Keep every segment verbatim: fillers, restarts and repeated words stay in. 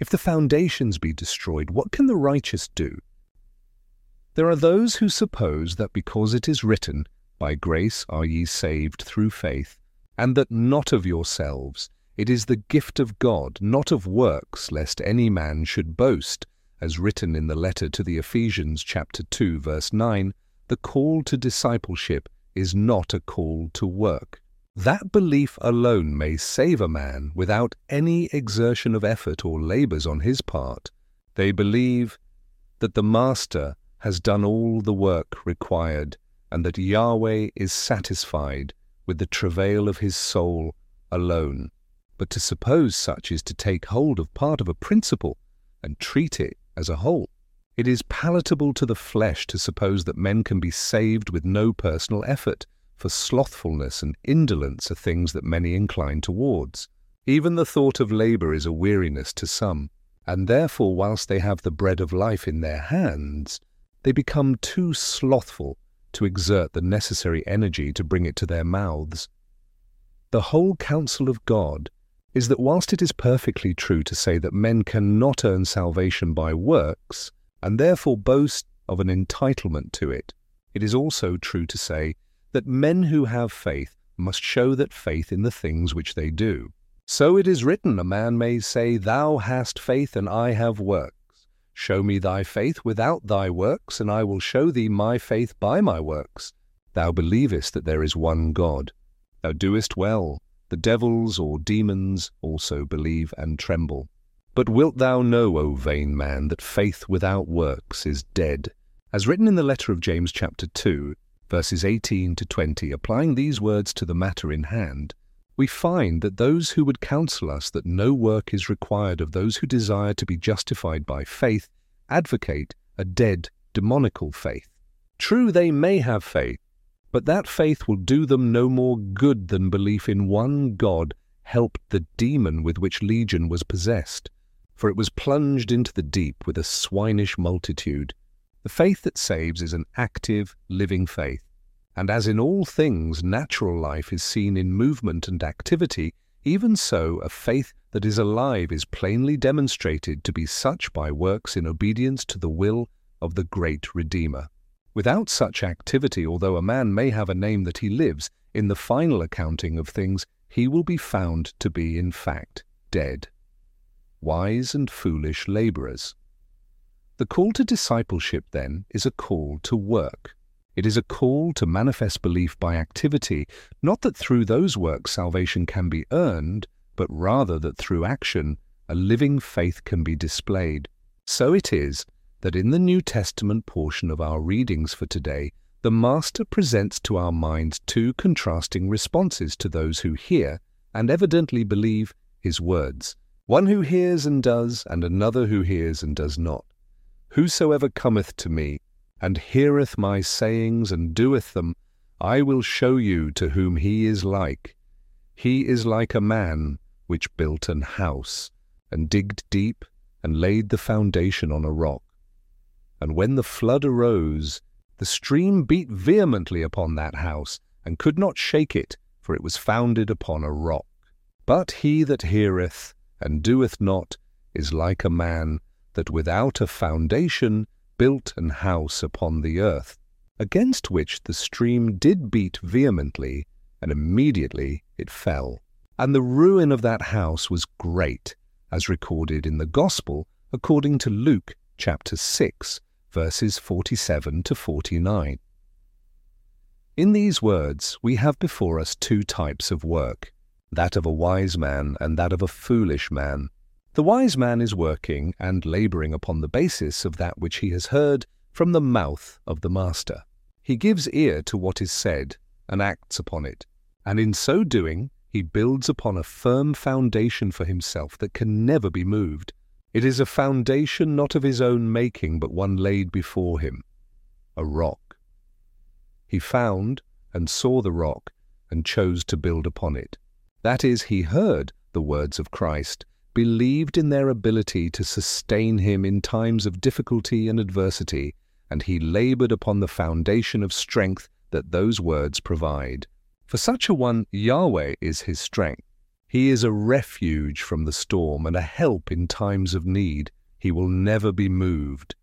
If the foundations be destroyed, what can the righteous do? There are those who suppose that because it is written, "By grace are ye saved through faith," and that not of yourselves, it is the gift of God, not of works, lest any man should boast, as written in the letter to the Ephesians chapter two, verse nine, the call to discipleship is not a call to work. That belief alone may save a man without any exertion of effort or labors on his part. They believe that the Master has done all the work required, and that Yahweh is satisfied with the travail of his soul alone. But to suppose such is to take hold of part of a principle and treat it as a whole. It is palatable to the flesh to suppose that men can be saved with no personal effort, for slothfulness and indolence are things that many incline towards. Even the thought of labor is a weariness to some, and therefore whilst they have the bread of life in their hands, they become too slothful to exert the necessary energy to bring it to their mouths. The whole counsel of God is that whilst it is perfectly true to say that men cannot earn salvation by works, and therefore boast of an entitlement to it, it is also true to say that men who have faith must show that faith in the things which they do. So it is written, a man may say, "Thou hast faith, and I have works. Show me thy faith without thy works, and I will show thee my faith by my works. Thou believest that there is one God. Thou doest well. The devils or demons also believe and tremble. But wilt thou know, O vain man, that faith without works is dead?" As written in the letter of James chapter two, verses eighteen to twenty, applying these words to the matter in hand, we find that those who would counsel us that no work is required of those who desire to be justified by faith advocate a dead, demonical faith. True, they may have faith, but that faith will do them no more good than belief in one God helped the demon with which Legion was possessed, for it was plunged into the deep with a swinish multitude. The faith that saves is an active, living faith, and as in all things natural life is seen in movement and activity, even so a faith that is alive is plainly demonstrated to be such by works in obedience to the will of the great Redeemer. Without such activity, although a man may have a name that he lives, in the final accounting of things he will be found to be in fact dead. Wise and foolish labourers. The call to discipleship, then, is a call to work. It is a call to manifest belief by activity, not that through those works salvation can be earned, but rather that through action a living faith can be displayed. So it is that in the New Testament portion of our readings for today, the Master presents to our minds two contrasting responses to those who hear and evidently believe his words. One who hears and does, and another who hears and does not. "Whosoever cometh to me, and heareth my sayings, and doeth them, I will show you to whom he is like. He is like a man which built an house, and digged deep, and laid the foundation on a rock. And when the flood arose, the stream beat vehemently upon that house, and could not shake it, for it was founded upon a rock. But he that heareth, and doeth not, is like a man that without a foundation built an house upon the earth, against which the stream did beat vehemently, and immediately it fell. And the ruin of that house was great, as recorded in the Gospel according to Luke chapter six, verses forty-seven to forty-nine. In these words we have before us two types of work, that of a wise man and that of a foolish man. The wise man is working and labouring upon the basis of that which he has heard from the mouth of the Master. He gives ear to what is said and acts upon it, and in so doing he builds upon a firm foundation for himself that can never be moved. It is a foundation not of his own making, but one laid before him, a rock. He found and saw the rock and chose to build upon it. That is, he heard the words of Christ, believed in their ability to sustain him in times of difficulty and adversity, and he laboured upon the foundation of strength that those words provide. For such a one, Yahweh is his strength. He is a refuge from the storm and a help in times of need. He will never be moved.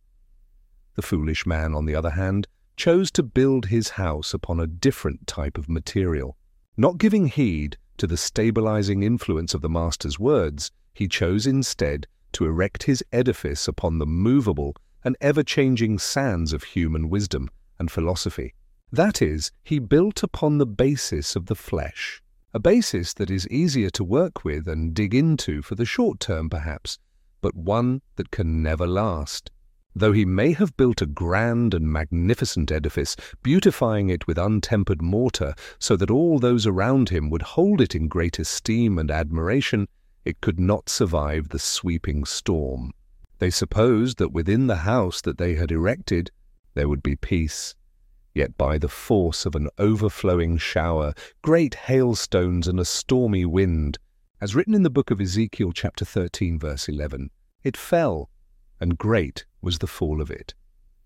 The foolish man, on the other hand, chose to build his house upon a different type of material. Not giving heed to the stabilizing influence of the master's words, he chose instead to erect his edifice upon the movable and ever-changing sands of human wisdom and philosophy. That is, he built upon the basis of the flesh, a basis that is easier to work with and dig into for the short term perhaps, but one that can never last. Though he may have built a grand and magnificent edifice, beautifying it with untempered mortar so that all those around him would hold it in great esteem and admiration, it could not survive the sweeping storm. They supposed that within the house that they had erected there would be peace. Yet by the force of an overflowing shower, great hailstones and a stormy wind, as written in the book of Ezekiel chapter thirteen verse eleven, it fell, and great was the fall of it.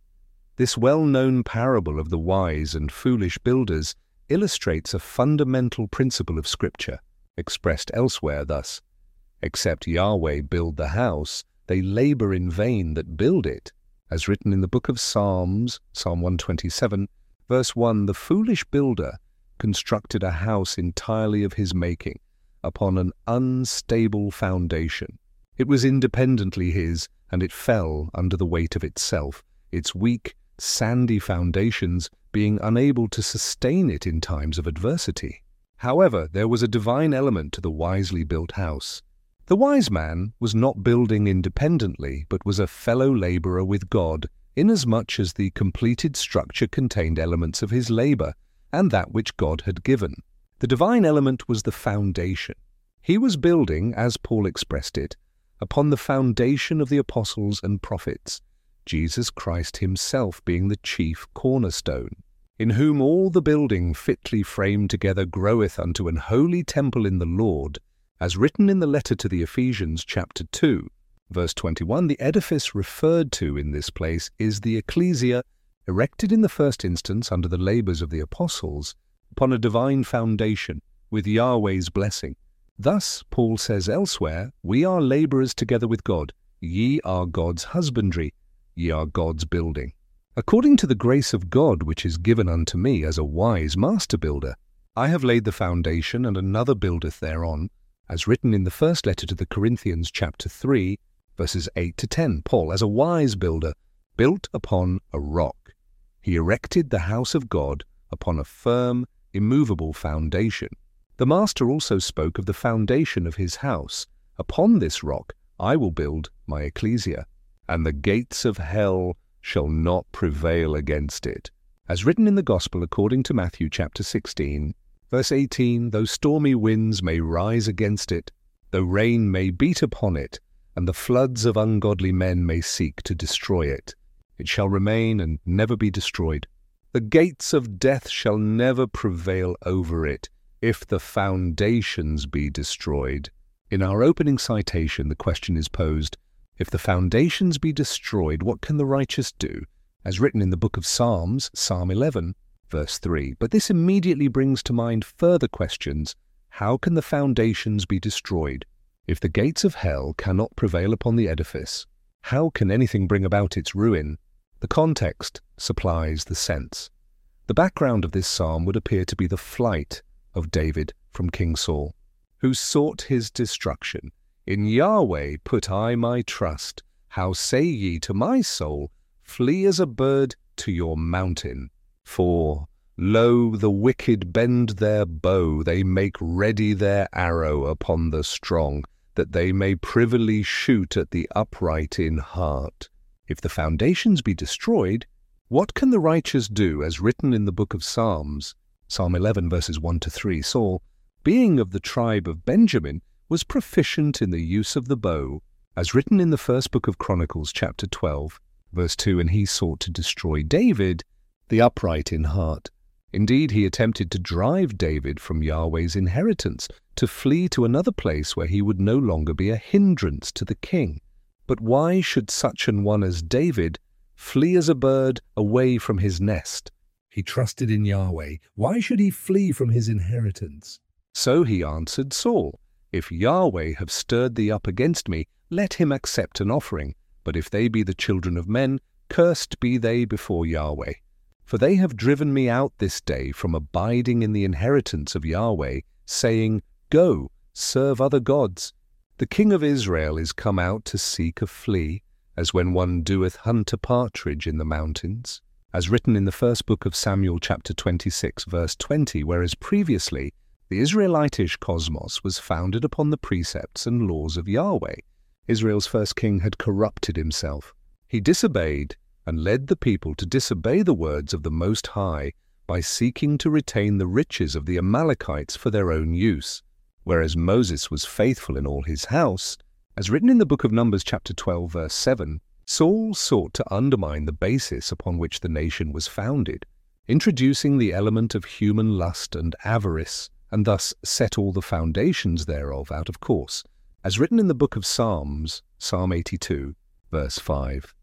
This well-known parable of the wise and foolish builders illustrates a fundamental principle of Scripture, expressed elsewhere thus: "Except Yahweh build the house, they labor in vain that build it." As written in the book of Psalms, Psalm one twenty-seven, verse one, "The foolish builder constructed a house entirely of his making, upon an unstable foundation. It was independently his, and it fell under the weight of itself, its weak, sandy foundations being unable to sustain it in times of adversity." However, there was a divine element to the wisely built house. The wise man was not building independently, but was a fellow laborer with God, inasmuch as the completed structure contained elements of his labor, and that which God had given. The divine element was the foundation. He was building, as Paul expressed it, upon the foundation of the apostles and prophets, Jesus Christ himself being the chief cornerstone, in whom all the building fitly framed together groweth unto an holy temple in the Lord. As written in the letter to the Ephesians chapter two, verse twenty-one, the edifice referred to in this place is the ecclesia, erected in the first instance under the labors of the apostles, upon a divine foundation, with Yahweh's blessing. Thus, Paul says elsewhere, "We are laborers together with God. Ye are God's husbandry. Ye are God's building. According to the grace of God which is given unto me as a wise master builder, I have laid the foundation, and another buildeth thereon," as written in the first letter to the Corinthians chapter three, verses eight to ten. Paul, as a wise builder, built upon a rock. He erected the house of God upon a firm, immovable foundation. The Master also spoke of the foundation of his house. "Upon this rock I will build my ecclesia, and the gates of hell shall not prevail against it." As written in the Gospel according to Matthew chapter sixteen, verse eighteen, "Though stormy winds may rise against it, though rain may beat upon it, and the floods of ungodly men may seek to destroy it, it shall remain and never be destroyed. The gates of death shall never prevail over it, if the foundations be destroyed." In our opening citation, the question is posed, if the foundations be destroyed, what can the righteous do? As written in the book of Psalms, Psalm eleven, verse three. But this immediately brings to mind further questions. How can the foundations be destroyed? If the gates of hell cannot prevail upon the edifice, how can anything bring about its ruin? The context supplies the sense. The background of this psalm would appear to be the flight of David from King Saul, who sought his destruction. "In Yahweh put I my trust. How say ye to my soul, flee as a bird to your mountain? For, lo, the wicked bend their bow, they make ready their arrow upon the strong, that they may privily shoot at the upright in heart." If the foundations be destroyed, what can the righteous do? As written in the book of Psalms, Psalm eleven verses one to three, Saul, being of the tribe of Benjamin, was proficient in the use of the bow, as written in the first book of Chronicles chapter twelve, verse two, "And he sought to destroy David, the upright in heart." Indeed, he attempted to drive David from Yahweh's inheritance, to flee to another place where he would no longer be a hindrance to the king. But why should such an one as David flee as a bird away from his nest? He trusted in Yahweh. Why should he flee from his inheritance? So he answered Saul, If Yahweh have stirred thee up against me, let him accept an offering. But if they be the children of men, cursed be they before Yahweh. For they have driven me out this day from abiding in the inheritance of Yahweh, saying, Go, serve other gods. The king of Israel is come out to seek a flea, as when one doeth hunt a partridge in the mountains, as written in the first book of Samuel chapter twenty-six verse twenty, whereas previously the Israelitish cosmos was founded upon the precepts and laws of Yahweh. Israel's first king had corrupted himself. He disobeyed and led the people to disobey the words of the Most High by seeking to retain the riches of the Amalekites for their own use, whereas Moses was faithful in all his house. As written in the book of Numbers chapter twelve verse seven, Saul sought to undermine the basis upon which the nation was founded, introducing the element of human lust and avarice, and thus set all the foundations thereof out of course, as written in the book of Psalms, Psalm eighty-two, verse five.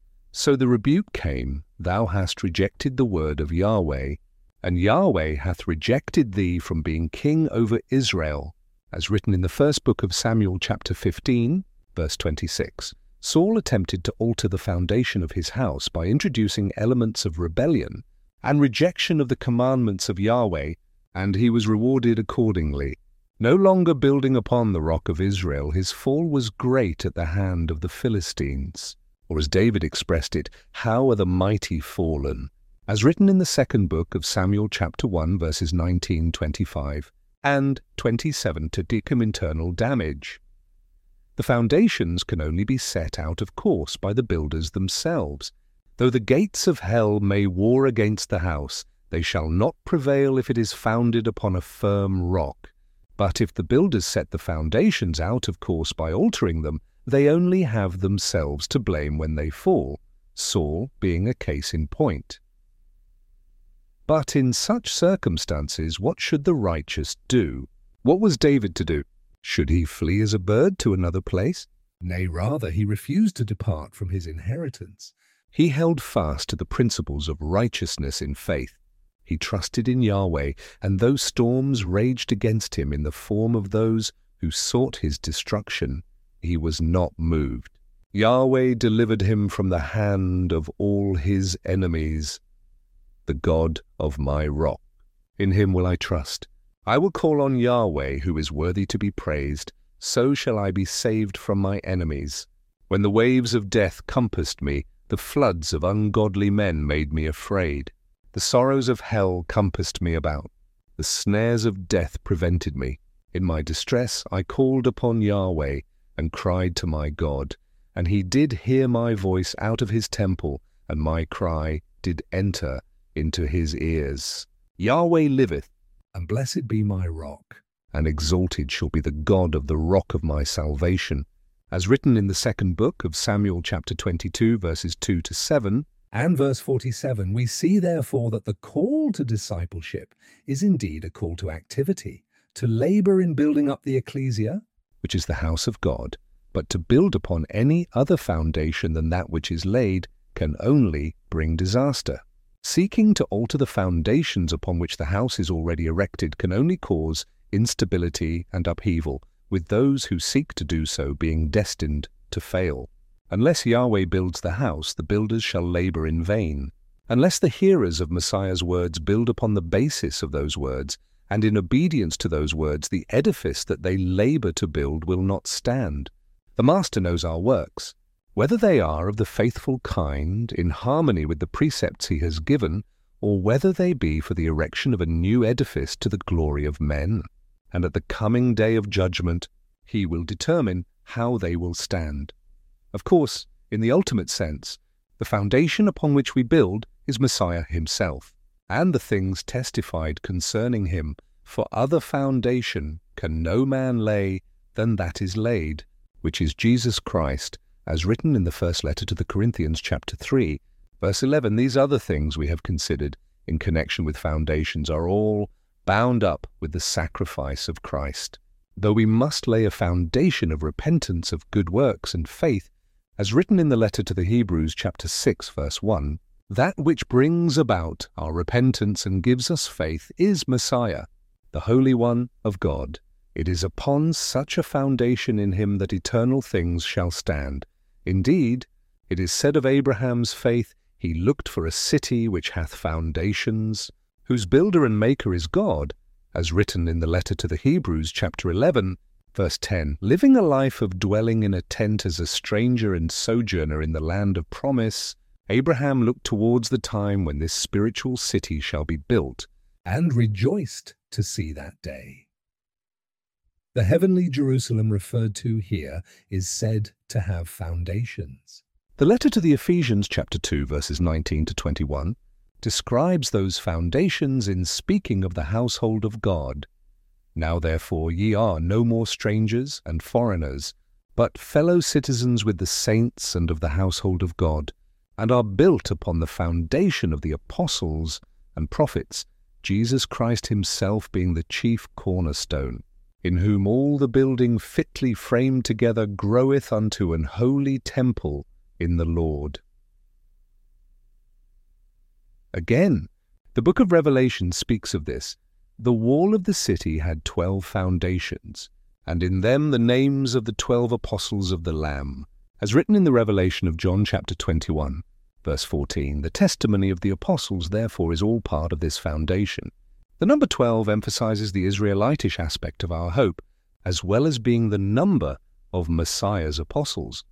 So the rebuke came, Thou hast rejected the word of Yahweh, and Yahweh hath rejected thee from being king over Israel, as written in the first book of Samuel chapter fifteen, verse twenty-six. Saul attempted to alter the foundation of his house by introducing elements of rebellion and rejection of the commandments of Yahweh, and he was rewarded accordingly. No longer building upon the rock of Israel, his fall was great at the hand of the Philistines. Or as David expressed it, how are the mighty fallen? As written in the second book of Samuel chapter one verses nineteen, twenty-five and twenty-seven, to decum internal damage. The foundations can only be set out of course by the builders themselves. Though the gates of hell may war against the house, they shall not prevail if it is founded upon a firm rock. But if the builders set the foundations out of course by altering them, they only have themselves to blame when they fall, Saul being a case in point. But in such circumstances, what should the righteous do? What was David to do? Should he flee as a bird to another place? Nay, rather, he refused to depart from his inheritance. He held fast to the principles of righteousness in faith. He trusted in Yahweh, and though storms raged against him in the form of those who sought his destruction, he was not moved. Yahweh delivered him from the hand of all his enemies, the God of my rock. In him will I trust. I will call on Yahweh, who is worthy to be praised. So shall I be saved from my enemies. When the waves of death compassed me, the floods of ungodly men made me afraid. The sorrows of hell compassed me about. The snares of death prevented me. In my distress I called upon Yahweh, and cried to my God. And he did hear my voice out of his temple, and my cry did enter into his ears. Yahweh liveth, and blessed be my rock, and exalted shall be the God of the rock of my salvation. As written in the second book of Samuel chapter twenty-two, verses two to seven, and verse forty-seven, we see therefore that the call to discipleship is indeed a call to activity, to labor in building up the ecclesia, which is the house of God, but to build upon any other foundation than that which is laid can only bring disaster. Seeking to alter the foundations upon which the house is already erected can only cause instability and upheaval, with those who seek to do so being destined to fail. Unless Yahweh builds the house, the builders shall labor in vain. Unless the hearers of Messiah's words build upon the basis of those words, and in obedience to those words, the edifice that they labor to build will not stand. The Master knows our works, whether they are of the faithful kind, in harmony with the precepts he has given, or whether they be for the erection of a new edifice to the glory of men. And at the coming day of judgment, he will determine how they will stand. Of course, in the ultimate sense, the foundation upon which we build is Messiah himself, and the things testified concerning him, for other foundation can no man lay than that is laid, which is Jesus Christ, as written in the first letter to the Corinthians chapter three, verse eleven. These other things we have considered in connection with foundations are all bound up with the sacrifice of Christ. Though we must lay a foundation of repentance, of good works and faith, as written in the letter to the Hebrews chapter six, verse one, that which brings about our repentance and gives us faith is Messiah, the Holy One of God. It is upon such a foundation in him that eternal things shall stand. Indeed, it is said of Abraham's faith, he looked for a city which hath foundations, whose builder and maker is God, as written in the letter to the Hebrews, chapter eleven, verse ten. Living a life of dwelling in a tent as a stranger and sojourner in the land of promise, Abraham looked towards the time when this spiritual city shall be built, and rejoiced to see that day. The heavenly Jerusalem referred to here is said to have foundations. The letter to the Ephesians, chapter two, verses nineteen to twenty-one, describes those foundations in speaking of the household of God. Now therefore ye are no more strangers and foreigners, but fellow citizens with the saints and of the household of God, and are built upon the foundation of the apostles and prophets, Jesus Christ himself being the chief cornerstone, in whom all the building fitly framed together groweth unto an holy temple in the Lord. Again, the book of Revelation speaks of this. The wall of the city had twelve foundations, and in them the names of the twelve apostles of the Lamb, as written in the Revelation of John chapter twenty-one, verse fourteen. The testimony of the apostles, therefore, is all part of this foundation. The number twelve emphasizes the Israelitish aspect of our hope, as well as being the number of Messiah's apostles.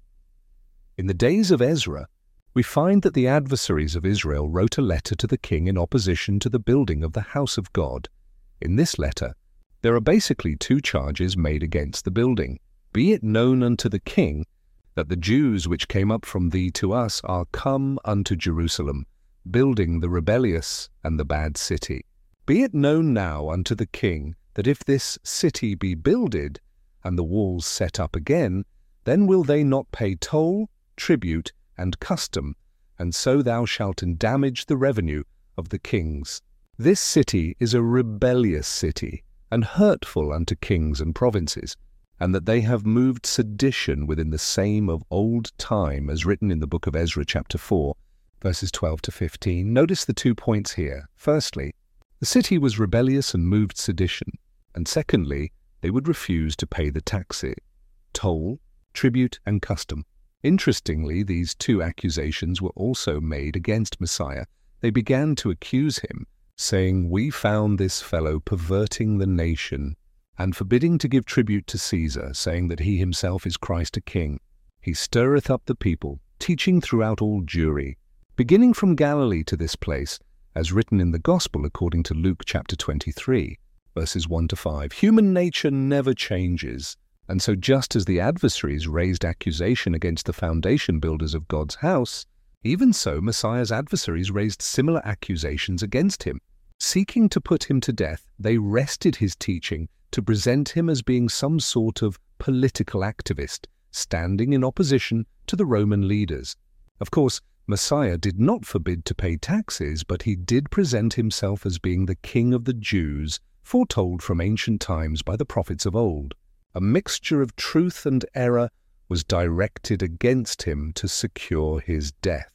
In the days of Ezra, we find that the adversaries of Israel wrote a letter to the king in opposition to the building of the house of God. In this letter, there are basically two charges made against the building. Be it known unto the king that the Jews which came up from thee to us are come unto Jerusalem, building the rebellious and the bad city. Be it known now unto the king that if this city be builded, and the walls set up again, then will they not pay toll, tribute, and custom, and so thou shalt damage the revenue of the kings. This city is a rebellious city, and hurtful unto kings and provinces, and that they have moved sedition within the same of old time, as written in the book of Ezra chapter four, verses twelve to fifteen. Notice the two points here. Firstly, the city was rebellious and moved sedition, and secondly, they would refuse to pay the taxes, toll, tribute, and custom. Interestingly, these two accusations were also made against Messiah. They began to accuse him, saying, We found this fellow perverting the nation, and forbidding to give tribute to Caesar, saying that he himself is Christ a king. He stirreth up the people, teaching throughout all Jewry, beginning from Galilee to this place, as written in the Gospel according to Luke chapter twenty-three, verses one to five. Human nature never changes. And so just as the adversaries raised accusation against the foundation builders of God's house, even so Messiah's adversaries raised similar accusations against him. Seeking to put him to death, they wrested his teaching to present him as being some sort of political activist, standing in opposition to the Roman leaders. Of course, Messiah did not forbid to pay taxes, but he did present himself as being the King of the Jews, foretold from ancient times by the prophets of old. A mixture of truth and error was directed against him to secure his death.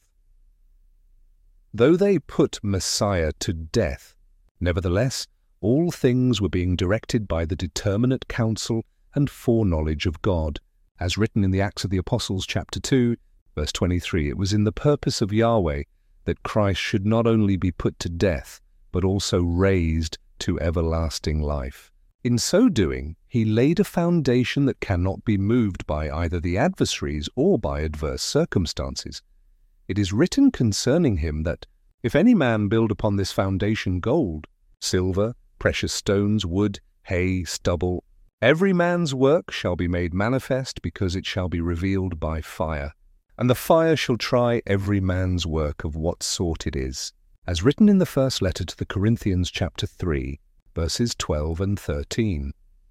Though they put Messiah to death, nevertheless, all things were being directed by the determinate counsel and foreknowledge of God. As written in the Acts of the Apostles chapter two, verse twenty-three, it was in the purpose of Yahweh that Christ should not only be put to death, but also raised to everlasting life. In so doing, he laid a foundation that cannot be moved by either the adversaries or by adverse circumstances. It is written concerning him that, if any man build upon this foundation gold, silver, precious stones, wood, hay, stubble, every man's work shall be made manifest, because it shall be revealed by fire. And the fire shall try every man's work of what sort it is, as written in the first letter to the Corinthians chapter three, verses twelve and thirteen.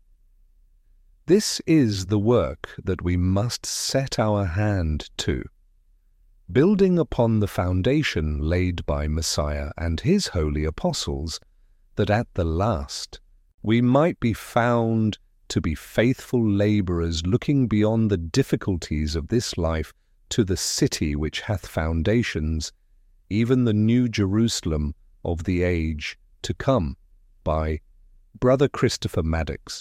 This is the work that we must set our hand to, building upon the foundation laid by Messiah and his holy apostles, that at the last we might be found to be faithful labourers, looking beyond the difficulties of this life to the city which hath foundations, even the new Jerusalem of the age to come, by Brother Christopher Maddox,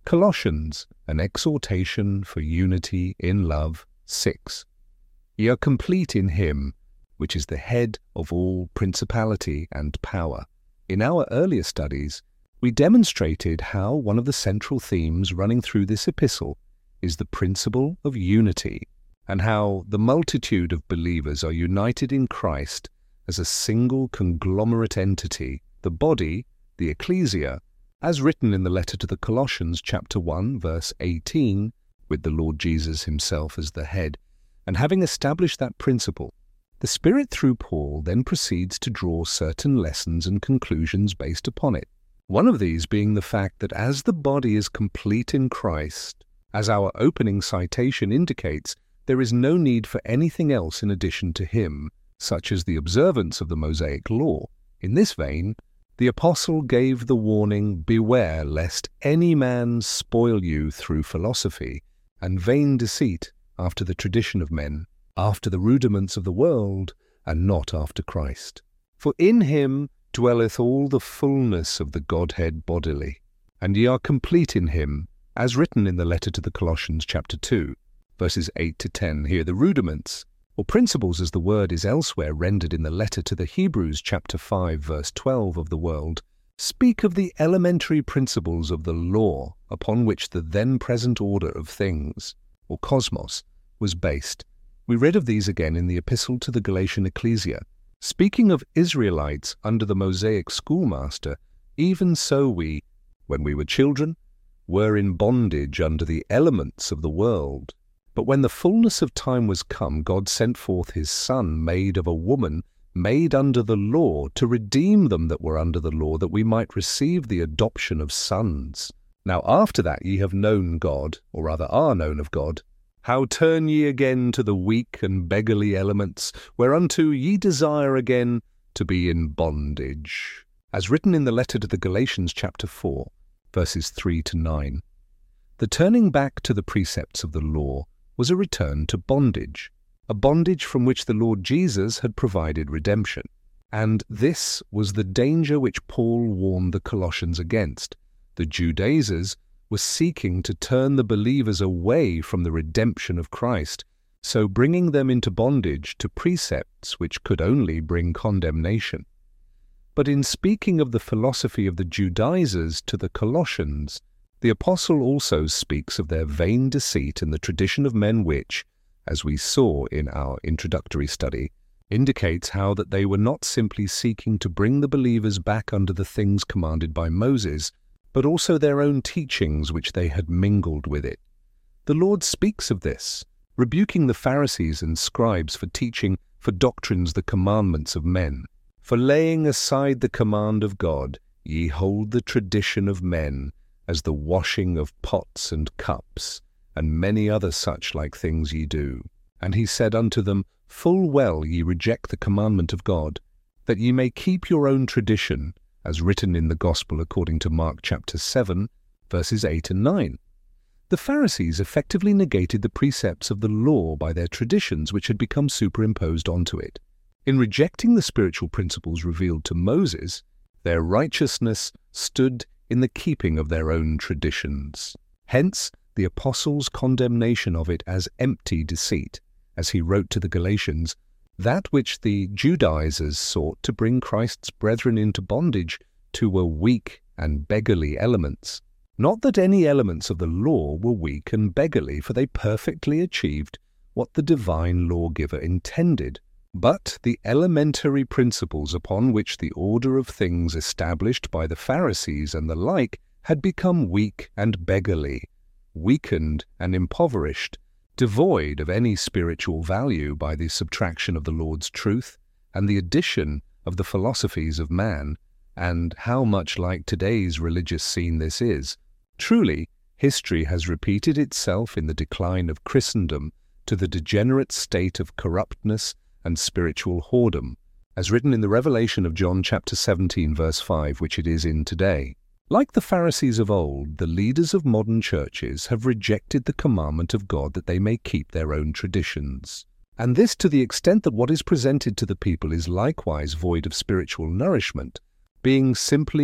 Colossians, an exhortation for unity in love, six. Ye are complete in him, which is the head of all principality and power. In our earlier studies, we demonstrated how one of the central themes running through this epistle is the principle of unity, and how the multitude of believers are united in Christ as a single conglomerate entity, the body, the ecclesia, as written in the letter to the Colossians chapter one, verse eighteen, with the Lord Jesus himself as the head. And having established that principle, the Spirit through Paul then proceeds to draw certain lessons and conclusions based upon it. One of these being the fact that as the body is complete in Christ, as our opening citation indicates, there is no need for anything else in addition to him, such as the observance of the Mosaic law. In this vein, the apostle gave the warning, "Beware lest any man spoil you through philosophy and vain deceit, after the tradition of men, after the rudiments of the world, and not after Christ. For in him dwelleth all the fullness of the Godhead bodily, and ye are complete in him, as written in the letter to the Colossians chapter two, verses eight to ten. Here the rudiments, or principles as the word is elsewhere rendered in the letter to the Hebrews chapter five, verse twelve of the world, speak of the elementary principles of the law upon which the then present order of things, or cosmos, was based. We read of these again in the epistle to the Galatian ecclesia. Speaking of Israelites under the Mosaic schoolmaster, even so we, when we were children, were in bondage under the elements of the world. But when the fullness of time was come, God sent forth his Son, made of a woman, made under the law, to redeem them that were under the law, that we might receive the adoption of sons. Now after that ye have known God, or rather are known of God, how turn ye again to the weak and beggarly elements, whereunto ye desire again to be in bondage, as written in the letter to the Galatians chapter four, verses three to nine. The turning back to the precepts of the law was a return to bondage, a bondage from which the Lord Jesus had provided redemption. And this was the danger which Paul warned the Colossians against. The Judaizers were seeking to turn the believers away from the redemption of Christ, so bringing them into bondage to precepts which could only bring condemnation. But in speaking of the philosophy of the Judaizers to the Colossians, the apostle also speaks of their vain deceit in the tradition of men which, as we saw in our introductory study, indicates how that they were not simply seeking to bring the believers back under the things commanded by Moses, but also their own teachings which they had mingled with it. The Lord speaks of this, rebuking the Pharisees and scribes for teaching for doctrines the commandments of men. For laying aside the command of God, ye hold the tradition of men, as the washing of pots and cups, and many other such like things ye do. And he said unto them, Full well ye reject the commandment of God, that ye may keep your own tradition, as written in the Gospel according to Mark chapter seven, verses eight and nine. The Pharisees effectively negated the precepts of the law by their traditions which had become superimposed onto it. In rejecting the spiritual principles revealed to Moses, their righteousness stood in the keeping of their own traditions. Hence, the apostle's condemnation of it as empty deceit, as he wrote to the Galatians, that which the Judaizers sought to bring Christ's brethren into bondage to were weak and beggarly elements. Not that any elements of the law were weak and beggarly, for they perfectly achieved what the divine lawgiver intended, but the elementary principles upon which the order of things established by the Pharisees and the like had become weak and beggarly, weakened and impoverished, devoid of any spiritual value by the subtraction of the Lord's truth and the addition of the philosophies of man, and how much like today's religious scene this is. Truly, history has repeated itself in the decline of Christendom to the degenerate state of corruptness and spiritual whoredom, as written in the Revelation of John chapter seventeen, verse five, which it is in today. Like the Pharisees of old, the leaders of modern churches have rejected the commandment of God that they may keep their own traditions. And this to the extent that what is presented to the people is likewise void of spiritual nourishment, being simply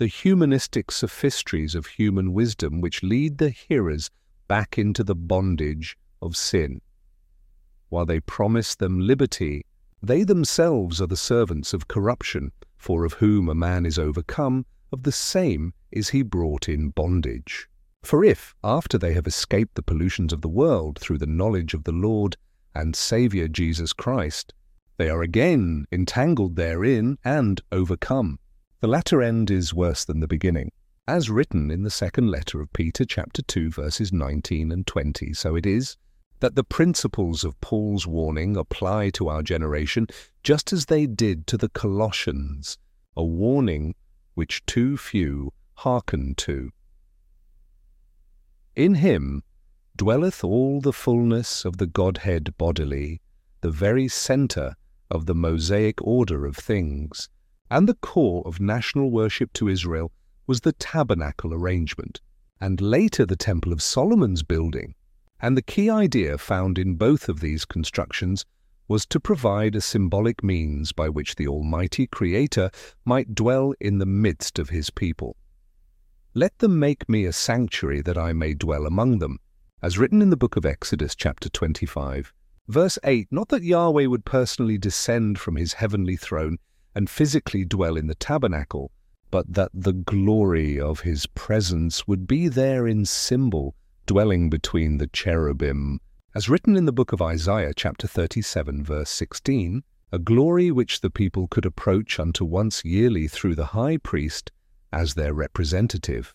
the humanistic sophistries of human wisdom which lead the hearers back into the bondage of sin. While they promise them liberty, they themselves are the servants of corruption, for of whom a man is overcome, of the same is he brought in bondage. For if, after they have escaped the pollutions of the world through the knowledge of the Lord and Saviour Jesus Christ, they are again entangled therein and overcome, the latter end is worse than the beginning. As written in the second letter of Peter chapter two verses nineteen and twenty, so it is that the principles of Paul's warning apply to our generation just as they did to the Colossians, a warning which too few hearken to. In him dwelleth all the fullness of the Godhead bodily, the very centre of the Mosaic order of things, and the core of national worship to Israel was the tabernacle arrangement, and later the Temple of Solomon's building. And the key idea found in both of these constructions was to provide a symbolic means by which the Almighty Creator might dwell in the midst of his people. Let them make me a sanctuary that I may dwell among them, as written in the book of Exodus chapter twenty-five, verse eight, not that Yahweh would personally descend from his heavenly throne and physically dwell in the tabernacle, but that the glory of his presence would be there in symbol, dwelling between the cherubim, as written in the book of Isaiah chapter thirty-seven verse sixteen, a glory which the people could approach unto once yearly through the high priest as their representative.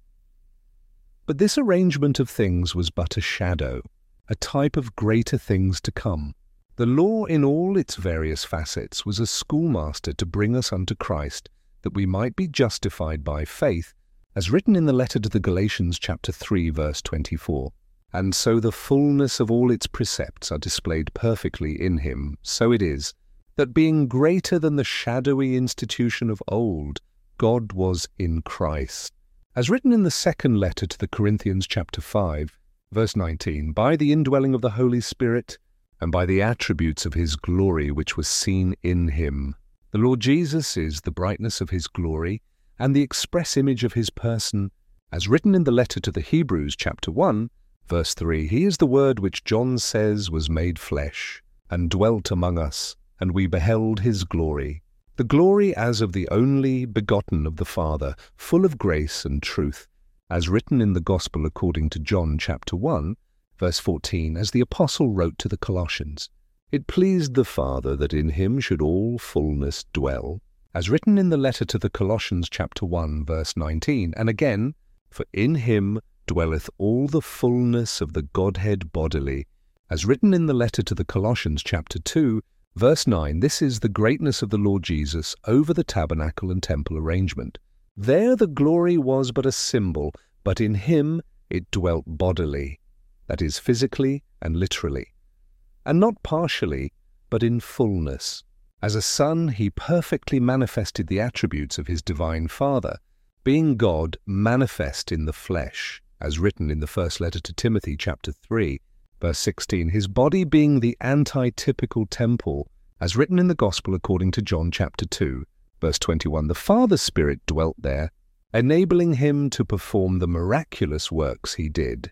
But this arrangement of things was but a shadow, a type of greater things to come. The law in all its various facets was a schoolmaster to bring us unto Christ, that we might be justified by faith, as written in the letter to the Galatians chapter three verse twenty-four. And so the fullness of all its precepts are displayed perfectly in him. So it is, that being greater than the shadowy institution of old, God was in Christ. As written in the second letter to the Corinthians chapter five, verse nineteen, by the indwelling of the Holy Spirit, and by the attributes of his glory which was seen in him. The Lord Jesus is the brightness of his glory, and the express image of his person, as written in the letter to the Hebrews chapter one, verse three, he is the Word which John says was made flesh, and dwelt among us, and we beheld his glory, the glory as of the only begotten of the Father, full of grace and truth, as written in the Gospel according to John chapter one, verse fourteen, as the Apostle wrote to the Colossians, it pleased the Father that in him should all fullness dwell, as written in the letter to the Colossians chapter one, verse nineteen, and again, for in him dwelleth all the fullness of the Godhead bodily, as written in the letter to the Colossians chapter two, verse nine, this is the greatness of the Lord Jesus over the tabernacle and temple arrangement. There the glory was but a symbol, but in him it dwelt bodily, that is, physically and literally, and not partially, but in fullness. As a son, he perfectly manifested the attributes of his divine Father, being God manifest in the flesh, as written in the first letter to Timothy chapter three, verse sixteen, his body being the antitypical temple, as written in the Gospel according to John chapter two, verse twenty-one, the Father's Spirit dwelt there, enabling him to perform the miraculous works he did.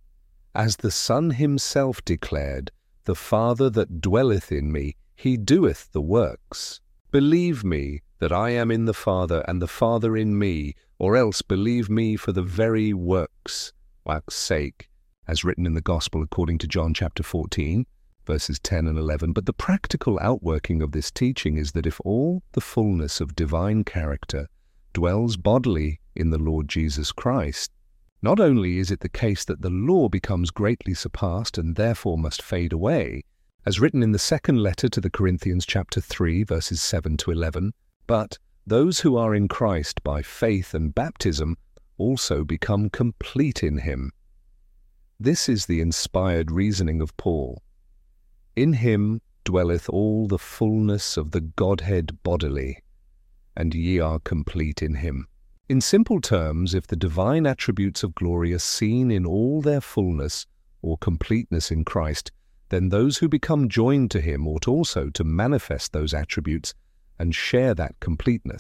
As the Son himself declared, the Father that dwelleth in me, he doeth the works. Believe me that I am in the Father, and the Father in me, or else believe me for the very works' sake, as written in the Gospel according to John chapter fourteen, verses ten and eleven. But the practical outworking of this teaching is that if all the fullness of divine character dwells bodily in the Lord Jesus Christ, not only is it the case that the law becomes greatly surpassed and therefore must fade away, as written in the second letter to the Corinthians chapter three, verses seven to eleven, but those who are in Christ by faith and baptism also become complete in him. This is the inspired reasoning of Paul. In him dwelleth all the fullness of the Godhead bodily, and ye are complete in him. In simple terms, if the divine attributes of glory are seen in all their fullness or completeness in Christ, then those who become joined to him ought also to manifest those attributes and share that completeness.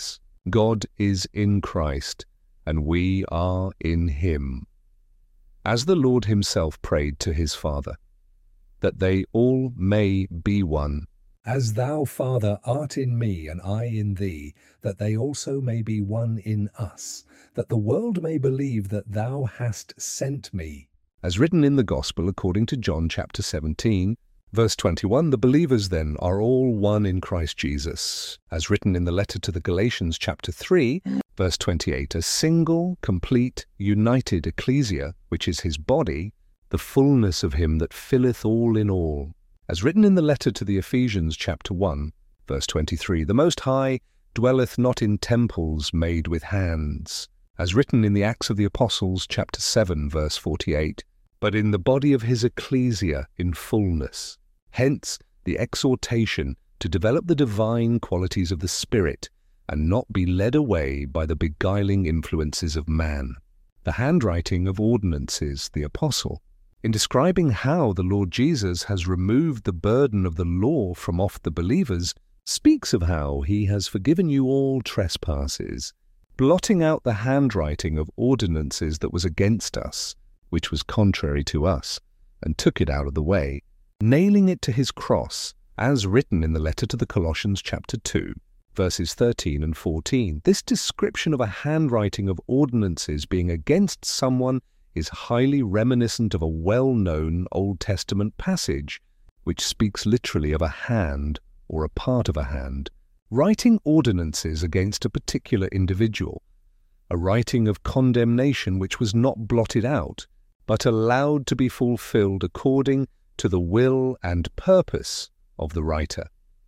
God is in Christ, and we are in him. As the Lord himself prayed to his Father, that they all may be one. As thou, Father, art in me, and I in thee, that they also may be one in us, that the world may believe that thou hast sent me. As written in the Gospel according to John chapter seventeen, verse twenty-one, the believers then are all one in Christ Jesus. As written in the letter to the Galatians chapter three, verse twenty-eight, a single, complete, united ecclesia, which is his body, the fullness of him that filleth all in all. As written in the letter to the Ephesians chapter one, verse twenty-three, the Most High dwelleth not in temples made with hands. As written in the Acts of the Apostles chapter seven, verse forty-eight, but in the body of his ecclesia in fullness. Hence the exhortation to develop the divine qualities of the Spirit and not be led away by the beguiling influences of man. The handwriting of ordinances, the Apostle, in describing how the Lord Jesus has removed the burden of the law from off the believers, speaks of how he has forgiven you all trespasses, blotting out the handwriting of ordinances that was against us, which was contrary to us, and took it out of the way, nailing it to his cross, as written in the letter to the Colossians chapter two, verses thirteen and fourteen. This description of a handwriting of ordinances being against someone is highly reminiscent of a well-known Old Testament passage, which speaks literally of a hand, or a part of a hand, writing ordinances against a particular individual, a writing of condemnation which was not blotted out, but allowed to be fulfilled according to the will and purpose of the writer.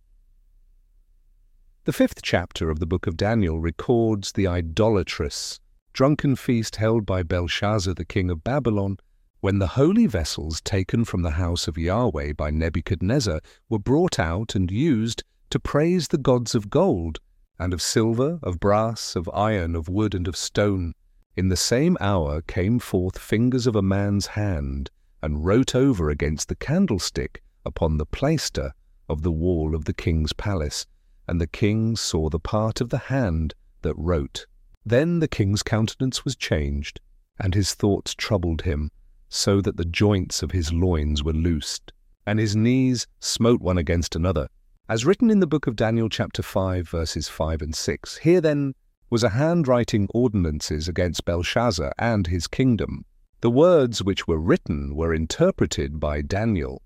The fifth chapter of the book of Daniel records the idolatrous, drunken feast held by Belshazzar the king of Babylon, when the holy vessels taken from the house of Yahweh by Nebuchadnezzar were brought out and used to praise the gods of gold, and of silver, of brass, of iron, of wood, and of stone. In the same hour came forth fingers of a man's hand, and wrote over against the candlestick upon the plaister of the wall of the king's palace, and the king saw the part of the hand that wrote. Then the king's countenance was changed, and his thoughts troubled him, so that the joints of his loins were loosed, and his knees smote one against another. As written in the book of Daniel chapter five, verses five and six, here then was a handwriting ordinances against Belshazzar and his kingdom. The words which were written were interpreted by Daniel.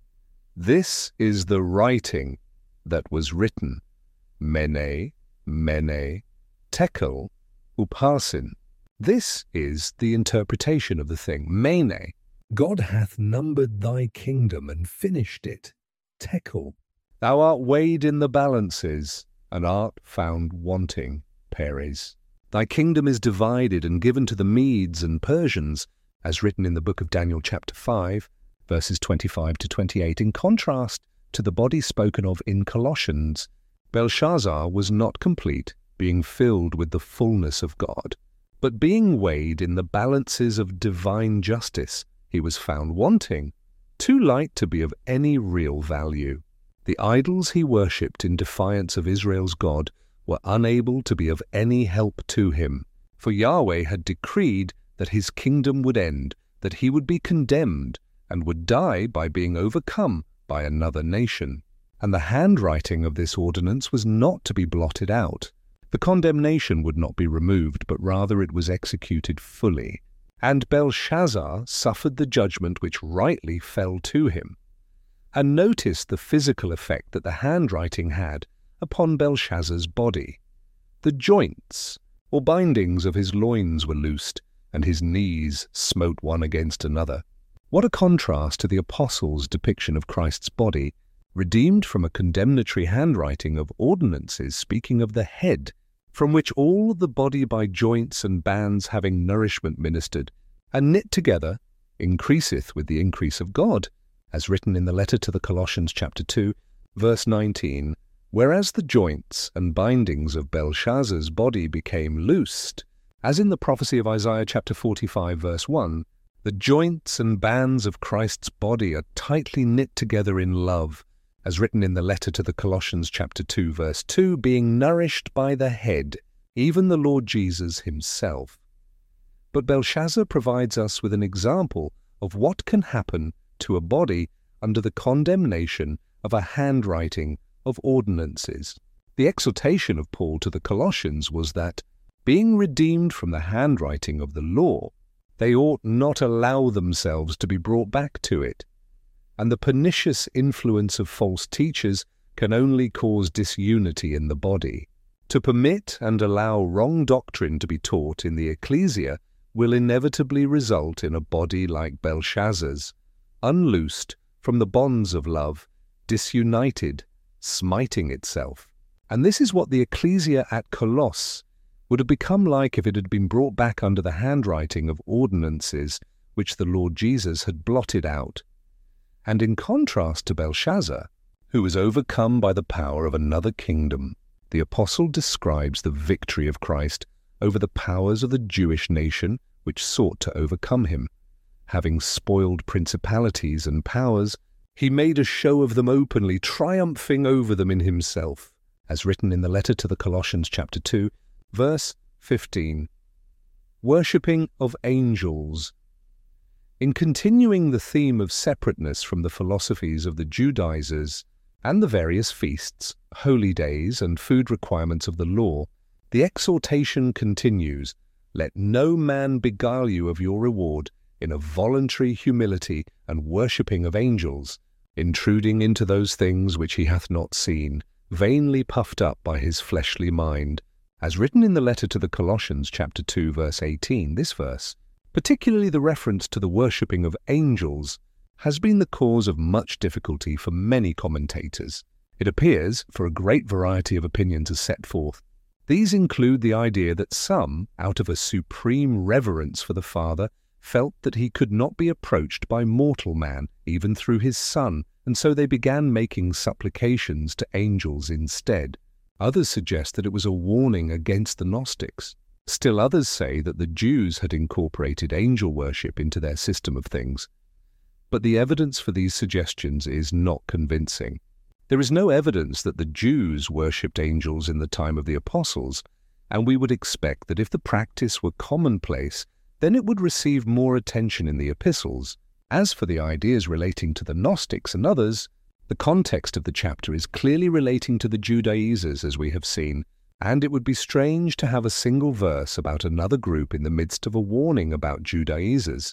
This is the writing that was written. Mene, Mene, Tekel, Upharsin. This is the interpretation of the thing. Mene. God hath numbered thy kingdom and finished it. Tekel. Thou art weighed in the balances, and art found wanting. Peres. Thy kingdom is divided and given to the Medes and Persians, as written in the book of Daniel chapter five, verses twenty-five to twenty-eight, in contrast to the body spoken of in Colossians. Belshazzar was not complete, being filled with the fullness of God, but being weighed in the balances of divine justice, he was found wanting, too light to be of any real value. The idols he worshipped in defiance of Israel's God were unable to be of any help to him, for Yahweh had decreed that his kingdom would end, that he would be condemned, and would die by being overcome by another nation. And the handwriting of this ordinance was not to be blotted out. The condemnation would not be removed, but rather it was executed fully. And Belshazzar suffered the judgment which rightly fell to him. And notice the physical effect that the handwriting had upon Belshazzar's body. The joints, or bindings of his loins were loosed, and his knees smote one against another. What a contrast to the apostles' depiction of Christ's body, redeemed from a condemnatory handwriting of ordinances speaking of the head, from which all the body by joints and bands having nourishment ministered, and knit together, increaseth with the increase of God, as written in the letter to the Colossians chapter two, verse nineteen, whereas the joints and bindings of Belshazzar's body became loosed, as in the prophecy of Isaiah chapter forty-five, verse one, the joints and bands of Christ's body are tightly knit together in love, as written in the letter to the Colossians chapter two, verse two, being nourished by the head, even the Lord Jesus himself. But Belshazzar provides us with an example of what can happen to a body under the condemnation of a handwriting of ordinances. The exhortation of Paul to the Colossians was that, being redeemed from the handwriting of the law, they ought not allow themselves to be brought back to it. And the pernicious influence of false teachers can only cause disunity in the body. To permit and allow wrong doctrine to be taught in the ecclesia will inevitably result in a body like Belshazzar's, unloosed from the bonds of love, disunited, smiting itself. And this is what the ecclesia at Colossus would have become like if it had been brought back under the handwriting of ordinances which the Lord Jesus had blotted out. And in contrast to Belshazzar, who was overcome by the power of another kingdom, the apostle describes the victory of Christ over the powers of the Jewish nation which sought to overcome him. Having spoiled principalities and powers, he made a show of them openly, triumphing over them in himself, as written in the letter to the Colossians chapter two, verse fifteen. Worshipping of angels. In continuing the theme of separateness from the philosophies of the Judaizers and the various feasts, holy days, and food requirements of the law, the exhortation continues, "Let no man beguile you of your reward in a voluntary humility and worshipping of angels, intruding into those things which he hath not seen, vainly puffed up by his fleshly mind." As written in the letter to the Colossians chapter two, verse eighteen, this verse, particularly the reference to the worshipping of angels, has been the cause of much difficulty for many commentators. It appears, for a great variety of opinions are set forth. These include the idea that some, out of a supreme reverence for the Father, felt that he could not be approached by mortal man, even through his Son, and so they began making supplications to angels instead. Others suggest that it was a warning against the Gnostics. Still others say that the Jews had incorporated angel worship into their system of things. But the evidence for these suggestions is not convincing. There is no evidence that the Jews worshipped angels in the time of the apostles, and we would expect that if the practice were commonplace, then it would receive more attention in the epistles. As for the ideas relating to the Gnostics and others, the context of the chapter is clearly relating to the Judaizers, as we have seen, and it would be strange to have a single verse about another group in the midst of a warning about Judaizers.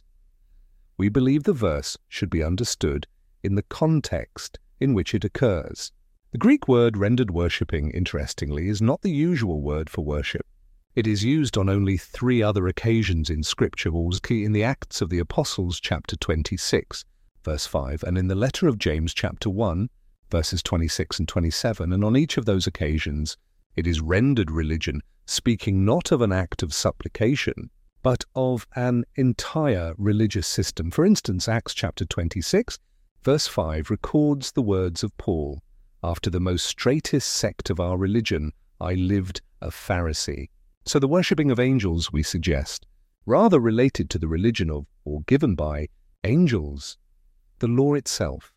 We believe the verse should be understood in the context in which it occurs. The Greek word rendered worshipping, interestingly, is not the usual word for worship. It is used on only three other occasions in Scripture, in the Acts of the Apostles, chapter twenty-six, verse five, and in the letter of James, chapter one, verses twenty-six and twenty-seven, and on each of those occasions it is rendered religion, speaking not of an act of supplication, but of an entire religious system. For instance, Acts chapter twenty-six, verse five records the words of Paul, "After the most straitest sect of our religion, I lived a Pharisee." So the worshipping of angels, we suggest, rather related to the religion of, or given by, angels, the law itself.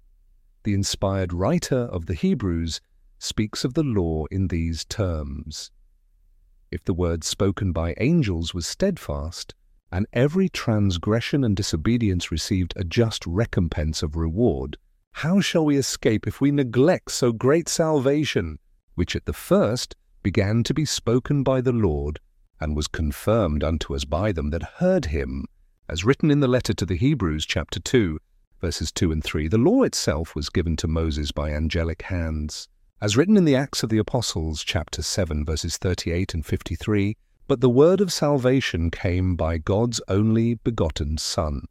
The inspired writer of the Hebrews speaks of the law in these terms: "If the word spoken by angels was steadfast, and every transgression and disobedience received a just recompense of reward, how shall we escape if we neglect so great salvation, which at the first began to be spoken by the Lord, and was confirmed unto us by them that heard him?" As written in the letter to the Hebrews, chapter two, verses two and three, the law itself was given to Moses by angelic hands. As written in the Acts of the Apostles, chapter seven, verses thirty-eight and fifty-three, "But the word of salvation came by God's only begotten Son.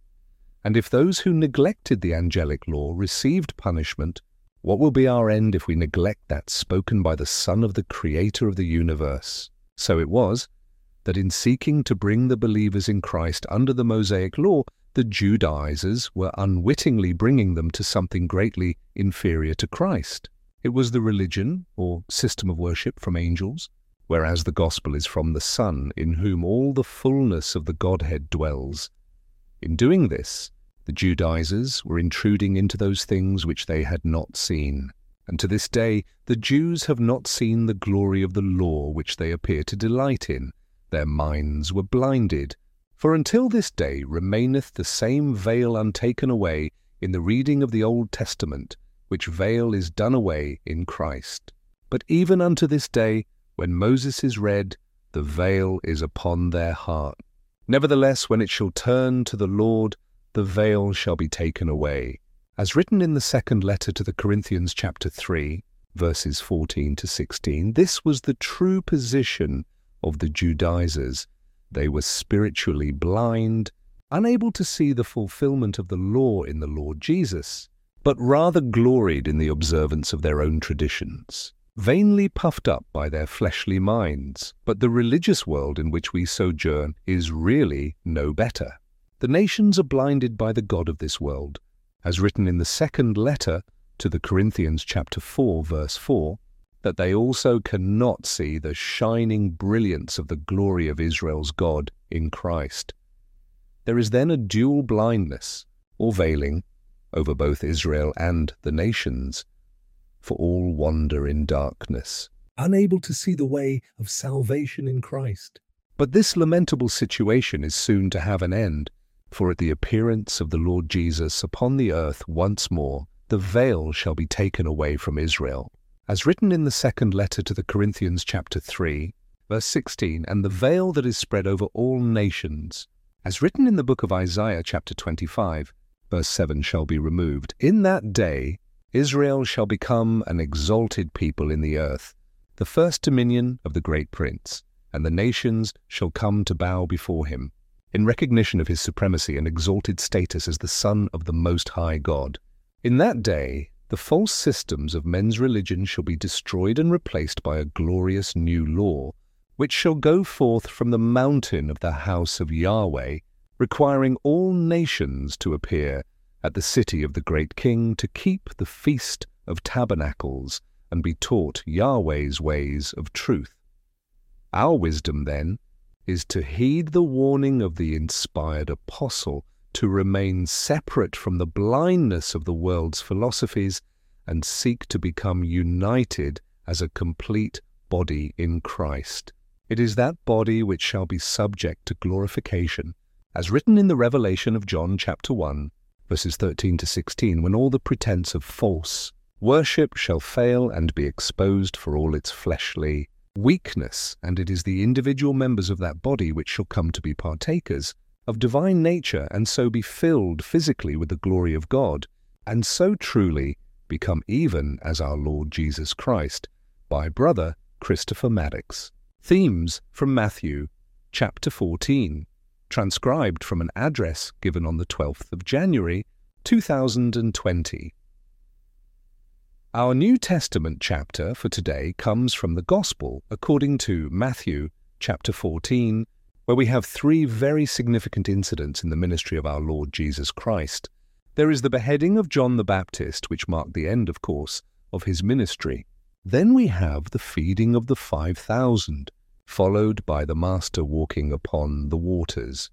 And if those who neglected the angelic law received punishment, what will be our end if we neglect that spoken by the Son of the Creator of the universe?" So it was that in seeking to bring the believers in Christ under the Mosaic law, the Judaizers were unwittingly bringing them to something greatly inferior to Christ. It was the religion, or system of worship, from angels, whereas the gospel is from the Son, in whom all the fullness of the Godhead dwells. In doing this, the Judaizers were intruding into those things which they had not seen. And to this day the Jews have not seen the glory of the law which they appear to delight in. Their minds were blinded. For until this day remaineth the same veil untaken away in the reading of the Old Testament, which veil is done away in Christ. But even unto this day, when Moses is read, the veil is upon their heart. Nevertheless, when it shall turn to the Lord, the veil shall be taken away. As written in the second letter to the Corinthians chapter three, verses fourteen to sixteen, this was the true position of the Judaizers. They were spiritually blind, unable to see the fulfillment of the law in the Lord Jesus, but rather gloried in the observance of their own traditions, vainly puffed up by their fleshly minds. But the religious world in which we sojourn is really no better. The nations are blinded by the god of this world. As written in the second letter to the Corinthians chapter four, verse four, that they also cannot see the shining brilliance of the glory of Israel's God in Christ. There is then a dual blindness, or veiling, over both Israel and the nations, for all wander in darkness, unable to see the way of salvation in Christ. But this lamentable situation is soon to have an end, for at the appearance of the Lord Jesus upon the earth once more, the veil shall be taken away from Israel. As written in the second letter to the Corinthians chapter three, verse sixteen, and the veil that is spread over all nations, as written in the book of Isaiah chapter twenty-five, verse seven, shall be removed. In that day Israel shall become an exalted people in the earth, the first dominion of the great prince, and the nations shall come to bow before him, in recognition of his supremacy and exalted status as the Son of the Most High God. In that day the false systems of men's religion shall be destroyed and replaced by a glorious new law, which shall go forth from the mountain of the house of Yahweh, requiring all nations to appear at the city of the great King to keep the Feast of Tabernacles and be taught Yahweh's ways of truth. Our wisdom, then, is to heed the warning of the inspired apostle to remain separate from the blindness of the world's philosophies and seek to become united as a complete body in Christ. It is that body which shall be subject to glorification, as written in the Revelation of John chapter one, verses thirteen to sixteen, when all the pretense of false worship shall fail and be exposed for all its fleshly weakness, and it is the individual members of that body which shall come to be partakers of divine nature, and so be filled physically with the glory of God, and so truly become even as our Lord Jesus Christ, by Brother Christopher Maddox. Themes from Matthew chapter fourteen, transcribed from an address given on the twelfth of January two thousand twenty. Our New Testament chapter for today comes from the Gospel according to Matthew chapter fourteen, where we have three very significant incidents in the ministry of our Lord Jesus Christ. There is the beheading of John the Baptist, which marked the end, of course, of his ministry. Then we have the feeding of the five thousand, followed by the Master walking upon the waters.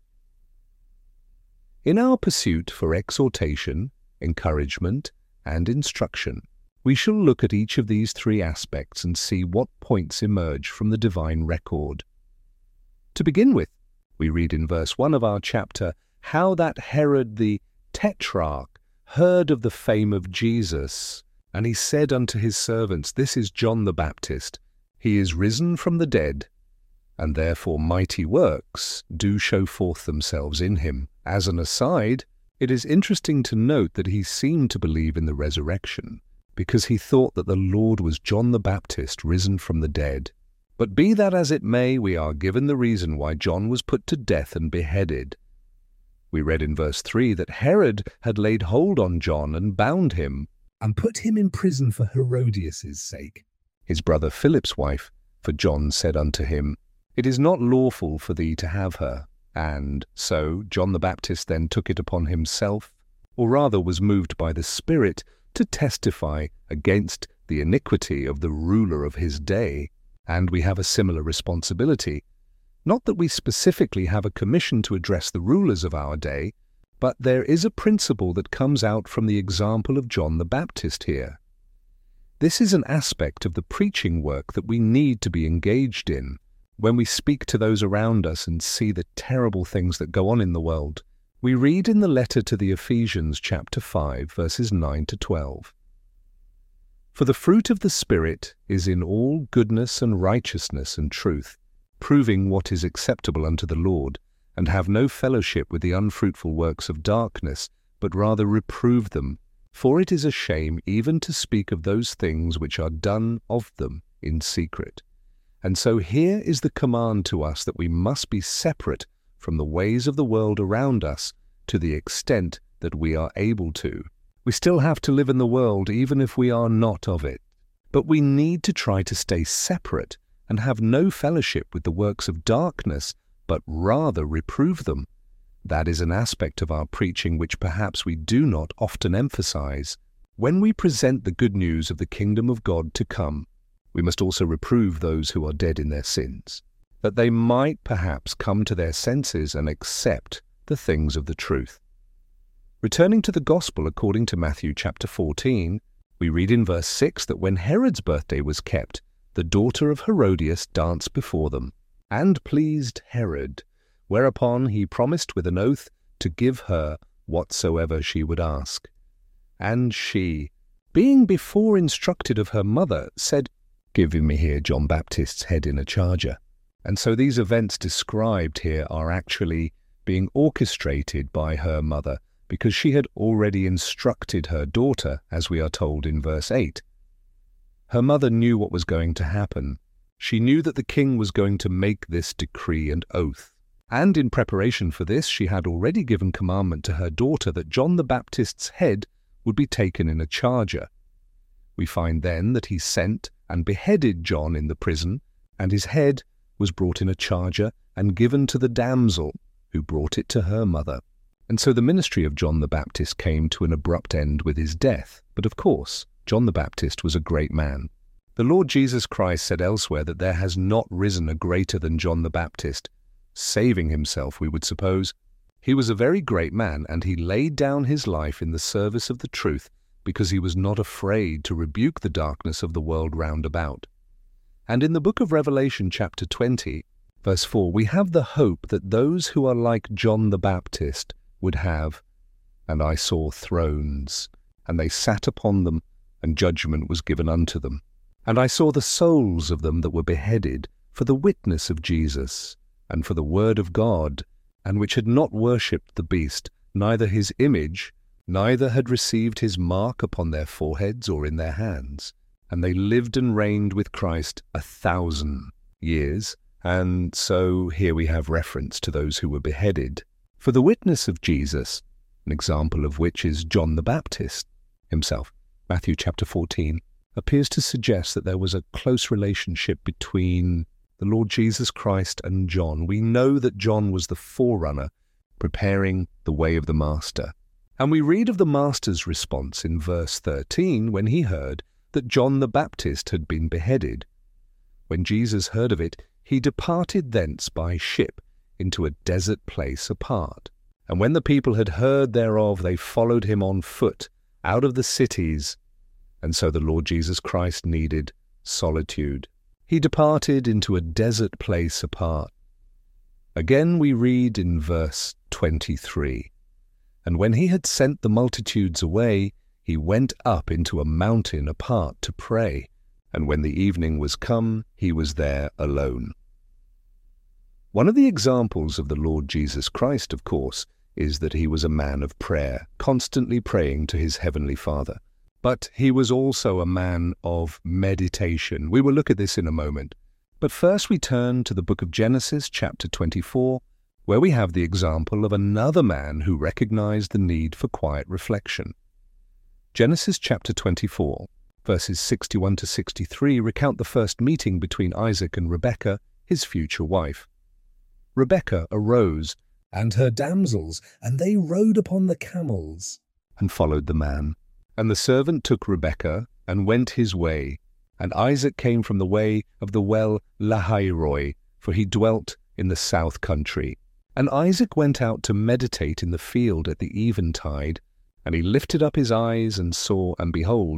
In our pursuit for exhortation, encouragement, and instruction, we shall look at each of these three aspects and see what points emerge from the divine record. To begin with, we read in verse one of our chapter how that Herod the Tetrarch heard of the fame of Jesus, and he said unto his servants, This is John the Baptist. He is risen from the dead, and therefore mighty works do show forth themselves in him. As an aside, it is interesting to note that he seemed to believe in the resurrection, because he thought that the Lord was John the Baptist risen from the dead. But be that as it may, we are given the reason why John was put to death and beheaded. We read in verse three that Herod had laid hold on John and bound him, and put him in prison for Herodias' sake, his brother Philip's wife. For John said unto him, It is not lawful for thee to have her. And so John the Baptist then took it upon himself, or rather was moved by the Spirit, to testify against the iniquity of the ruler of his day. And we have a similar responsibility. Not that we specifically have a commission to address the rulers of our day, but there is a principle that comes out from the example of John the Baptist here. This is an aspect of the preaching work that we need to be engaged in when we speak to those around us and see the terrible things that go on in the world. We read in the letter to the Ephesians chapter five, verses nine to twelve. For the fruit of the Spirit is in all goodness and righteousness and truth, proving what is acceptable unto the Lord, and have no fellowship with the unfruitful works of darkness, but rather reprove them. For it is a shame even to speak of those things which are done of them in secret. And so here is the command to us that we must be separate from the ways of the world around us to the extent that we are able to. We still have to live in the world even if we are not of it. But we need to try to stay separate and have no fellowship with the works of darkness, but rather reprove them. That is an aspect of our preaching which perhaps we do not often emphasize. When we present the good news of the kingdom of God to come, we must also reprove those who are dead in their sins, that they might perhaps come to their senses and accept the things of the truth. Returning to the Gospel according to Matthew chapter fourteen, we read in verse six that when Herod's birthday was kept, the daughter of Herodias danced before them, and pleased Herod, whereupon he promised with an oath to give her whatsoever she would ask. And she, being before instructed of her mother, said, Give me here John Baptist's head in a charger. And so these events described here are actually being orchestrated by her mother, because she had already instructed her daughter, as we are told in verse eight. Her mother knew what was going to happen. She knew that the king was going to make this decree and oath. And in preparation for this, she had already given commandment to her daughter that John the Baptist's head would be taken in a charger. We find then that he sent and beheaded John in the prison, and his head was brought in a charger and given to the damsel, who brought it to her mother. And so the ministry of John the Baptist came to an abrupt end with his death. But of course, John the Baptist was a great man. The Lord Jesus Christ said elsewhere that there has not risen a greater than John the Baptist, saving himself, we would suppose. He was a very great man, and he laid down his life in the service of the truth because he was not afraid to rebuke the darkness of the world round about. And in the book of Revelation chapter twenty, verse four, we have the hope that those who are like John the Baptist would have, and I saw thrones, and they sat upon them, and judgment was given unto them. And I saw the souls of them that were beheaded for the witness of Jesus, and for the word of God, and which had not worshipped the beast, neither his image, neither had received his mark upon their foreheads or in their hands. And they lived and reigned with Christ a thousand years. And so here we have reference to those who were beheaded for the witness of Jesus, an example of which is John the Baptist himself. Matthew chapter fourteen appears to suggest that there was a close relationship between the Lord Jesus Christ and John. We know that John was the forerunner, preparing the way of the Master. And we read of the Master's response in verse thirteen when he heard that John the Baptist had been beheaded. When Jesus heard of it, he departed thence by ship into a desert place apart. And when the people had heard thereof, they followed him on foot out of the cities. And so the Lord Jesus Christ needed solitude. He departed into a desert place apart. Again we read in verse twenty-three, And when he had sent the multitudes away, he went up into a mountain apart to pray. And when the evening was come, he was there alone. One of the examples of the Lord Jesus Christ, of course, is that he was a man of prayer, constantly praying to his heavenly Father. But he was also a man of meditation. We will look at this in a moment. But first we turn to the book of Genesis, chapter twenty-four, where we have the example of another man who recognized the need for quiet reflection. Genesis chapter twenty-four, verses sixty-one to sixty-three recount the first meeting between Isaac and Rebekah, his future wife. Rebekah arose, and her damsels, and they rode upon the camels, and followed the man. And the servant took Rebekah, and went his way. And Isaac came from the way of the well Lahairoi, for he dwelt in the south country. And Isaac went out to meditate in the field at the eventide, and he lifted up his eyes, and saw, and behold,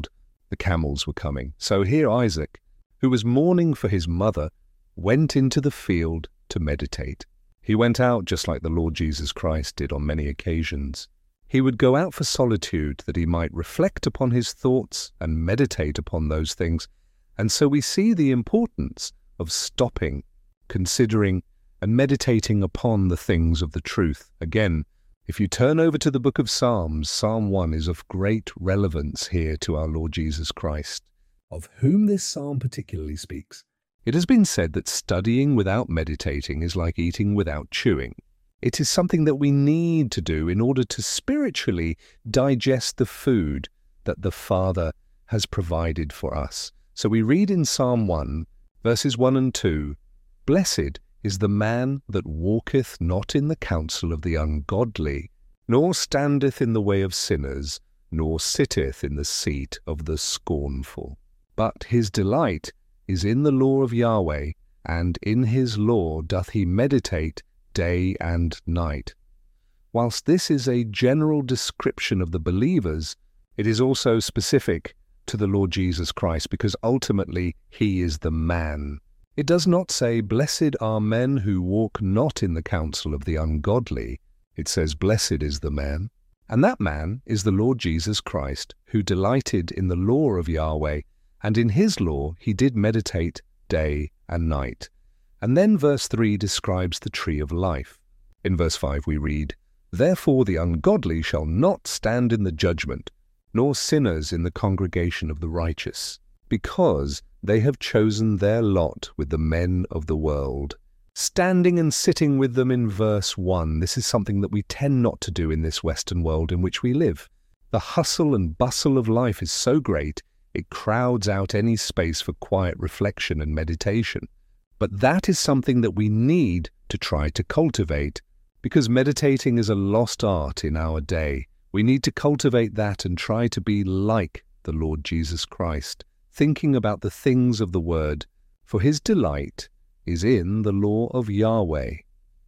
The camels were coming. So here Isaac, who was mourning for his mother, went into the field to meditate. He went out just like the Lord Jesus Christ did on many occasions. He would go out for solitude that he might reflect upon his thoughts and meditate upon those things. And so we see the importance of stopping, considering, and meditating upon the things of the truth. Again, if you turn over to the book of Psalms, Psalm one is of great relevance here to our Lord Jesus Christ. Of whom this psalm particularly speaks. It has been said that studying without meditating is like eating without chewing. It is something that we need to do in order to spiritually digest the food that the Father has provided for us. So we read in Psalm one, verses one and two, "Blessed is the man that walketh not in the counsel of the ungodly, nor standeth in the way of sinners, nor sitteth in the seat of the scornful. But his delight is in the law of Yahweh, and in his law doth he meditate day and night." Whilst this is a general description of the believers, it is also specific to the Lord Jesus Christ, because ultimately he is the man. It does not say, "Blessed are men who walk not in the counsel of the ungodly." It says, "Blessed is the man." And that man is the Lord Jesus Christ, who delighted in the law of Yahweh, and in his law he did meditate day and night. And then verse three describes the tree of life. In verse five we read, "Therefore the ungodly shall not stand in the judgment, nor sinners in the congregation of the righteous, because they have chosen their lot with the men of the world." Standing and sitting with them in verse one, this is something that we tend not to do in this Western world in which we live. The hustle and bustle of life is so great, it crowds out any space for quiet reflection and meditation. But that is something that we need to try to cultivate, because meditating is a lost art in our day. We need to cultivate that and try to be like the Lord Jesus Christ, thinking about the things of the Word, for his delight is in the law of Yahweh.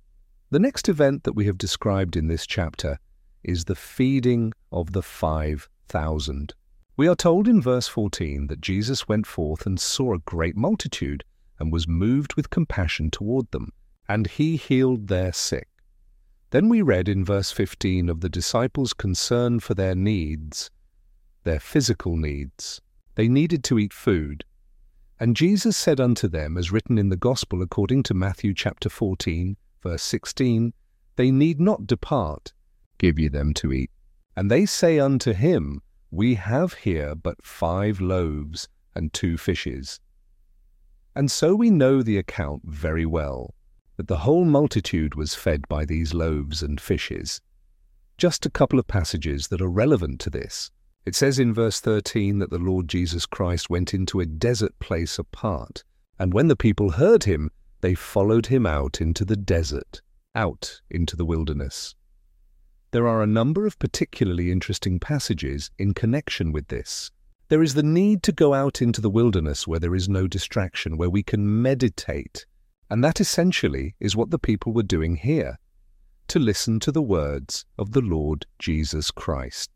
The next event that we have described in this chapter is the feeding of the five thousand. We are told in verse fourteen that Jesus went forth and saw a great multitude, and was moved with compassion toward them, and he healed their sick. Then we read in verse fifteen of the disciples' concern for their needs, their physical needs. They needed to eat food. And Jesus said unto them, as written in the Gospel according to Matthew chapter fourteen, verse sixteen, "They need not depart, give ye them to eat. And they say unto him, We have here but five loaves and two fishes." And so we know the account very well, that the whole multitude was fed by these loaves and fishes. Just a couple of passages that are relevant to this. It says in verse thirteen that the Lord Jesus Christ went into a desert place apart, and when the people heard him, they followed him out into the desert, out into the wilderness. There are a number of particularly interesting passages in connection with this. There is the need to go out into the wilderness where there is no distraction, where we can meditate, and that essentially is what the people were doing here, to listen to the words of the Lord Jesus Christ.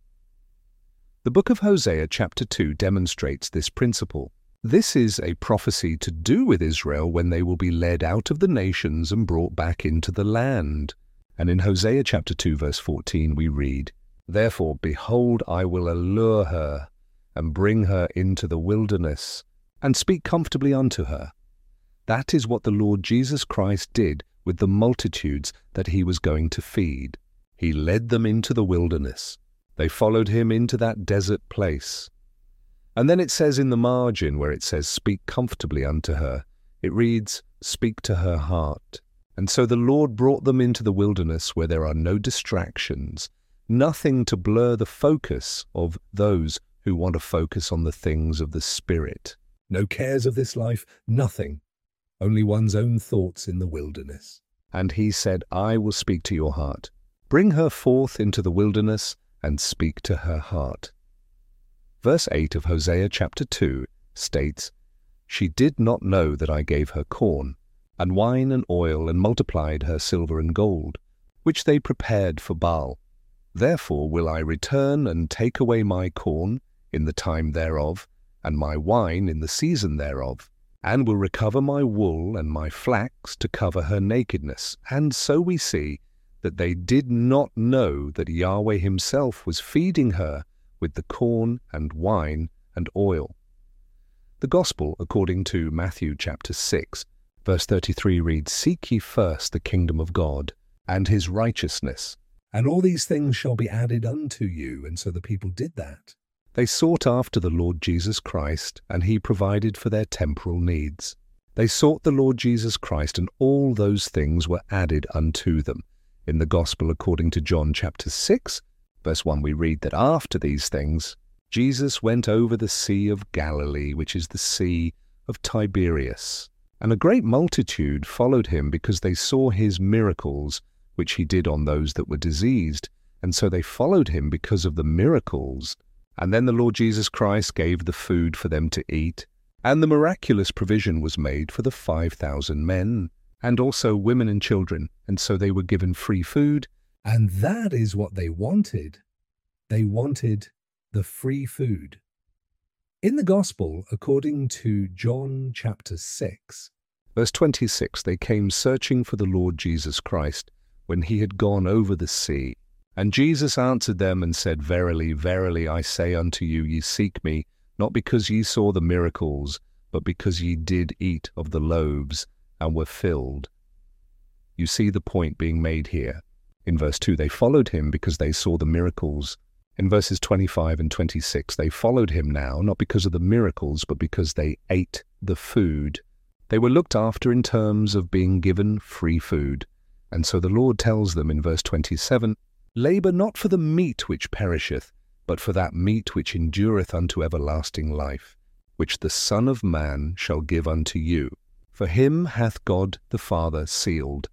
The book of Hosea chapter two demonstrates this principle. This is a prophecy to do with Israel when they will be led out of the nations and brought back into the land. And in Hosea chapter two verse fourteen we read, "Therefore, behold, I will allure her, and bring her into the wilderness, and speak comfortably unto her." That is what the Lord Jesus Christ did with the multitudes that he was going to feed. He led them into the wilderness. They followed him into that desert place. And then it says in the margin where it says, "Speak comfortably unto her," it reads, "Speak to her heart." And so the Lord brought them into the wilderness where there are no distractions, nothing to blur the focus of those who want to focus on the things of the Spirit. No cares of this life, nothing, only one's own thoughts in the wilderness. And he said, "I will speak to your heart. Bring her forth into the wilderness and speak to her heart." Verse eight of Hosea chapter two states, "She did not know that I gave her corn, and wine and oil, and multiplied her silver and gold, which they prepared for Baal. Therefore will I return and take away my corn in the time thereof, and my wine in the season thereof, and will recover my wool and my flax to cover her nakedness. And so we see that they did not know that Yahweh himself was feeding her with the corn and wine and oil. The Gospel, according to Matthew chapter six, verse thirty-three reads, "Seek ye first the kingdom of God and his righteousness, and all these things shall be added unto you." And so the people did that. They sought after the Lord Jesus Christ, and he provided for their temporal needs. They sought the Lord Jesus Christ, and all those things were added unto them. In the Gospel according to John chapter six, verse one, we read that after these things, Jesus went over the Sea of Galilee, which is the Sea of Tiberias. And a great multitude followed him because they saw his miracles, which he did on those that were diseased. And so they followed him because of the miracles. And then the Lord Jesus Christ gave the food for them to eat, and the miraculous provision was made for the five thousand men, and also women and children, and so they were given free food. And that is what they wanted. They wanted the free food. In the Gospel, according to John chapter six, verse twenty-six, they came searching for the Lord Jesus Christ when he had gone over the sea. And Jesus answered them and said, Verily, verily, I say unto you, ye seek me, not because ye saw the miracles, but because ye did eat of the loaves, and were filled. You see the point being made here. In verse two, they followed him because they saw the miracles. In verses twenty-five and twenty-six, they followed him now, not because of the miracles, but because they ate the food. They were looked after in terms of being given free food. And so the Lord tells them in verse twenty-seven, Labour not for the meat which perisheth, but for that meat which endureth unto everlasting life, which the Son of Man shall give unto you. For him hath God the Father sealed.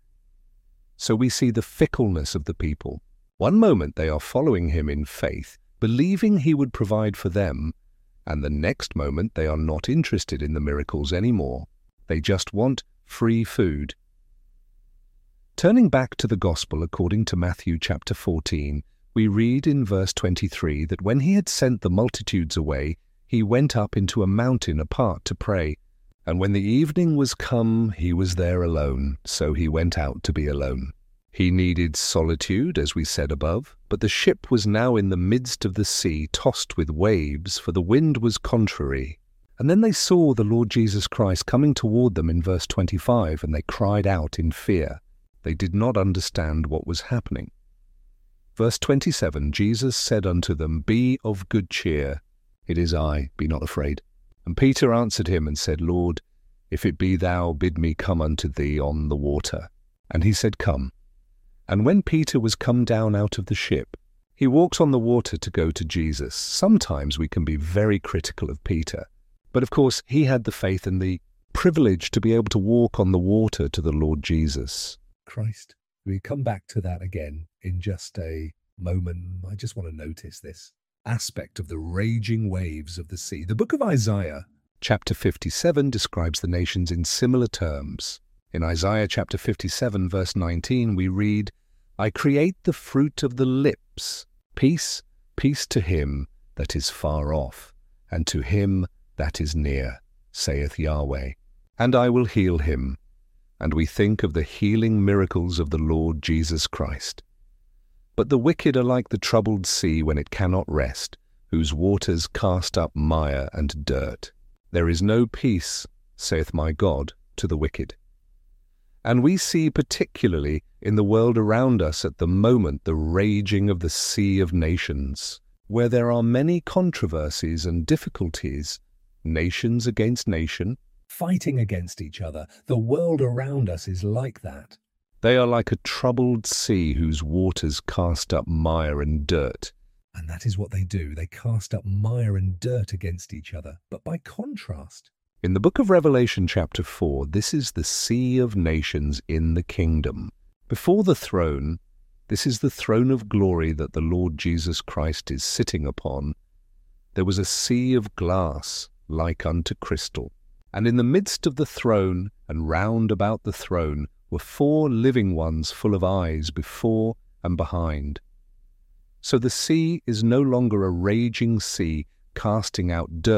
So we see the fickleness of the people. One moment they are following him in faith, believing he would provide for them, and the next moment they are not interested in the miracles anymore. They just want free food. Turning back to the Gospel according to Matthew chapter fourteen, we read in verse twenty-three that when he had sent the multitudes away, he went up into a mountain apart to pray. And when the evening was come, he was there alone, so he went out to be alone. He needed solitude, as we said above, but the ship was now in the midst of the sea, tossed with waves, for the wind was contrary. And then they saw the Lord Jesus Christ coming toward them in verse twenty-five, and they cried out in fear. They did not understand what was happening. Verse twenty-seven, Jesus said unto them, Be of good cheer, it is I, be not afraid. And Peter answered him and said, Lord, if it be thou, bid me come unto thee on the water. And he said, Come. And when Peter was come down out of the ship, he walked on the water to go to Jesus. Sometimes we can be very critical of Peter, but of course he had the faith and the privilege to be able to walk on the water to the Lord Jesus Christ. We come back to that again in just a moment. I just want to notice this aspect of the raging waves of the sea. The book of Isaiah, chapter fifty-seven, describes the nations in similar terms. In Isaiah chapter fifty-seven, verse nineteen, we read, I create the fruit of the lips, peace, peace to him that is far off, and to him that is near, saith Yahweh, and I will heal him. And we think of the healing miracles of the Lord Jesus Christ. But the wicked are like the troubled sea when it cannot rest, whose waters cast up mire and dirt. There is no peace, saith my God, to the wicked. And we see particularly in the world around us at the moment the raging of the sea of nations, where there are many controversies and difficulties, nations against nation, fighting against each other. The world around us is like that. They are like a troubled sea whose waters cast up mire and dirt. And that is what they do. They cast up mire and dirt against each other. But by contrast, in the book of Revelation chapter four, this is the sea of nations in the kingdom. Before the throne, this is the throne of glory that the Lord Jesus Christ is sitting upon. There was a sea of glass like unto crystal. And in the midst of the throne and round about the throne were four living ones full of eyes before and behind. So the sea is no longer a raging sea casting out dirt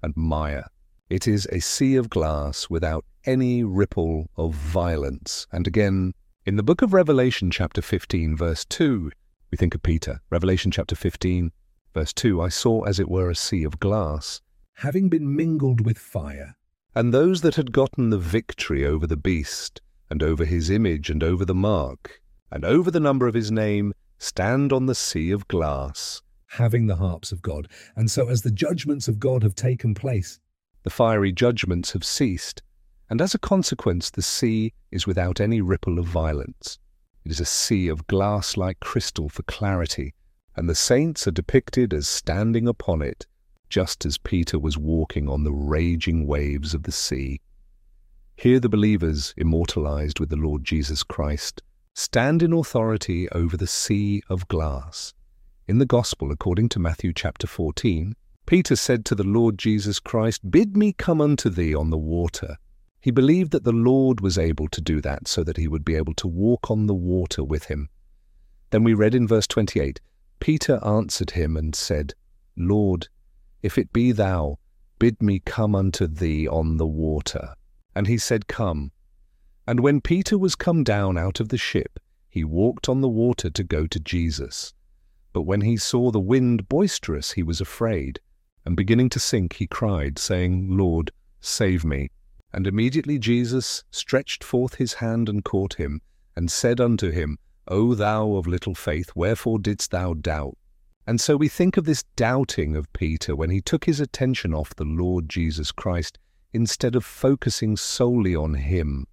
and mire. It is a sea of glass without any ripple of violence. And again, in the book of Revelation chapter fifteen, verse two, we think of Peter. Revelation chapter fifteen, verse two, I saw as it were a sea of glass, having been mingled with fire. And those that had gotten the victory over the beast, and over his image, and over the mark, and over the number of his name, stand on the sea of glass, having the harps of God. And so as the judgments of God have taken place, the fiery judgments have ceased, and as a consequence the sea is without any ripple of violence. It is a sea of glass like crystal for clarity, and the saints are depicted as standing upon it, just as Peter was walking on the raging waves of the sea. Here the believers, immortalized with the Lord Jesus Christ, stand in authority over the sea of glass. In the Gospel, according to Matthew chapter fourteen, Peter said to the Lord Jesus Christ, "Bid me come unto thee on the water." He believed that the Lord was able to do that so that he would be able to walk on the water with him. Then we read in verse twenty-eight, Peter answered him and said, "Lord, if it be thou, bid me come unto thee on the water." And he said, "Come." And when Peter was come down out of the ship, he walked on the water to go to Jesus. But when he saw the wind boisterous, he was afraid, and beginning to sink, he cried, saying, "Lord, save me." And immediately Jesus stretched forth his hand and caught him, and said unto him, O thou of little faith, wherefore didst thou doubt? And so we think of this doubting of Peter when he took his attention off the Lord Jesus Christ instead of focusing solely on him.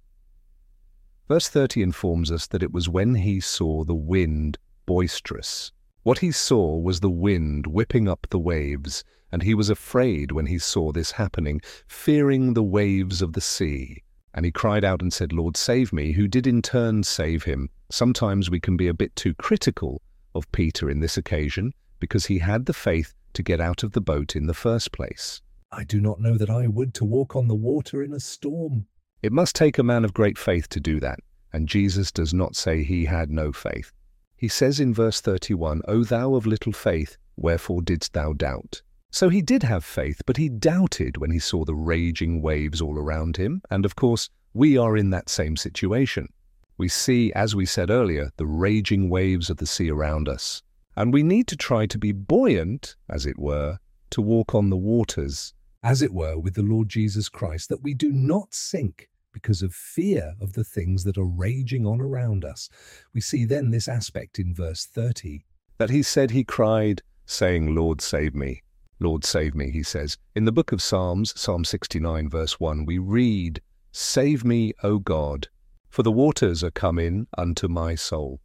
Verse thirty informs us that it was when he saw the wind boisterous. What he saw was the wind whipping up the waves, and he was afraid when he saw this happening, fearing the waves of the sea. And he cried out and said, Lord, save me, who did in turn save him. Sometimes we can be a bit too critical of Peter in this occasion, because he had the faith to get out of the boat in the first place. I do not know that I would to walk on the water in a storm. It must take a man of great faith to do that, and Jesus does not say he had no faith. He says in verse thirty-one, O thou of little faith, wherefore didst thou doubt? So he did have faith, but he doubted when he saw the raging waves all around him, and of course, we are in that same situation. We see, as we said earlier, the raging waves of the sea around us, and we need to try to be buoyant, as it were, to walk on the waters, as it were, with the Lord Jesus Christ, that we do not sink because of fear of the things that are raging on around us. We see then this aspect in verse thirty. That he said he cried, saying, Lord, save me. Lord, save me, he says. In the book of Psalms, Psalm sixty-nine, verse one, we read, Save me, O God, for the waters are come in unto my soul.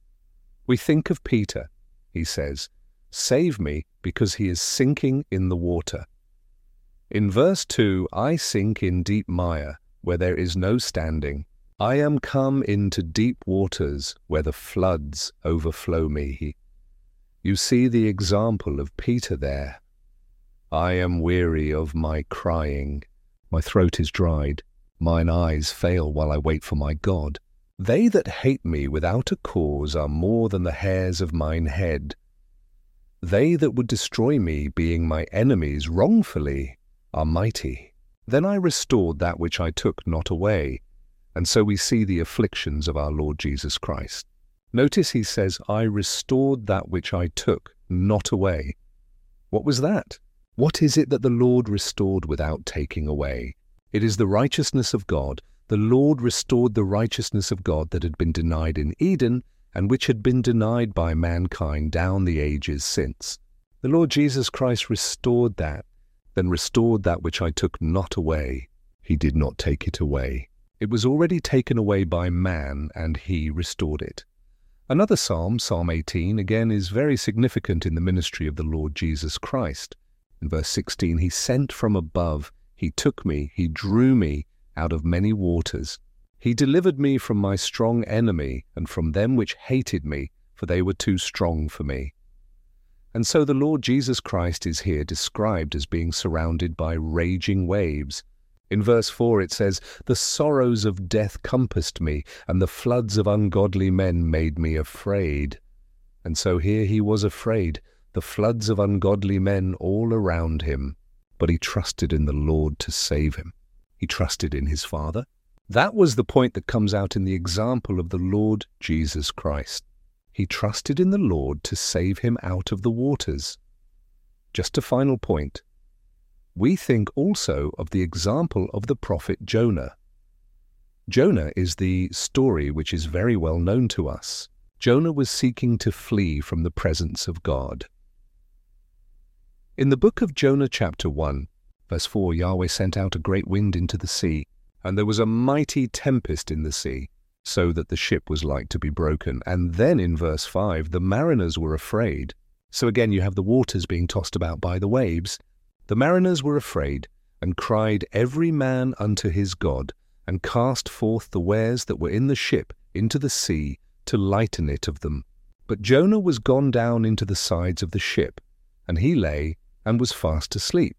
We think of Peter, he says, Save me, because he is sinking in the water. In verse two, I sink in deep mire, where there is no standing. I am come into deep waters, where the floods overflow me. You see the example of Peter there. I am weary of my crying. My throat is dried. Mine eyes fail while I wait for my God. They that hate me without a cause are more than the hairs of mine head. They that would destroy me, being my enemies wrongfully, are mighty. Then I restored that which I took not away. And so we see the afflictions of our Lord Jesus Christ. Notice he says, I restored that which I took not away. What was that? What is it that the Lord restored without taking away? It is the righteousness of God. The Lord restored the righteousness of God that had been denied in Eden and which had been denied by mankind down the ages since. The Lord Jesus Christ restored that, then restored that which I took not away. He did not take it away. It was already taken away by man, and he restored it. Another psalm, Psalm eighteen, again is very significant in the ministry of the Lord Jesus Christ. In verse sixteen, he sent from above, he took me, he drew me out of many waters. He delivered me from my strong enemy, and from them which hated me, for they were too strong for me. And so the Lord Jesus Christ is here described as being surrounded by raging waves. In verse four it says, The sorrows of death compassed me, and the floods of ungodly men made me afraid. And so here he was afraid, the floods of ungodly men all around him. but he trusted in the Lord to save him. He trusted in his Father. That was the point that comes out in the example of the Lord Jesus Christ. He trusted in the Lord to save him out of the waters. Just a final point. We think also of the example of the prophet Jonah. Jonah is the story which is very well known to us. Jonah was seeking to flee from the presence of God. In the book of Jonah chapter one, verse four, Yahweh sent out a great wind into the sea, and there was a mighty tempest in the sea, so that the ship was like to be broken. And then in verse five, the mariners were afraid. So again you have the waters being tossed about by the waves. The mariners were afraid, and cried every man unto his God, and cast forth the wares that were in the ship into the sea, to lighten it of them. But Jonah was gone down into the sides of the ship, and he lay and was fast asleep.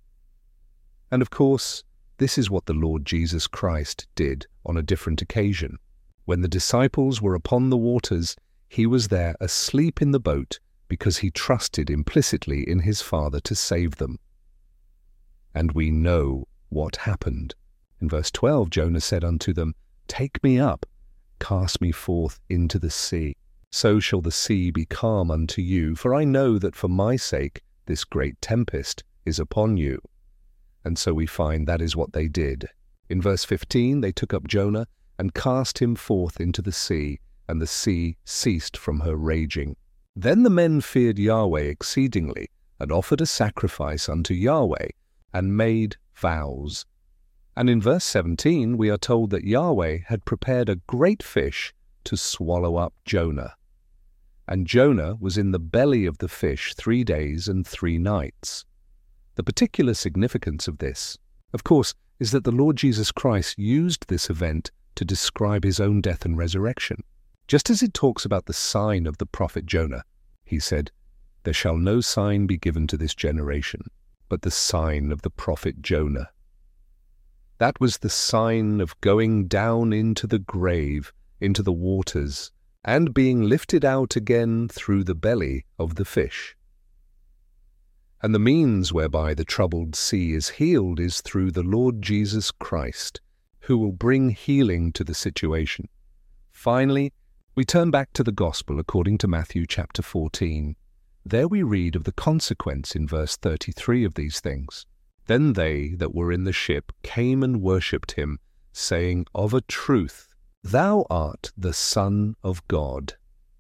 And of course, this is what the Lord Jesus Christ did on a different occasion. When the disciples were upon the waters, he was there asleep in the boat, because he trusted implicitly in his Father to save them. And we know what happened. In verse twelve, Jonah said unto them, Take me up, cast me forth into the sea. So shall the sea be calm unto you, for I know that for my sake this great tempest is upon you. And so we find that is what they did. In verse fifteen, they took up Jonah and cast him forth into the sea, and the sea ceased from her raging. Then the men feared Yahweh exceedingly, and offered a sacrifice unto Yahweh, and made vows. And in verse seventeen we are told that Yahweh had prepared a great fish to swallow up Jonah. And Jonah was in the belly of the fish three days and three nights. The particular significance of this, of course, is that the Lord Jesus Christ used this event to describe his own death and resurrection. Just as it talks about the sign of the prophet Jonah, he said, There shall no sign be given to this generation, but the sign of the prophet Jonah. That was the sign of going down into the grave, into the waters, and being lifted out again through the belly of the fish. And the means whereby the troubled sea is healed is through the Lord Jesus Christ, who will bring healing to the situation. Finally, we turn back to the Gospel according to Matthew chapter fourteen. There we read of the consequence in verse thirty-three of these things. Then they that were in the ship came and worshipped him, saying, Of a truth, thou art the Son of God.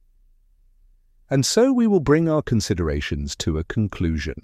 And so we will bring our considerations to a conclusion.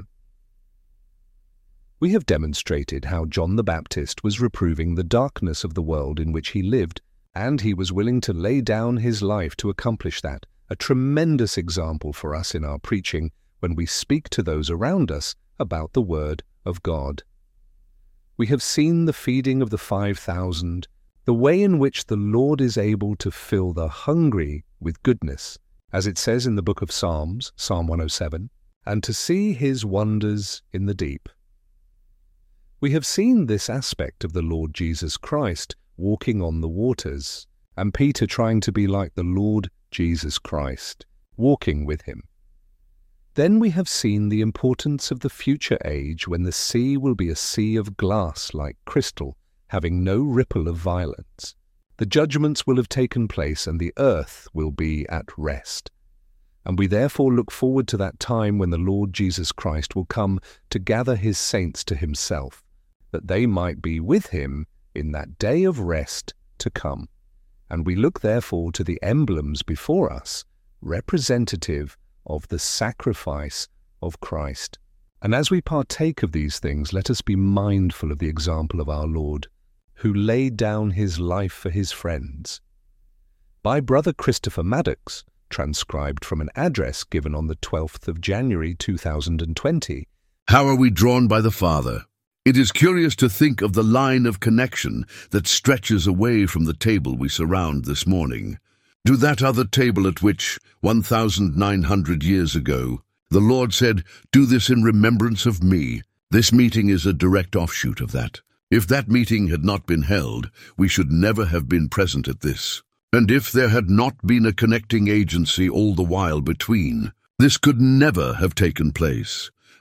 We have demonstrated how John the Baptist was reproving the darkness of the world in which he lived, and he was willing to lay down his life to accomplish that, a tremendous example for us in our preaching when we speak to those around us about the Word of God. We have seen the feeding of the five thousand, the way in which the Lord is able to fill the hungry with goodness, as it says in the book of Psalms, Psalm one oh seven, and to see his wonders in the deep. We have seen this aspect of the Lord Jesus Christ walking on the waters, and Peter trying to be like the Lord Jesus Christ, walking with him. Then we have seen the importance of the future age when the sea will be a sea of glass like crystal, having no ripple of violence. The judgments will have taken place and the earth will be at rest. And we therefore look forward to that time when the Lord Jesus Christ will come to gather his saints to himself, that they might be with him in that day of rest to come. And we look therefore to the emblems before us, representative of the sacrifice of Christ. And as we partake of these things, let us be mindful of the example of our Lord, who laid down his life for his friends. By Brother Christopher Maddox, transcribed from an address given on the twelfth of January two thousand twenty. How are we drawn by the Father? It is curious to think of the line of connection that stretches away from the table we surround this morning to that other table at which, one thousand nine hundred years ago, the Lord said, "Do this in remembrance of me." This meeting is a direct offshoot of that. If that meeting had not been held, we should never have been present at this. And if there had not been a connecting agency all the while between, this could never have taken place.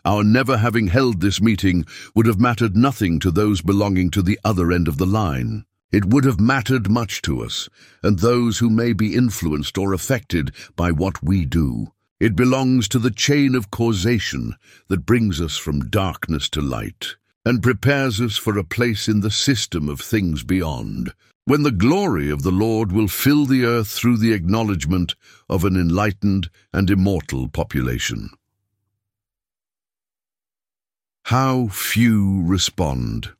Our never having held this meeting would have mattered nothing to those belonging to the other end of the line. It would have mattered much to us, and those who may be influenced or affected by what we do. It belongs to the chain of causation that brings us from darkness to light, and prepares us for a place in the system of things beyond, when the glory of the Lord will fill the earth through the acknowledgement of an enlightened and immortal population. How few respond.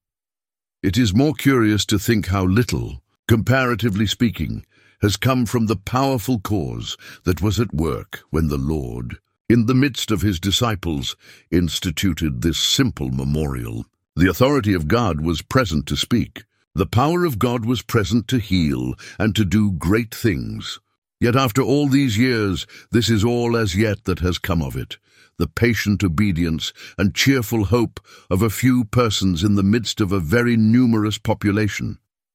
It is more curious to think how little, comparatively speaking, has come from the powerful cause that was at work when the Lord, in the midst of his disciples, instituted this simple memorial. The authority of God was present to speak. The power of God was present to heal and to do great things. Yet after all these years, this is all as yet that has come of it, the patient obedience and cheerful hope of a few persons in the midst of a very numerous population.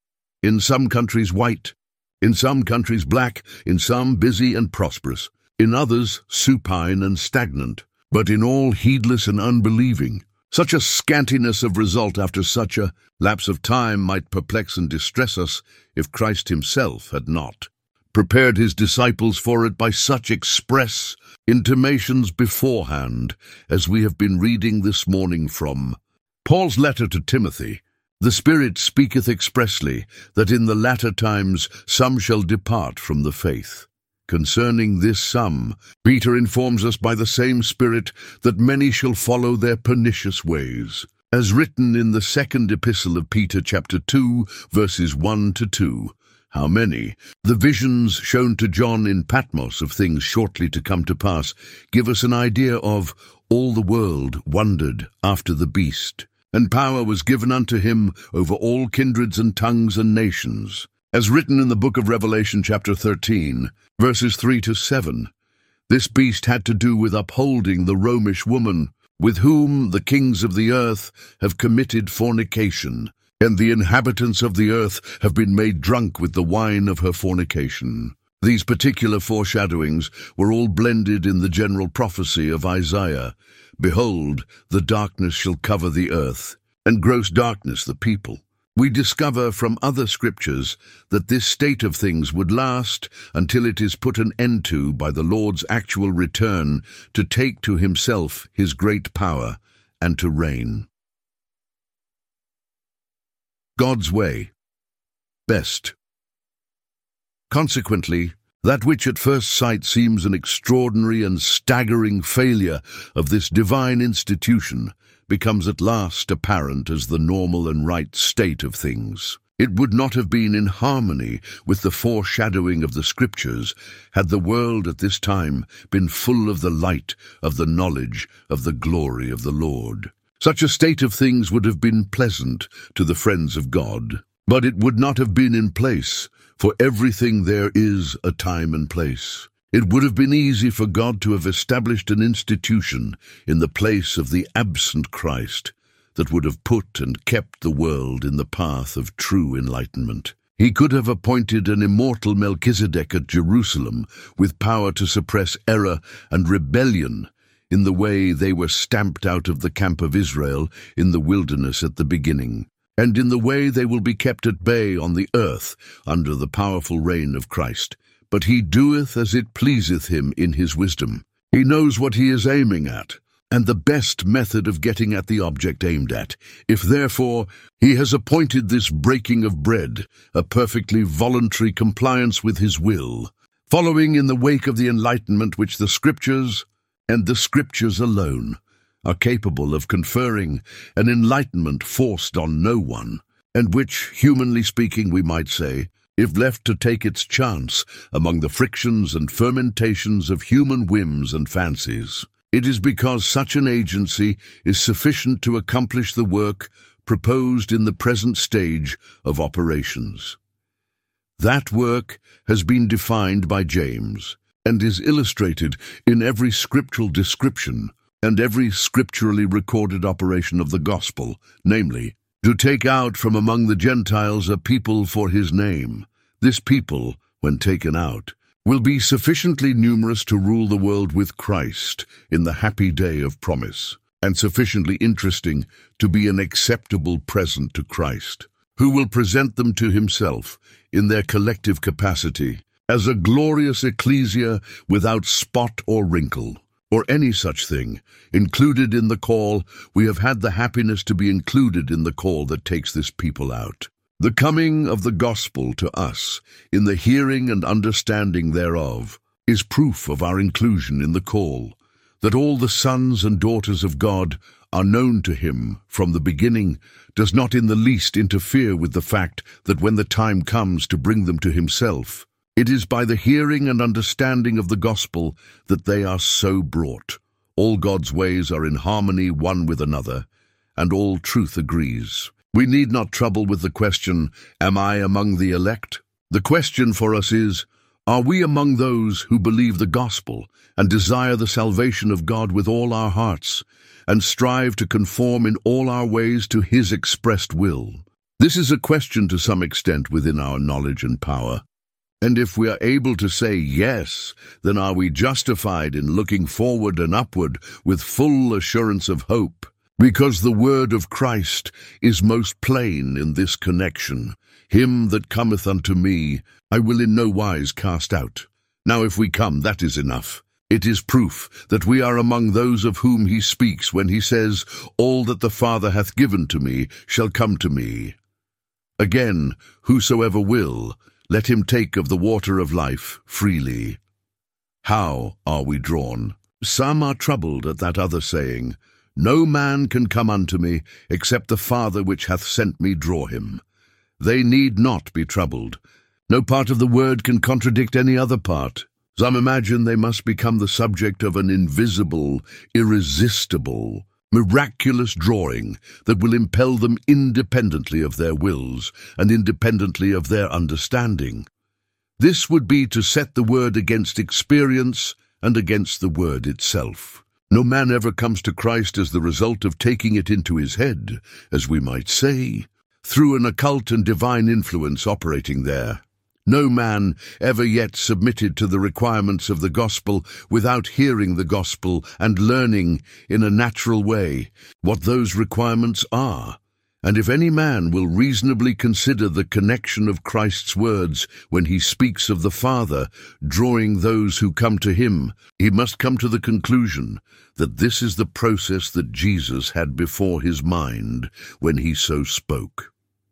In some countries white, in some countries black, in some busy and prosperous, in others supine and stagnant, but in all heedless and unbelieving. Such a scantiness of result after such a lapse of time might perplex and distress us if Christ himself had not prepared his disciples for it by such express intimations beforehand, as we have been reading this morning from Paul's letter to Timothy. The Spirit speaketh expressly that in the latter times some shall depart from the faith. Concerning this some, Peter informs us by the same Spirit that many shall follow their pernicious ways, as written in the second epistle of Peter chapter two, verses one to two. How many? The visions shown to John in Patmos of things shortly to come to pass give us an idea of all the world wondered after the beast, and power was given unto him over all kindreds and tongues and nations, as written in the book of Revelation chapter thirteen, verses three to seven. This beast had to do with upholding the Romish woman, with whom the kings of the earth have committed fornication, and the inhabitants of the earth have been made drunk with the wine of her fornication. These particular foreshadowings were all blended in the general prophecy of Isaiah. Behold, the darkness shall cover the earth, and gross darkness the people. We discover from other scriptures that this state of things would last until it is put an end to by the Lord's actual return to take to himself his great power and to reign. God's way. Best. Consequently, that which at first sight seems an extraordinary and staggering failure of this divine institution becomes at last apparent as the normal and right state of things. It would not have been in harmony with the foreshadowing of the Scriptures had the world at this time been full of the light of the knowledge of the glory of the Lord. Such a state of things would have been pleasant to the friends of God, but it would not have been in place, for everything there is a time and place. It would have been easy for God to have established an institution in the place of the absent Christ that would have put and kept the world in the path of true enlightenment. He could have appointed an immortal Melchizedek at Jerusalem with power to suppress error and rebellion in the way they were stamped out of the camp of Israel in the wilderness at the beginning, and in the way they will be kept at bay on the earth under the powerful reign of Christ. But he doeth as it pleaseth him in his wisdom. He knows what he is aiming at, and the best method of getting at the object aimed at. If therefore he has appointed this breaking of bread a perfectly voluntary compliance with his will, following in the wake of the enlightenment which the Scriptures, and the Scriptures alone, are capable of conferring, an enlightenment forced on no one, and which, humanly speaking, we might say, if left to take its chance among the frictions and fermentations of human whims and fancies, it is because such an agency is sufficient to accomplish the work proposed in the present stage of operations. That work has been defined by James, and is illustrated in every scriptural description and every scripturally recorded operation of the gospel, namely, to take out from among the Gentiles a people for his name. This people, when taken out, will be sufficiently numerous to rule the world with Christ in the happy day of promise, and sufficiently interesting to be an acceptable present to Christ, who will present them to himself in their collective capacity as a glorious ecclesia without spot or wrinkle, or any such thing, included in the call. We have had the happiness to be included in the call that takes this people out. The coming of the gospel to us, in the hearing and understanding thereof, is proof of our inclusion in the call, that all the sons and daughters of God are known to him from the beginning, does not in the least interfere with the fact that when the time comes to bring them to himself, it is by the hearing and understanding of the gospel that they are so brought. All God's ways are in harmony one with another, and all truth agrees. We need not trouble with the question, am I among the elect? The question for us is, are we among those who believe the gospel and desire the salvation of God with all our hearts, and strive to conform in all our ways to his expressed will? This is a question to some extent within our knowledge and power. And if we are able to say yes, then are we justified in looking forward and upward with full assurance of hope, because the word of Christ is most plain in this connection. Him that cometh unto me, I will in no wise cast out. Now if we come, that is enough. It is proof that we are among those of whom he speaks when he says, all that the Father hath given to me shall come to me. Again, whosoever will, let him take of the water of life freely. How are we drawn? Some are troubled at that other saying, no man can come unto me, except the Father which hath sent me draw him. They need not be troubled. No part of the word can contradict any other part. Some imagine they must become the subject of an invisible, irresistible, miraculous drawing that will impel them independently of their wills and independently of their understanding. This would be to set the word against experience and against the word itself. No man ever comes to Christ as the result of taking it into his head, as we might say, through an occult and divine influence operating there. No man ever yet submitted to the requirements of the gospel without hearing the gospel and learning in a natural way what those requirements are. And if any man will reasonably consider the connection of Christ's words when he speaks of the Father drawing those who come to him, he must come to the conclusion that this is the process that Jesus had before his mind when he so spoke.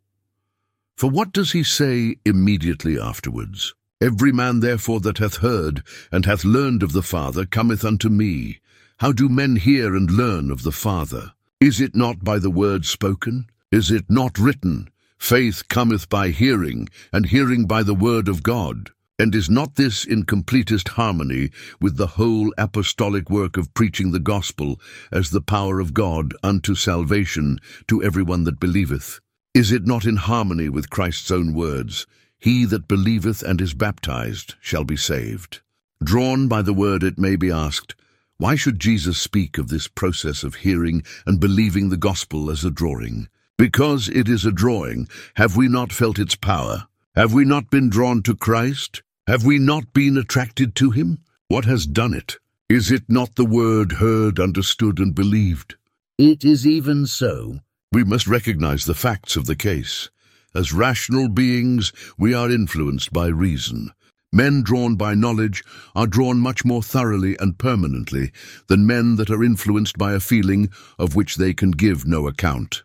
For what does he say immediately afterwards? Every man therefore that hath heard and hath learned of the Father cometh unto me. How do men hear and learn of the Father? Is it not by the word spoken? Is it not written, faith cometh by hearing, and hearing by the word of God? And is not this in completest harmony with the whole apostolic work of preaching the gospel as the power of God unto salvation to every one that believeth? Is it not in harmony with Christ's own words, he that believeth and is baptized shall be saved? Drawn by the word, it may be asked, why should Jesus speak of this process of hearing and believing the gospel as a drawing? Because it is a drawing, have we not felt its power? Have we not been drawn to Christ? Have we not been attracted to him? What has done it? Is it not the word heard, understood, and believed? It is even so. We must recognize the facts of the case. As rational beings, we are influenced by reason. Men drawn by knowledge are drawn much more thoroughly and permanently than men that are influenced by a feeling of which they can give no account.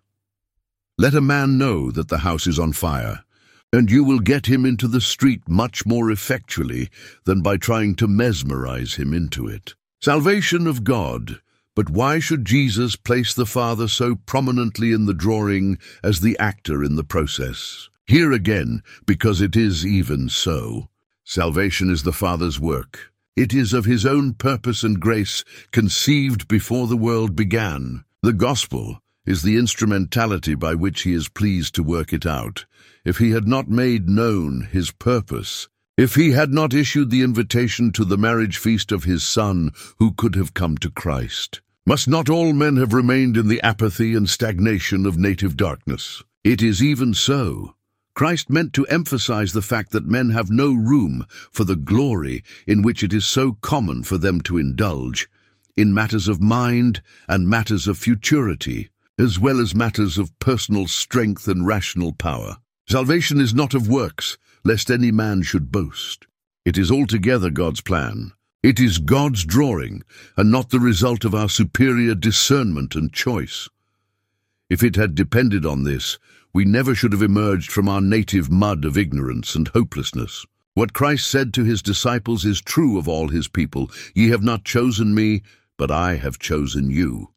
Let a man know that the house is on fire, and you will get him into the street much more effectually than by trying to mesmerize him into it. Salvation of God. But why should Jesus place the Father so prominently in the drawing as the actor in the process? Here again, because it is even so. Salvation is the Father's work. It is of his own purpose and grace, conceived before the world began. The gospel is the instrumentality by which he is pleased to work it out. If he had not made known his purpose, if he had not issued the invitation to the marriage feast of his Son, who could have come to Christ? Must not all men have remained in the apathy and stagnation of native darkness? It is even so. Christ meant to emphasize the fact that men have no room for the glory in which it is so common for them to indulge, in matters of mind and matters of futurity, as well as matters of personal strength and rational power. Salvation is not of works, lest any man should boast. It is altogether God's plan. It is God's drawing, and not the result of our superior discernment and choice. If it had depended on this, we never should have emerged from our native mud of ignorance and hopelessness. What Christ said to his disciples is true of all his people. Ye have not chosen me, but I have chosen you.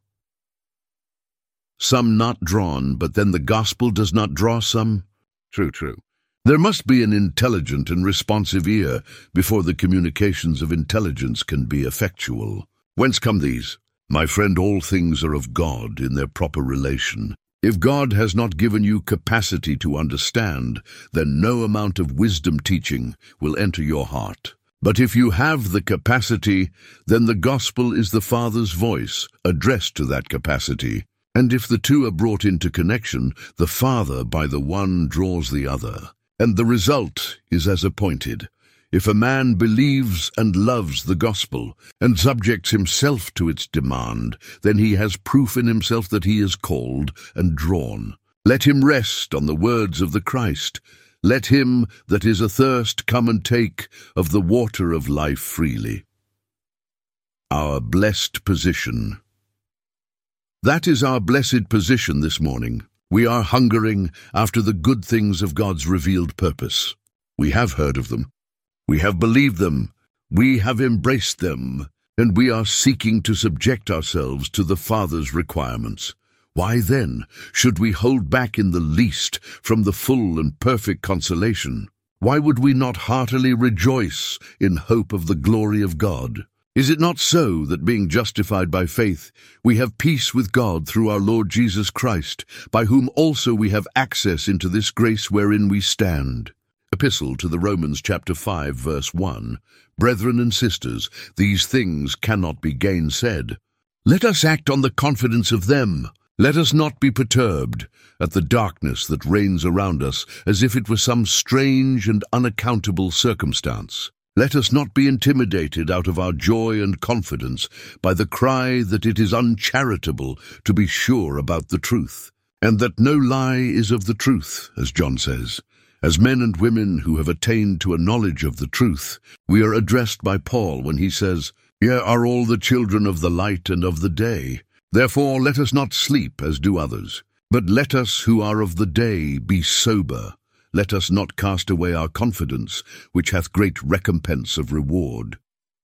Some not drawn, but then the gospel does not draw some? True, true. There must be an intelligent and responsive ear before the communications of intelligence can be effectual. Whence come these? My friend, all things are of God in their proper relation. If God has not given you capacity to understand, then no amount of wisdom teaching will enter your heart. But if you have the capacity, then the gospel is the Father's voice addressed to that capacity. And if the two are brought into connection, the Father by the one draws the other. And the result is as appointed. If a man believes and loves the gospel, and subjects himself to its demand, then he has proof in himself that he is called and drawn. Let him rest on the words of the Christ. Let him that is athirst come and take of the water of life freely. Our blessed position. That is our blessed position this morning. We are hungering after the good things of God's revealed purpose. We have heard of them. We have believed them, we have embraced them, and we are seeking to subject ourselves to the Father's requirements. Why then should we hold back in the least from the full and perfect consolation? Why would we not heartily rejoice in hope of the glory of God? Is it not so that being justified by faith, we have peace with God through our Lord Jesus Christ, by whom also we have access into this grace wherein we stand? Epistle to the Romans chapter five verse one. Brethren and sisters, these things cannot be gainsaid. Let us act on the confidence of them. Let us not be perturbed at the darkness that reigns around us, as if it were some strange and unaccountable circumstance. Let us not be intimidated out of our joy and confidence by the cry that it is uncharitable to be sure about the truth, and that no lie is of the truth, as John says. As men and women who have attained to a knowledge of the truth, we are addressed by Paul when he says, Ye are all the children of the light and of the day. Therefore let us not sleep as do others, but let us who are of the day be sober. Let us not cast away our confidence, which hath great recompense of reward.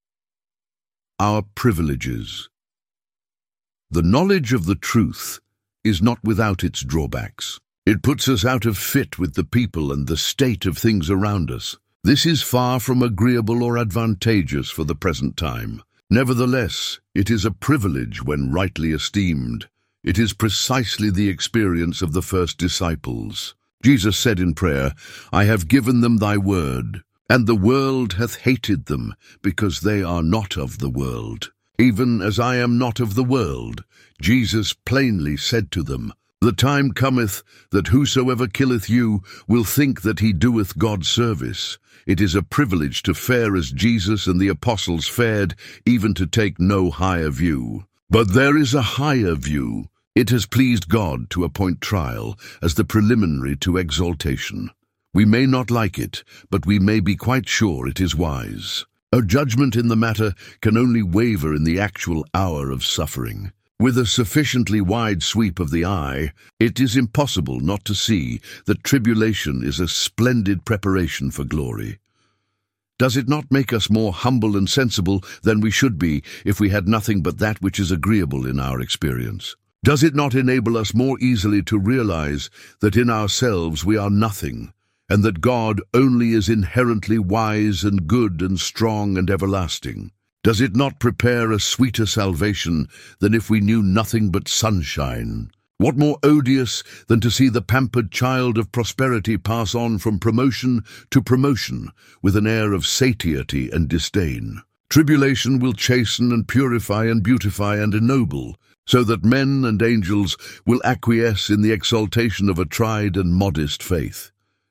Our privileges. The knowledge of the truth is not without its drawbacks. It puts us out of fit with the people and the state of things around us. This is far from agreeable or advantageous for the present time. Nevertheless, it is a privilege when rightly esteemed. It is precisely the experience of the first disciples. Jesus said in prayer, I have given them thy word, and the world hath hated them, because they are not of the world. Even as I am not of the world, Jesus plainly said to them, The time cometh that whosoever killeth you will think that he doeth God service. It is a privilege to fare as Jesus and the apostles fared, even to take no higher view. But there is a higher view. It has pleased God to appoint trial as the preliminary to exaltation. We may not like it, but we may be quite sure it is wise. Our judgment in the matter can only waver in the actual hour of suffering. With a sufficiently wide sweep of the eye, it is impossible not to see that tribulation is a splendid preparation for glory. Does it not make us more humble and sensible than we should be if we had nothing but that which is agreeable in our experience? Does it not enable us more easily to realize that in ourselves we are nothing, and that God only is inherently wise and good and strong and everlasting? Does it not prepare a sweeter salvation than if we knew nothing but sunshine? What more odious than to see the pampered child of prosperity pass on from promotion to promotion with an air of satiety and disdain? Tribulation will chasten and purify and beautify and ennoble, so that men and angels will acquiesce in the exaltation of a tried and modest faith.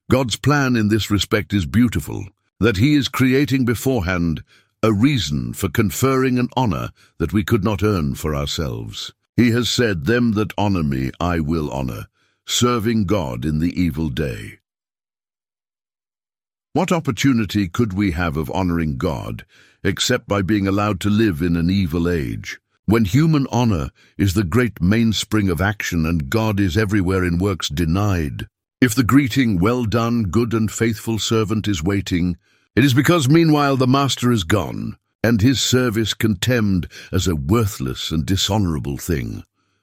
God's plan in this respect is beautiful, that He is creating beforehand a reason for conferring an honor that we could not earn for ourselves. He has said, "Them that honor me I will honor," serving God in the evil day. What opportunity could we have of honoring God except by being allowed to live in an evil age, when human honor is the great mainspring of action and God is everywhere in works denied? If the greeting, "Well done, good and faithful servant," is waiting, it is because meanwhile the master is gone, and his service contemned as a worthless and dishonorable thing.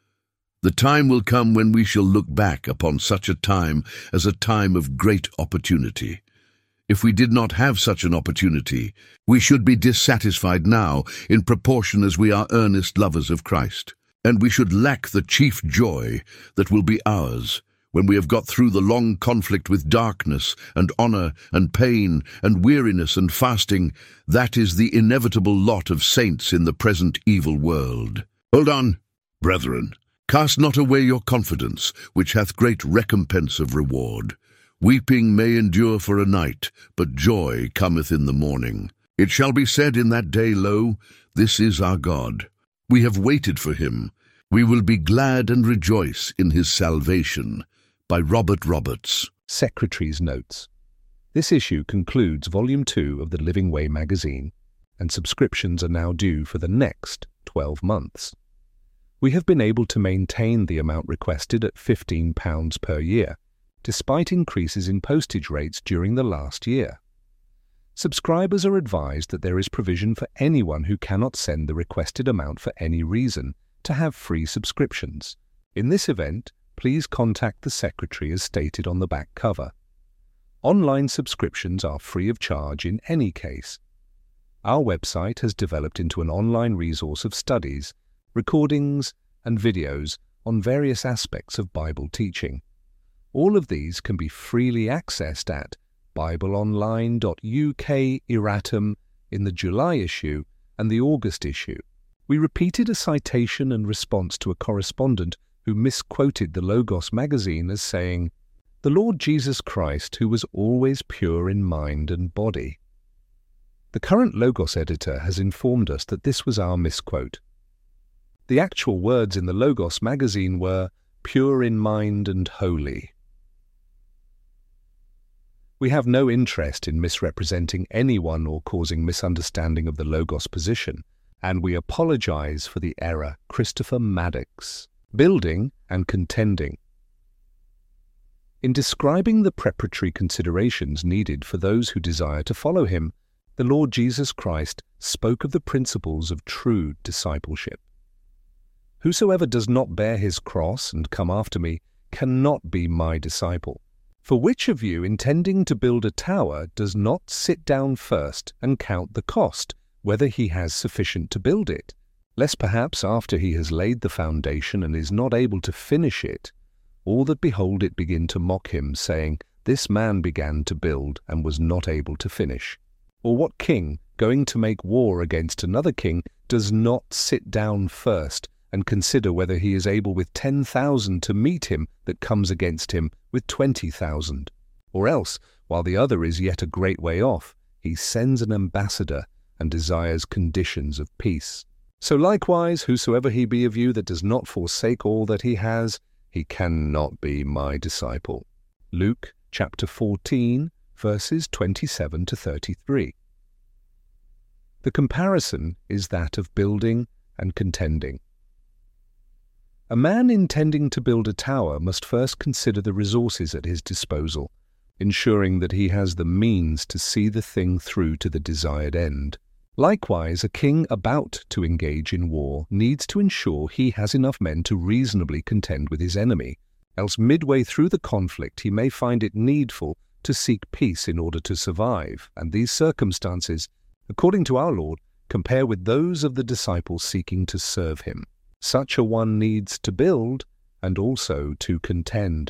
The time will come when we shall look back upon such a time as a time of great opportunity. If we did not have such an opportunity, we should be dissatisfied now in proportion as we are earnest lovers of Christ, and we should lack the chief joy that will be ours when we have got through the long conflict with darkness and honor and pain and weariness and fasting. That is the inevitable lot of saints in the present evil world. Hold on, brethren. Cast not away your confidence, which hath great recompense of reward. Weeping may endure for a night, but joy cometh in the morning. It shall be said in that day, Lo, this is our God. We have waited for him. We will be glad and rejoice in his salvation. By Robert Roberts. Secretary's Notes. This issue concludes Volume two of the Living Way magazine, and subscriptions are now due for the next twelve months. We have been able to maintain the amount requested at fifteen pounds per year, despite increases in postage rates during the last year. Subscribers are advised that there is provision for anyone who cannot send the requested amount for any reason to have free subscriptions. In this event, please contact the Secretary as stated on the back cover. Online subscriptions are free of charge in any case. Our website has developed into an online resource of studies, recordings, and videos on various aspects of Bible teaching. All of these can be freely accessed at bible online dot U K erratum in the July issue and the August issue. We repeated a citation and response to a correspondent who misquoted the Logos magazine as saying, "The Lord Jesus Christ, who was always pure in mind and body." The current Logos editor has informed us that this was our misquote. The actual words in the Logos magazine were "pure in mind and holy." We have no interest in misrepresenting anyone or causing misunderstanding of the Logos position, and we apologize for the error. Christopher Maddox. Building and contending. In describing the preparatory considerations needed for those who desire to follow him, the Lord Jesus Christ spoke of the principles of true discipleship. "Whosoever does not bear his cross and come after me cannot be my disciple. For which of you, intending to build a tower, does not sit down first and count the cost, whether he has sufficient to build it? Lest perhaps after he has laid the foundation and is not able to finish it, all that behold it begin to mock him, saying, This man began to build and was not able to finish. Or what king, going to make war against another king, does not sit down first and consider whether he is able with ten thousand to meet him that comes against him with twenty thousand? Or else, while the other is yet a great way off, he sends an ambassador and desires conditions of peace. So likewise, whosoever he be of you that does not forsake all that he has, he cannot be my disciple." Luke chapter fourteen, verses twenty-seven to thirty-three. The comparison is that of building and contending. A man intending to build a tower must first consider the resources at his disposal, ensuring that he has the means to see the thing through to the desired end. Likewise, a king about to engage in war needs to ensure he has enough men to reasonably contend with his enemy, else midway through the conflict he may find it needful to seek peace in order to survive, and these circumstances, according to our Lord, compare with those of the disciples seeking to serve him. Such a one needs to build and also to contend.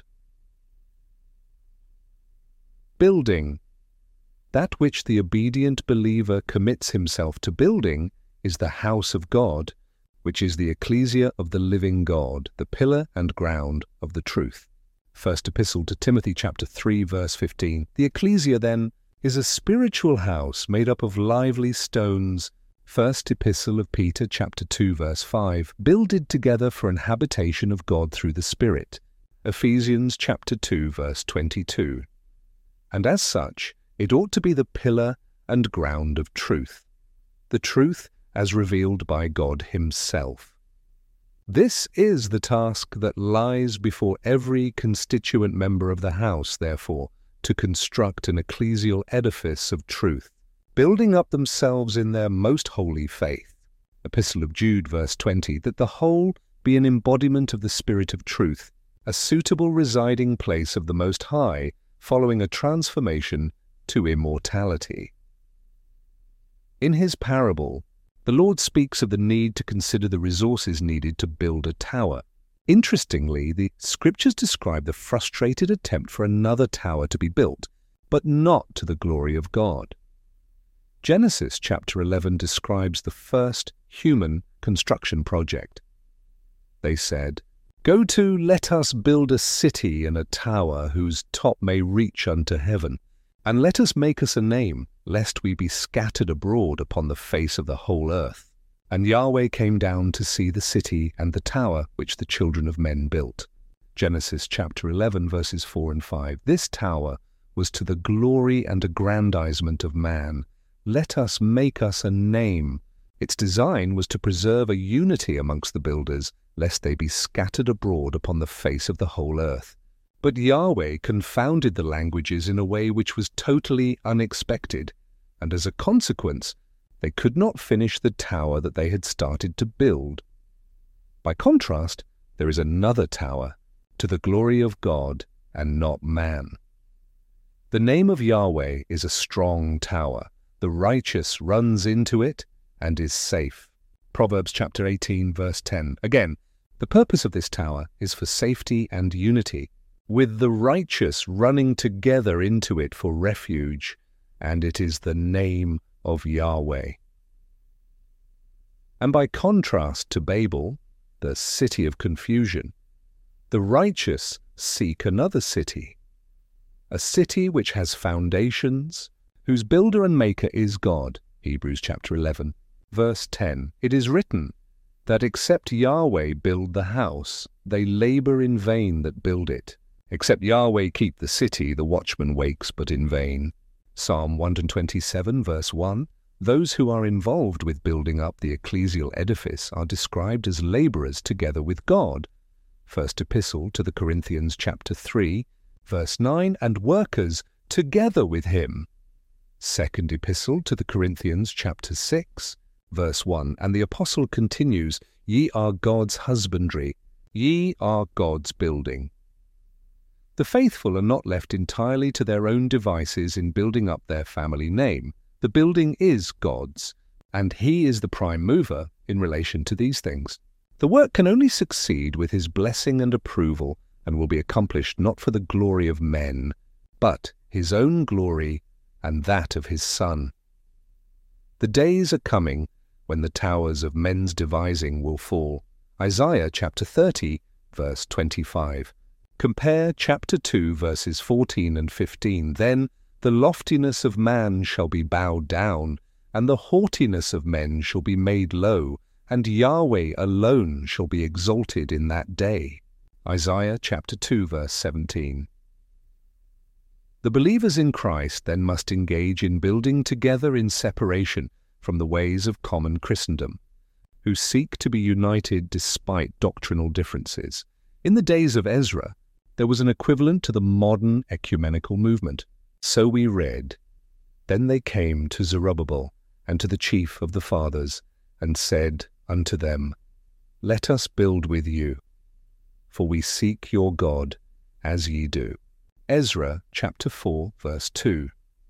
Building. That which the obedient believer commits himself to building is the house of God, which is the ecclesia of the living God, the pillar and ground of the truth. First Epistle to Timothy chapter three verse fifteen. The ecclesia, then, is a spiritual house made up of lively stones. First Epistle of Peter chapter two verse five. Builded together for an habitation of God through the Spirit. Ephesians chapter two verse twenty-two. And as such, it ought to be the pillar and ground of truth. The truth as revealed by God Himself. This is the task that lies before every constituent member of the house, therefore, to construct an ecclesial edifice of truth, building up themselves in their most holy faith. Epistle of Jude, verse twenty, that the whole be an embodiment of the Spirit of truth, a suitable residing place of the Most High, following a transformation to immortality. In his parable, the Lord speaks of the need to consider the resources needed to build a tower. Interestingly, the Scriptures describe the frustrated attempt for another tower to be built, but not to the glory of God. Genesis chapter eleven describes the first human construction project. They said, "Go to, let us build a city and a tower whose top may reach unto heaven, and let us make us a name, lest we be scattered abroad upon the face of the whole earth." And Yahweh came down to see the city and the tower which the children of men built. Genesis chapter eleven verses four and five. This tower was to the glory and aggrandizement of man. Let us make us a name. Its design was to preserve a unity amongst the builders, lest they be scattered abroad upon the face of the whole earth. But Yahweh confounded the languages in a way which was totally unexpected, and as a consequence, they could not finish the tower that they had started to build. By contrast, there is another tower, to the glory of God and not man. The name of Yahweh is a strong tower. The righteous runs into it and is safe. Proverbs chapter eighteen verse ten. Again, the purpose of this tower is for safety and unity, with the righteous running together into it for refuge, and it is the name of Yahweh. And by contrast to Babel, the city of confusion, the righteous seek another city, a city which has foundations, whose builder and maker is God. Hebrews chapter eleven, verse ten. It is written that except Yahweh build the house, they labor in vain that build it. Except Yahweh keep the city, the watchman wakes but in vain. Psalm one twenty-seven, verse one. Those who are involved with building up the ecclesial edifice are described as laborers together with God. First Epistle to the Corinthians chapter three, verse nine, and workers together with him. Second Epistle to the Corinthians chapter six, verse one, and the apostle continues, Ye are God's husbandry, ye are God's building. The faithful are not left entirely to their own devices in building up their family name. The building is God's, and He is the prime mover in relation to these things. The work can only succeed with His blessing and approval, and will be accomplished not for the glory of men, but His own glory and that of His Son. The days are coming when the towers of men's devising will fall. Isaiah chapter thirty, verse twenty-five. Compare chapter two, verses fourteen and fifteen. Then the loftiness of man shall be bowed down, and the haughtiness of men shall be made low, and Yahweh alone shall be exalted in that day. Isaiah chapter two, verse seventeen. The believers in Christ then must engage in building together in separation from the ways of common Christendom, who seek to be united despite doctrinal differences. In the days of Ezra, there was an equivalent to the modern ecumenical movement. So we read, Then they came to Zerubbabel and to the chief of the fathers, and said unto them, Let us build with you, for we seek your God, as ye do. Ezra chapter four, verse two.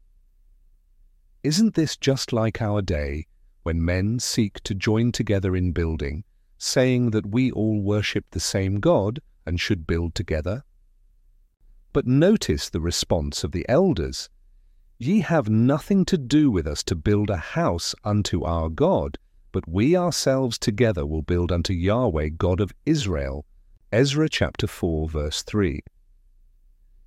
Isn't this just like our day, when men seek to join together in building, saying that we all worship the same God and should build together? But notice the response of the elders. Ye have nothing to do with us to build a house unto our God, but we ourselves together will build unto Yahweh God of Israel. Ezra chapter four, verse three.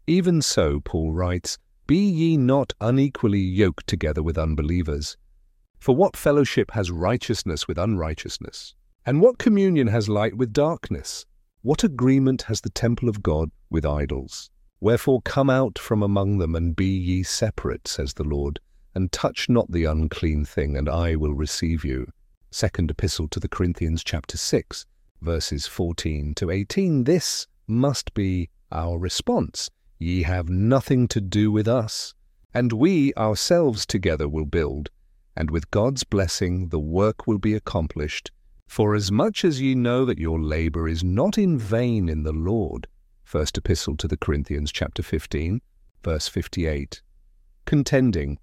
Even so, Paul writes, be ye not unequally yoked together with unbelievers. For what fellowship has righteousness with unrighteousness? And what communion has light with darkness? What agreement has the temple of God with idols? Wherefore come out from among them, and be ye separate, says the Lord, and touch not the unclean thing, and I will receive you. Second Epistle to the Corinthians chapter six, verses fourteen to eighteen. This must be our response. Ye have nothing to do with us, and we ourselves together will build, and with God's blessing the work will be accomplished. For as much as ye know that your labour is not in vain in the Lord. First Epistle to the Corinthians chapter fifteen, verse fifty-eight. Contending.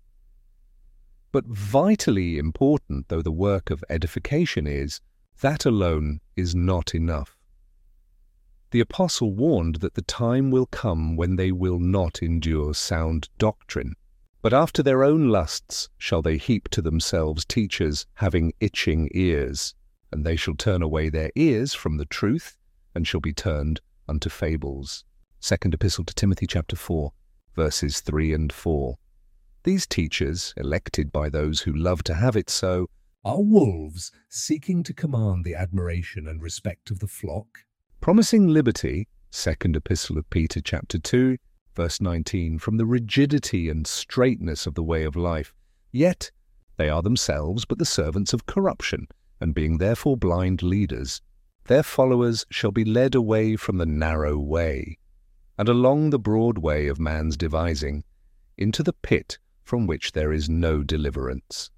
But vitally important though the work of edification is, that alone is not enough. The apostle warned that the time will come when they will not endure sound doctrine, but after their own lusts shall they heap to themselves teachers having itching ears, and they shall turn away their ears from the truth, and shall be turned unto fables. Second Epistle to Timothy chapter four, verses three and four. These teachers, elected by those who love to have it so, are wolves seeking to command the admiration and respect of the flock, promising liberty, Second Epistle of Peter chapter two, verse nineteen, from the rigidity and straightness of the way of life. Yet they are themselves but the servants of corruption, and being therefore blind leaders, their followers shall be led away from the narrow way, and along the broad way of man's devising, into the pit from which there is no deliverance.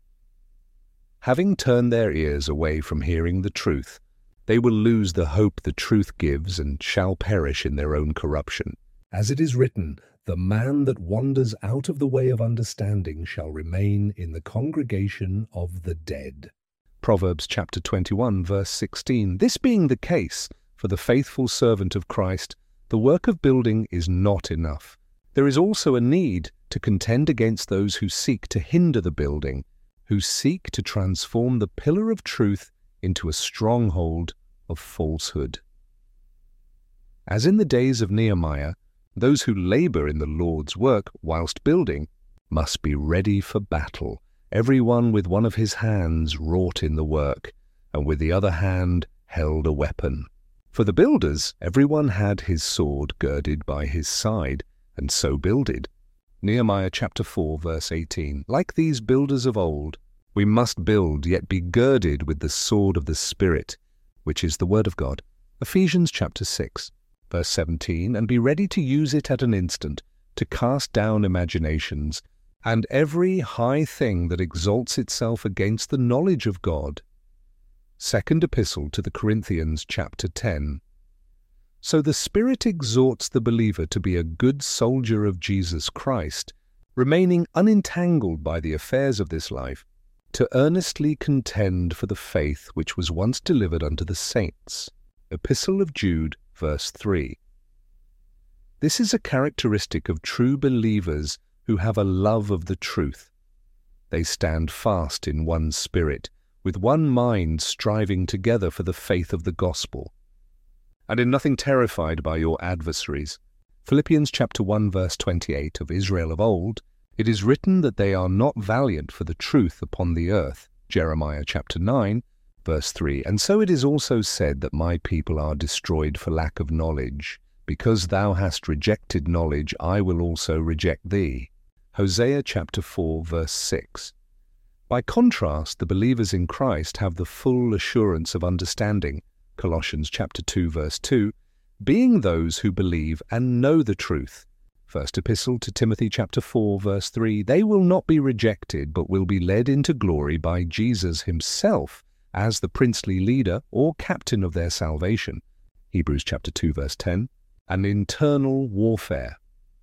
Having turned their ears away from hearing the truth, they will lose the hope the truth gives, and shall perish in their own corruption. As it is written, the man that wanders out of the way of understanding shall remain in the congregation of the dead. Proverbs chapter twenty-one, verse sixteen. This being the case, for the faithful servant of Christ, the work of building is not enough. There is also a need to contend against those who seek to hinder the building, who seek to transform the pillar of truth into a stronghold of falsehood. As in the days of Nehemiah, those who labor in the Lord's work whilst building must be ready for battle, every one with one of his hands wrought in the work, and with the other hand held a weapon. For the builders, every one had his sword girded by his side, and so builded. Nehemiah chapter four, verse eighteen. Like these builders of old, we must build, yet be girded with the sword of the Spirit, which is the word of God. Ephesians chapter six, verse seventeen. And be ready to use it at an instant, to cast down imaginations, and every high thing that exalts itself against the knowledge of God. Second Epistle to the Corinthians chapter ten. So the Spirit exhorts the believer to be a good soldier of Jesus Christ, remaining unentangled by the affairs of this life, to earnestly contend for the faith which was once delivered unto the saints. Epistle of Jude, verse three. This is a characteristic of true believers who have a love of the truth. They stand fast in one spirit, with one mind striving together for the faith of the gospel, and in nothing terrified by your adversaries. Philippians chapter one, verse twenty-eight. Of Israel of old, it is written that they are not valiant for the truth upon the earth. Jeremiah chapter nine, verse three. And so it is also said that my people are destroyed for lack of knowledge. Because thou hast rejected knowledge, I will also reject thee. Hosea chapter four, verse six. By contrast, the believers in Christ have the full assurance of understanding. Colossians chapter two, verse two, being those who believe and know the truth. First Epistle to Timothy chapter four, verse three, they will not be rejected, but will be led into glory by Jesus himself as the princely leader or captain of their salvation. Hebrews chapter two, verse ten, an internal warfare.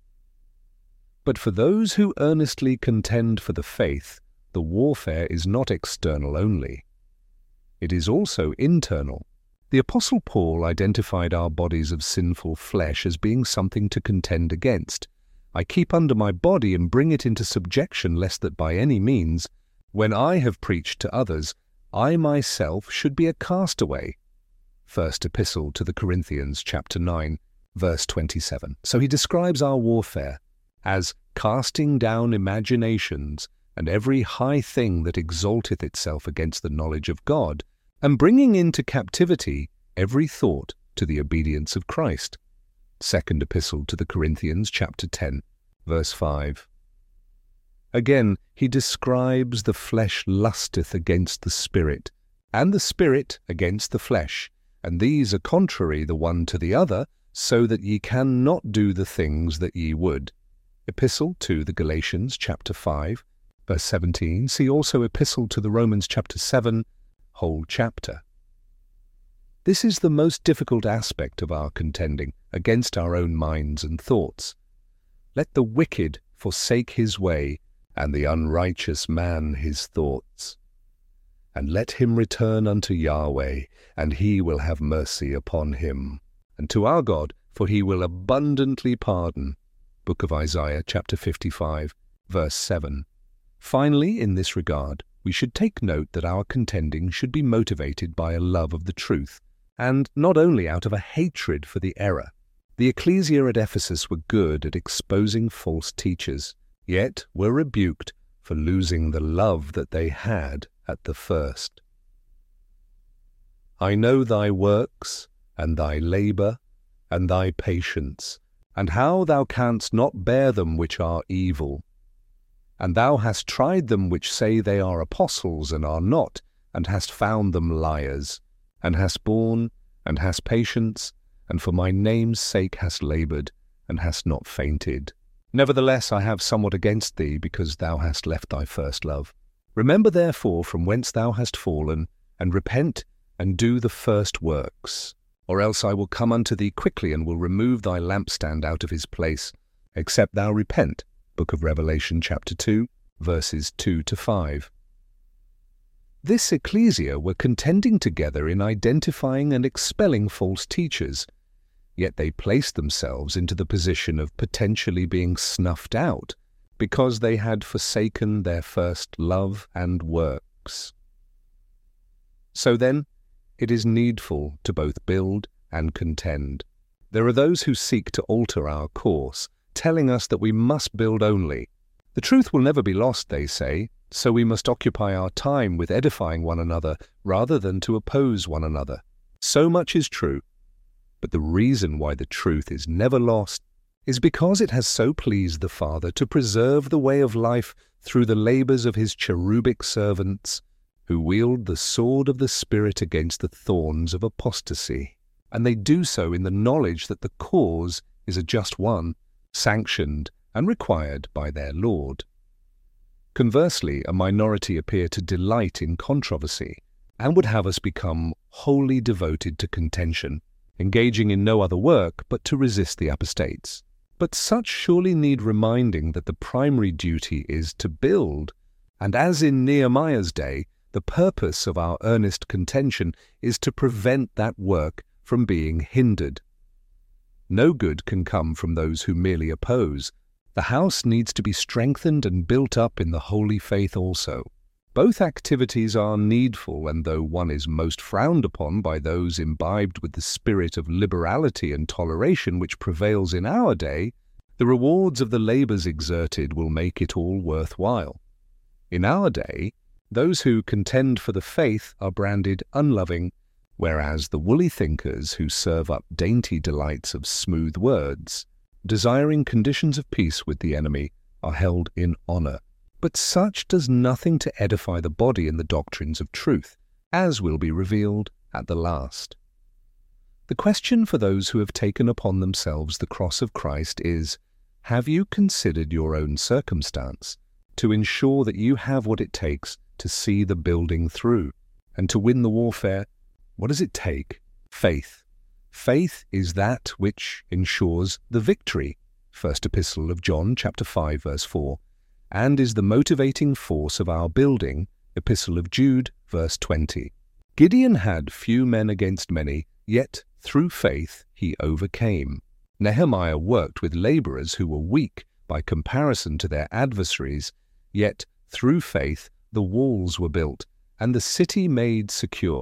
But for those who earnestly contend for the faith, the warfare is not external only. It is also internal. The Apostle Paul identified our bodies of sinful flesh as being something to contend against. I keep under my body and bring it into subjection, lest that by any means, when I have preached to others, I myself should be a castaway. First Epistle to the Corinthians chapter nine, verse twenty-seven. So he describes our warfare as casting down imaginations and every high thing that exalteth itself against the knowledge of God, and bringing into captivity every thought to the obedience of Christ. Second Epistle to the Corinthians, chapter ten, verse five. Again, he describes the flesh lusteth against the Spirit, and the Spirit against the flesh, and these are contrary the one to the other, so that ye cannot do the things that ye would. Epistle to the Galatians, chapter five, verse seventeen. See also Epistle to the Romans, chapter seven, whole chapter. This is the most difficult aspect of our contending against our own minds and thoughts. Let the wicked forsake his way, and the unrighteous man his thoughts. And let him return unto Yahweh, and he will have mercy upon him, and to our God, for he will abundantly pardon. Book of Isaiah, chapter fifty-five, verse seven. Finally, in this regard, we should take note that our contending should be motivated by a love of the truth, and not only out of a hatred for the error. The ecclesia at Ephesus were good at exposing false teachers, yet were rebuked for losing the love that they had at the first. I know thy works, and thy labour, and thy patience, and how thou canst not bear them which are evil. And thou hast tried them which say they are apostles, and are not, and hast found them liars, and hast borne, and hast patience, and for my name's sake hast laboured, and hast not fainted. Nevertheless I have somewhat against thee, because thou hast left thy first love. Remember therefore from whence thou hast fallen, and repent, and do the first works. Or else I will come unto thee quickly, and will remove thy lampstand out of his place, except thou repent. Book of Revelation, chapter two, verses two to five. This ecclesia were contending together in identifying and expelling false teachers, yet they placed themselves into the position of potentially being snuffed out because they had forsaken their first love and works. So then, it is needful to both build and contend. There are those who seek to alter our course, telling us that we must build only. The truth will never be lost, they say, so we must occupy our time with edifying one another rather than to oppose one another. So much is true, but the reason why the truth is never lost is because it has so pleased the Father to preserve the way of life through the labours of his cherubic servants, who wield the sword of the Spirit against the thorns of apostasy. And they do so in the knowledge that the cause is a just one, sanctioned and required by their Lord. Conversely, a minority appear to delight in controversy, and would have us become wholly devoted to contention, engaging in no other work but to resist the apostates. But such surely need reminding that the primary duty is to build, and as in Nehemiah's day, the purpose of our earnest contention is to prevent that work from being hindered. No good can come from those who merely oppose. The house needs to be strengthened and built up in the holy faith also. Both activities are needful, and though one is most frowned upon by those imbibed with the spirit of liberality and toleration which prevails in our day, the rewards of the labours exerted will make it all worthwhile. In our day, those who contend for the faith are branded unloving, whereas the woolly thinkers who serve up dainty delights of smooth words, desiring conditions of peace with the enemy, are held in honour. But such does nothing to edify the body in the doctrines of truth, as will be revealed at the last. The question for those who have taken upon themselves the cross of Christ is, have you considered your own circumstance to ensure that you have what it takes to see the building through? And to win the warfare, what does it take? Faith. Faith is that which ensures the victory. First Epistle of John, chapter five, verse four. And is the motivating force of our building, Epistle of Jude, verse twenty. Gideon had few men against many, yet through faith he overcame. Nehemiah worked with labourers who were weak by comparison to their adversaries, yet through faith the walls were built and the city made secure.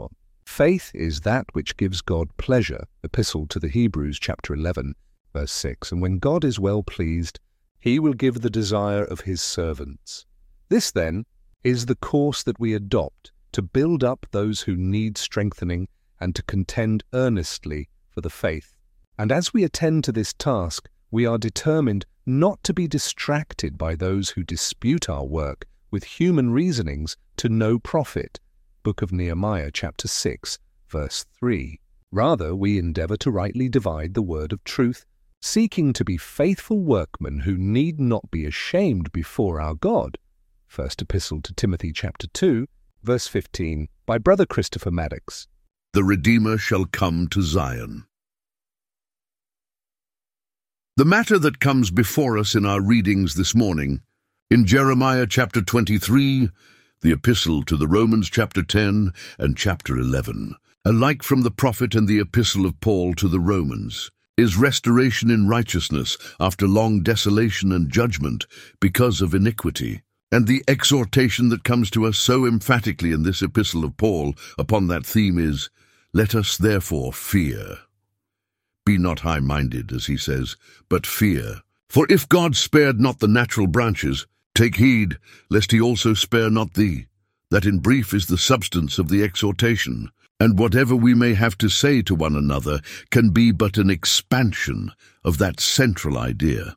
Faith is that which gives God pleasure, Epistle to the Hebrews chapter eleven, verse six, and when God is well pleased, he will give the desire of his servants. This, then, is the course that we adopt to build up those who need strengthening and to contend earnestly for the faith. And as we attend to this task, we are determined not to be distracted by those who dispute our work with human reasonings to no profit. Book of Nehemiah, chapter six, verse three. Rather, we endeavour to rightly divide the word of truth, seeking to be faithful workmen who need not be ashamed before our God. First Epistle to Timothy, chapter two, verse fifteen, by Brother Christopher Maddox. The Redeemer shall come to Zion. The matter that comes before us in our readings this morning, in Jeremiah chapter twenty-three, the Epistle to the Romans chapter ten, and chapter eleven, alike from the prophet and the Epistle of Paul to the Romans, is restoration in righteousness after long desolation and judgment because of iniquity. And the exhortation that comes to us so emphatically in this epistle of Paul upon that theme is, "Let us therefore fear. Be not high-minded," as he says, "but fear. For if God spared not the natural branches, take heed, lest he also spare not thee." That in brief is the substance of the exhortation, and whatever we may have to say to one another can be but an expansion of that central idea.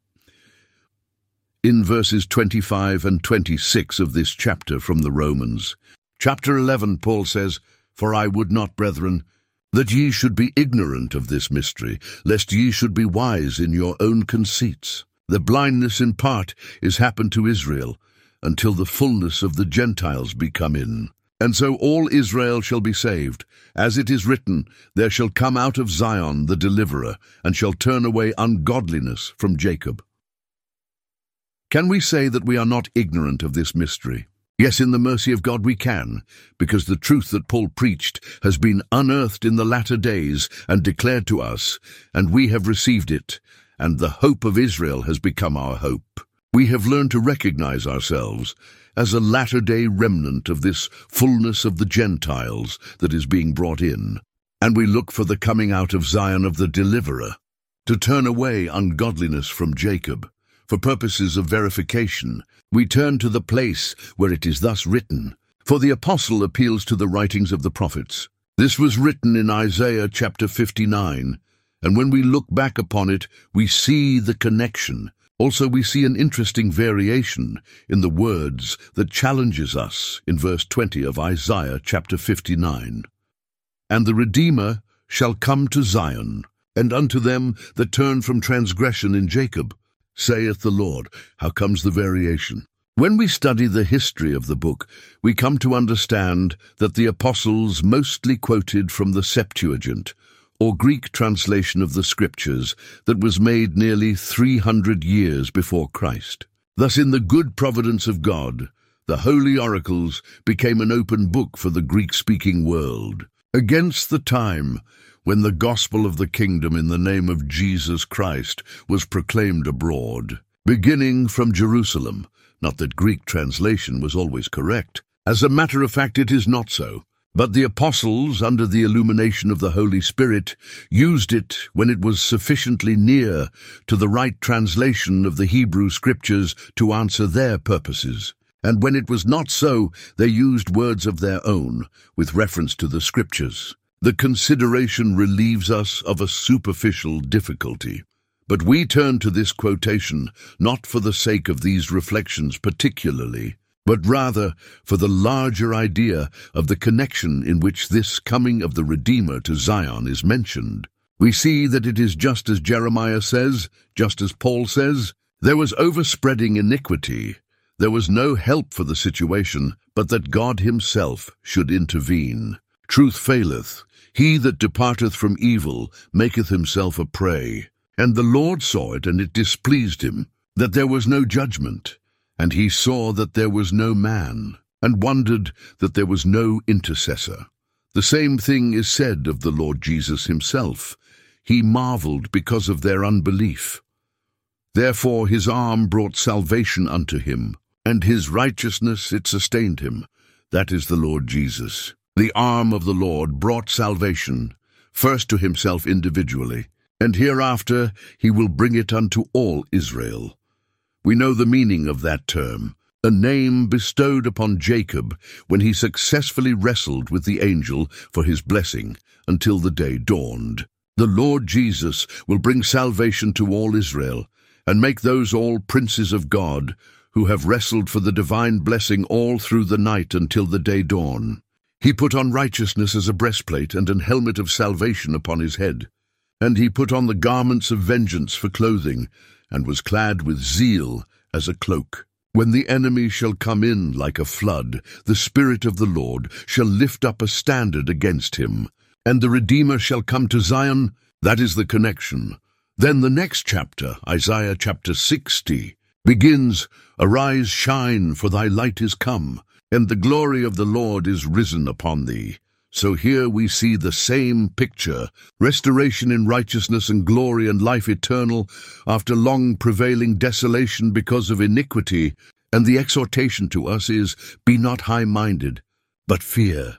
In verses twenty-five and twenty-six of this chapter from the Romans, chapter eleven, Paul says, "For I would not, brethren, that ye should be ignorant of this mystery, lest ye should be wise in your own conceits. The blindness in part is happened to Israel, until the fullness of the Gentiles be come in. And so all Israel shall be saved. As it is written, there shall come out of Zion the deliverer, and shall turn away ungodliness from Jacob." Can we say that we are not ignorant of this mystery? Yes, in the mercy of God we can, because the truth that Paul preached has been unearthed in the latter days and declared to us, and we have received it, and the hope of Israel has become our hope. We have learned to recognize ourselves as a latter-day remnant of this fullness of the Gentiles that is being brought in, and we look for the coming out of Zion of the deliverer, to turn away ungodliness from Jacob. For purposes of verification, we turn to the place where it is thus written, for the apostle appeals to the writings of the prophets. This was written in Isaiah chapter fifty-nine, and when we look back upon it, we see the connection. Also, we see an interesting variation in the words that challenges us in verse twenty of Isaiah chapter fifty-nine. "And the Redeemer shall come to Zion, and unto them that turn from transgression in Jacob, saith the Lord." How comes the variation? When we study the history of the book, we come to understand that the apostles mostly quoted from the Septuagint, or Greek translation of the Scriptures, that was made nearly three hundred years before Christ. Thus, in the good providence of God, the Holy Oracles became an open book for the Greek-speaking world. Against the time when the gospel of the kingdom in the name of Jesus Christ was proclaimed abroad, beginning from Jerusalem. Not that Greek translation was always correct. As a matter of fact, it is not so. But the apostles, under the illumination of the Holy Spirit, used it when it was sufficiently near to the right translation of the Hebrew Scriptures to answer their purposes. And when it was not so, they used words of their own with reference to the Scriptures. The consideration relieves us of a superficial difficulty. But we turn to this quotation not for the sake of these reflections particularly, but rather for the larger idea of the connection in which this coming of the Redeemer to Zion is mentioned. We see that it is just as Jeremiah says, just as Paul says, there was overspreading iniquity. There was no help for the situation, but that God himself should intervene. Truth faileth. He that departeth from evil maketh himself a prey. And the Lord saw it, and it displeased him, that there was no judgment. And he saw that there was no man, and wondered that there was no intercessor. The same thing is said of the Lord Jesus himself. He marveled because of their unbelief. Therefore his arm brought salvation unto him, and his righteousness it sustained him. That is the Lord Jesus. The arm of the Lord brought salvation, first to himself individually, and hereafter he will bring it unto all Israel. We know the meaning of that term, a name bestowed upon Jacob when he successfully wrestled with the angel for his blessing until the day dawned. The Lord Jesus will bring salvation to all Israel and make those all princes of God who have wrestled for the divine blessing all through the night until the day dawn. He put on righteousness as a breastplate and an helmet of salvation upon his head. And he put on the garments of vengeance for clothing, and was clad with zeal as a cloak. When the enemy shall come in like a flood, the Spirit of the Lord shall lift up a standard against him. And the Redeemer shall come to Zion. That is the connection. Then the next chapter, Isaiah chapter sixty, begins, Arise, shine, for thy light is come, and the glory of the Lord is risen upon thee. So here we see the same picture, restoration in righteousness and glory and life eternal after long prevailing desolation because of iniquity, and the exhortation to us is, Be not high-minded, but fear.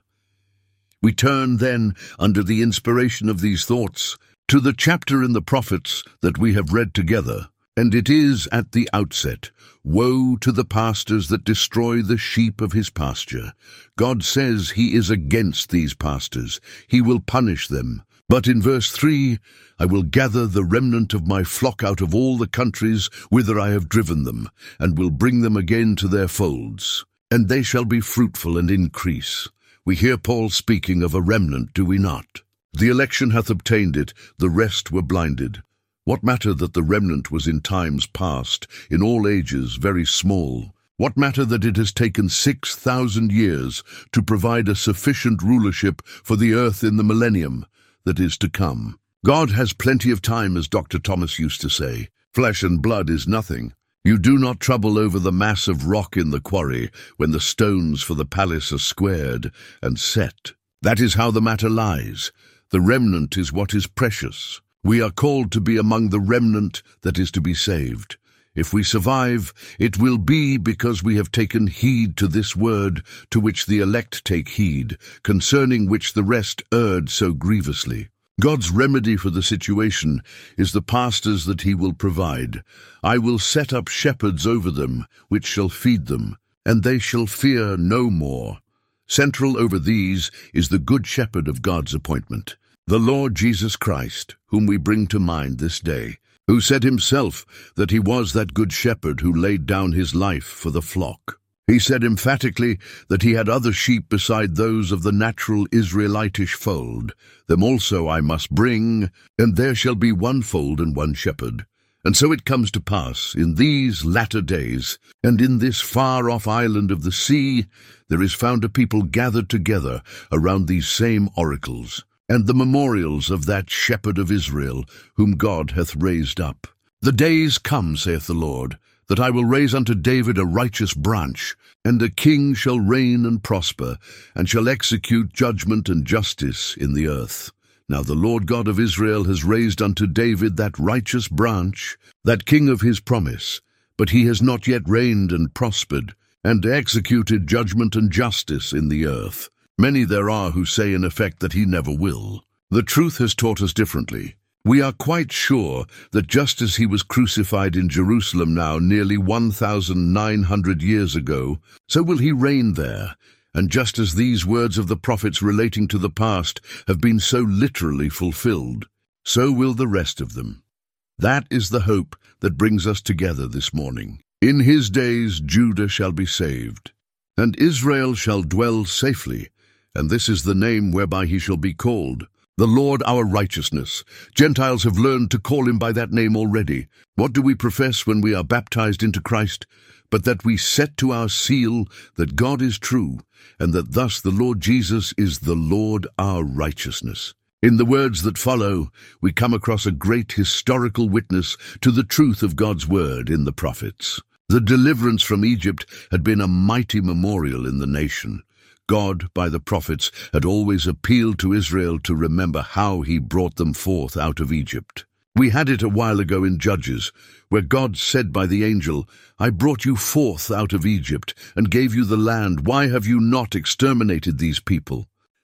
We turn then, under the inspiration of these thoughts, to the chapter in the prophets that we have read together, and it is at the outset, Woe to the pastors that destroy the sheep of his pasture. God says he is against these pastors. He will punish them. But in verse three, I will gather the remnant of my flock out of all the countries whither I have driven them, and will bring them again to their folds. And they shall be fruitful and increase. We hear Paul speaking of a remnant, do we not? The election hath obtained it, the rest were blinded. What matter that the remnant was in times past, in all ages very small? What matter that it has taken six thousand years to provide a sufficient rulership for the earth in the millennium that is to come? God has plenty of time, as Doctor Thomas used to say. Flesh and blood is nothing. You do not trouble over the mass of rock in the quarry when the stones for the palace are squared and set. That is how the matter lies. The remnant is what is precious. We are called to be among the remnant that is to be saved. If we survive, it will be because we have taken heed to this word to which the elect take heed, concerning which the rest erred so grievously. God's remedy for the situation is the pastors that he will provide. I will set up shepherds over them, which shall feed them, and they shall fear no more. Central over these is the good shepherd of God's appointment, the Lord Jesus Christ, whom we bring to mind this day, who said himself that he was that good shepherd who laid down his life for the flock. He said emphatically that he had other sheep beside those of the natural Israelitish fold. Them also I must bring, and there shall be one fold and one shepherd. And so it comes to pass, in these latter days, and in this far-off island of the sea, there is found a people gathered together around these same oracles, and the memorials of that shepherd of Israel, whom God hath raised up. The days come, saith the Lord, that I will raise unto David a righteous branch, and a king shall reign and prosper, and shall execute judgment and justice in the earth. Now the Lord God of Israel has raised unto David that righteous branch, that king of his promise, but he has not yet reigned and prospered, and executed judgment and justice in the earth. Many there are who say in effect that he never will. The truth has taught us differently. We are quite sure that just as he was crucified in Jerusalem now nearly one thousand nine hundred years ago, so will he reign there. And just as these words of the prophets relating to the past have been so literally fulfilled, so will the rest of them. That is the hope that brings us together this morning. In his days Judah shall be saved, and Israel shall dwell safely, and this is the name whereby he shall be called, the Lord our righteousness. Gentiles have learned to call him by that name already. What do we profess when we are baptized into Christ? But that we set to our seal that God is true, and that thus the Lord Jesus is the Lord our righteousness. In the words that follow, we come across a great historical witness to the truth of God's word in the prophets. The deliverance from Egypt had been a mighty memorial in the nation. God, by the prophets, had always appealed to Israel to remember how he brought them forth out of Egypt. We had it a while ago in Judges, where God said by the angel, I brought you forth out of Egypt, and gave you the land. Why have you not exterminated these people?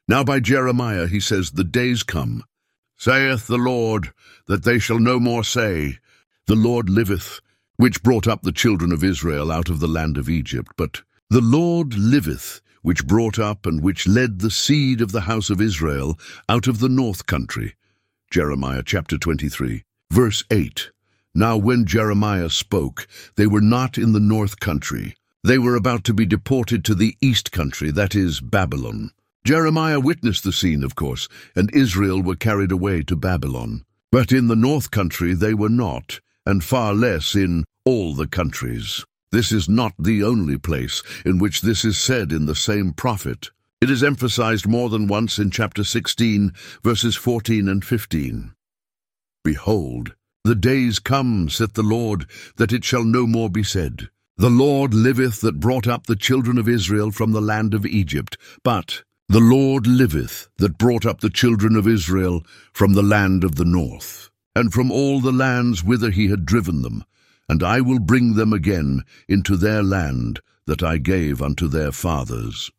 Now by Jeremiah he says, The days come, saith the Lord, that they shall no more say, The Lord liveth, which brought up the children of Israel out of the land of Egypt, but the Lord liveth, which brought up and which led the seed of the house of Israel out of the north country. Jeremiah chapter twenty-three, verse eight. Now when Jeremiah spoke, they were not in the north country. They were about to be deported to the east country, that is, Babylon. Jeremiah witnessed the scene, of course, and Israel were carried away to Babylon. But in the north country they were not, and far less in all the countries. This is not the only place in which this is said in the same prophet. It is emphasized more than once in chapter sixteen, verses fourteen and fifteen. Behold, the days come, saith the Lord, that it shall no more be said, The Lord liveth that brought up the children of Israel from the land of Egypt, but the Lord liveth that brought up the children of Israel from the land of the north, and from all the lands whither he had driven them, and I will bring them again into their land that I gave unto their fathers.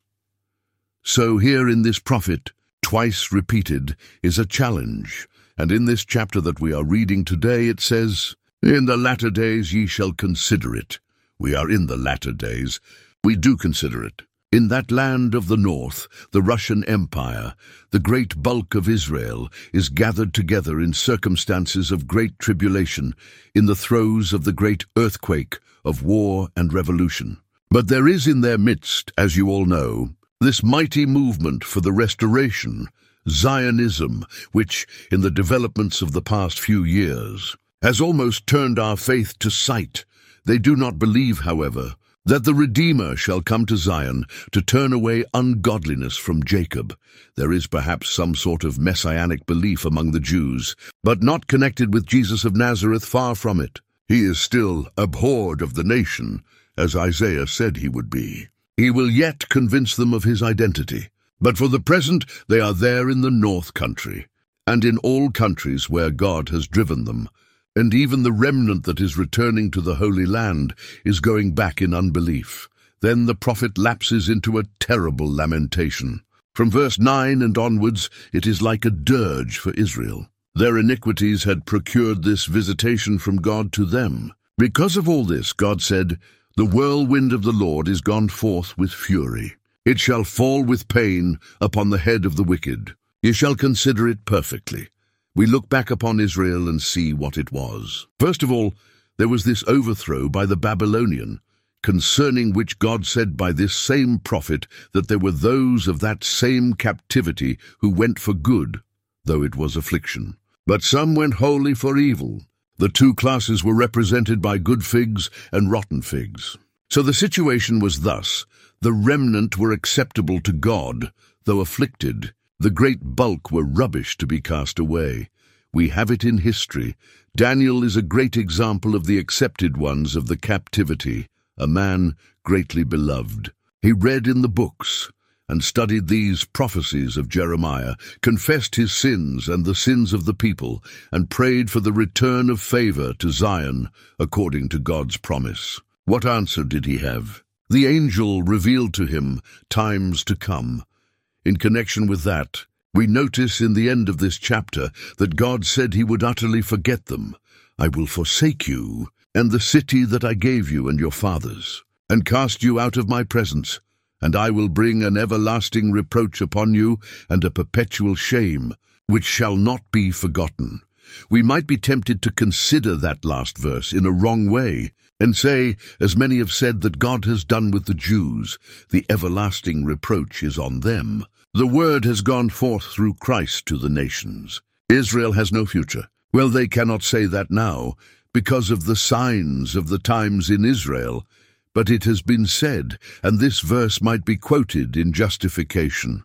So here in this prophet, twice repeated, is a challenge, and in this chapter that we are reading today it says, In the latter days ye shall consider it. We are in the latter days. We do consider it. In that land of the north, the Russian Empire, the great bulk of Israel is gathered together in circumstances of great tribulation, in the throes of the great earthquake of war and revolution. But there is in their midst, as you all know, this mighty movement for the restoration, Zionism, which, in the developments of the past few years, has almost turned our faith to sight. They do not believe, however, that the Redeemer shall come to Zion to turn away ungodliness from Jacob. There is perhaps some sort of messianic belief among the Jews, but not connected with Jesus of Nazareth, far from it. He is still abhorred of the nation, as Isaiah said he would be. He will yet convince them of his identity, but for the present they are there in the north country, and in all countries where God has driven them. And even the remnant that is returning to the Holy Land is going back in unbelief. Then the prophet lapses into a terrible lamentation. From verse nine and onwards, it is like a dirge for Israel. Their iniquities had procured this visitation from God to them. Because of all this, God said, The whirlwind of the Lord is gone forth with fury. It shall fall with pain upon the head of the wicked. Ye shall consider it perfectly. We look back upon Israel and see what it was. First of all, there was this overthrow by the Babylonian, concerning which God said by this same prophet that there were those of that same captivity who went for good, though it was affliction. But some went wholly for evil. The two classes were represented by good figs and rotten figs. So the situation was thus: the remnant were acceptable to God, though afflicted. The great bulk were rubbish to be cast away. We have it in history. Daniel is a great example of the accepted ones of the captivity, a man greatly beloved. He read in the books and studied these prophecies of Jeremiah, confessed his sins and the sins of the people, and prayed for the return of favor to Zion according to God's promise. What answer did he have? The angel revealed to him times to come. In connection with that, we notice in the end of this chapter that God said he would utterly forget them. I will forsake you, and the city that I gave you and your fathers, and cast you out of my presence, and I will bring an everlasting reproach upon you, and a perpetual shame, which shall not be forgotten. We might be tempted to consider that last verse in a wrong way, and say, as many have said, that God has done with the Jews. The everlasting reproach is on them. The word has gone forth through Christ to the nations. Israel has no future. Well, they cannot say that now, because of the signs of the times in Israel. But it has been said, and this verse might be quoted in justification.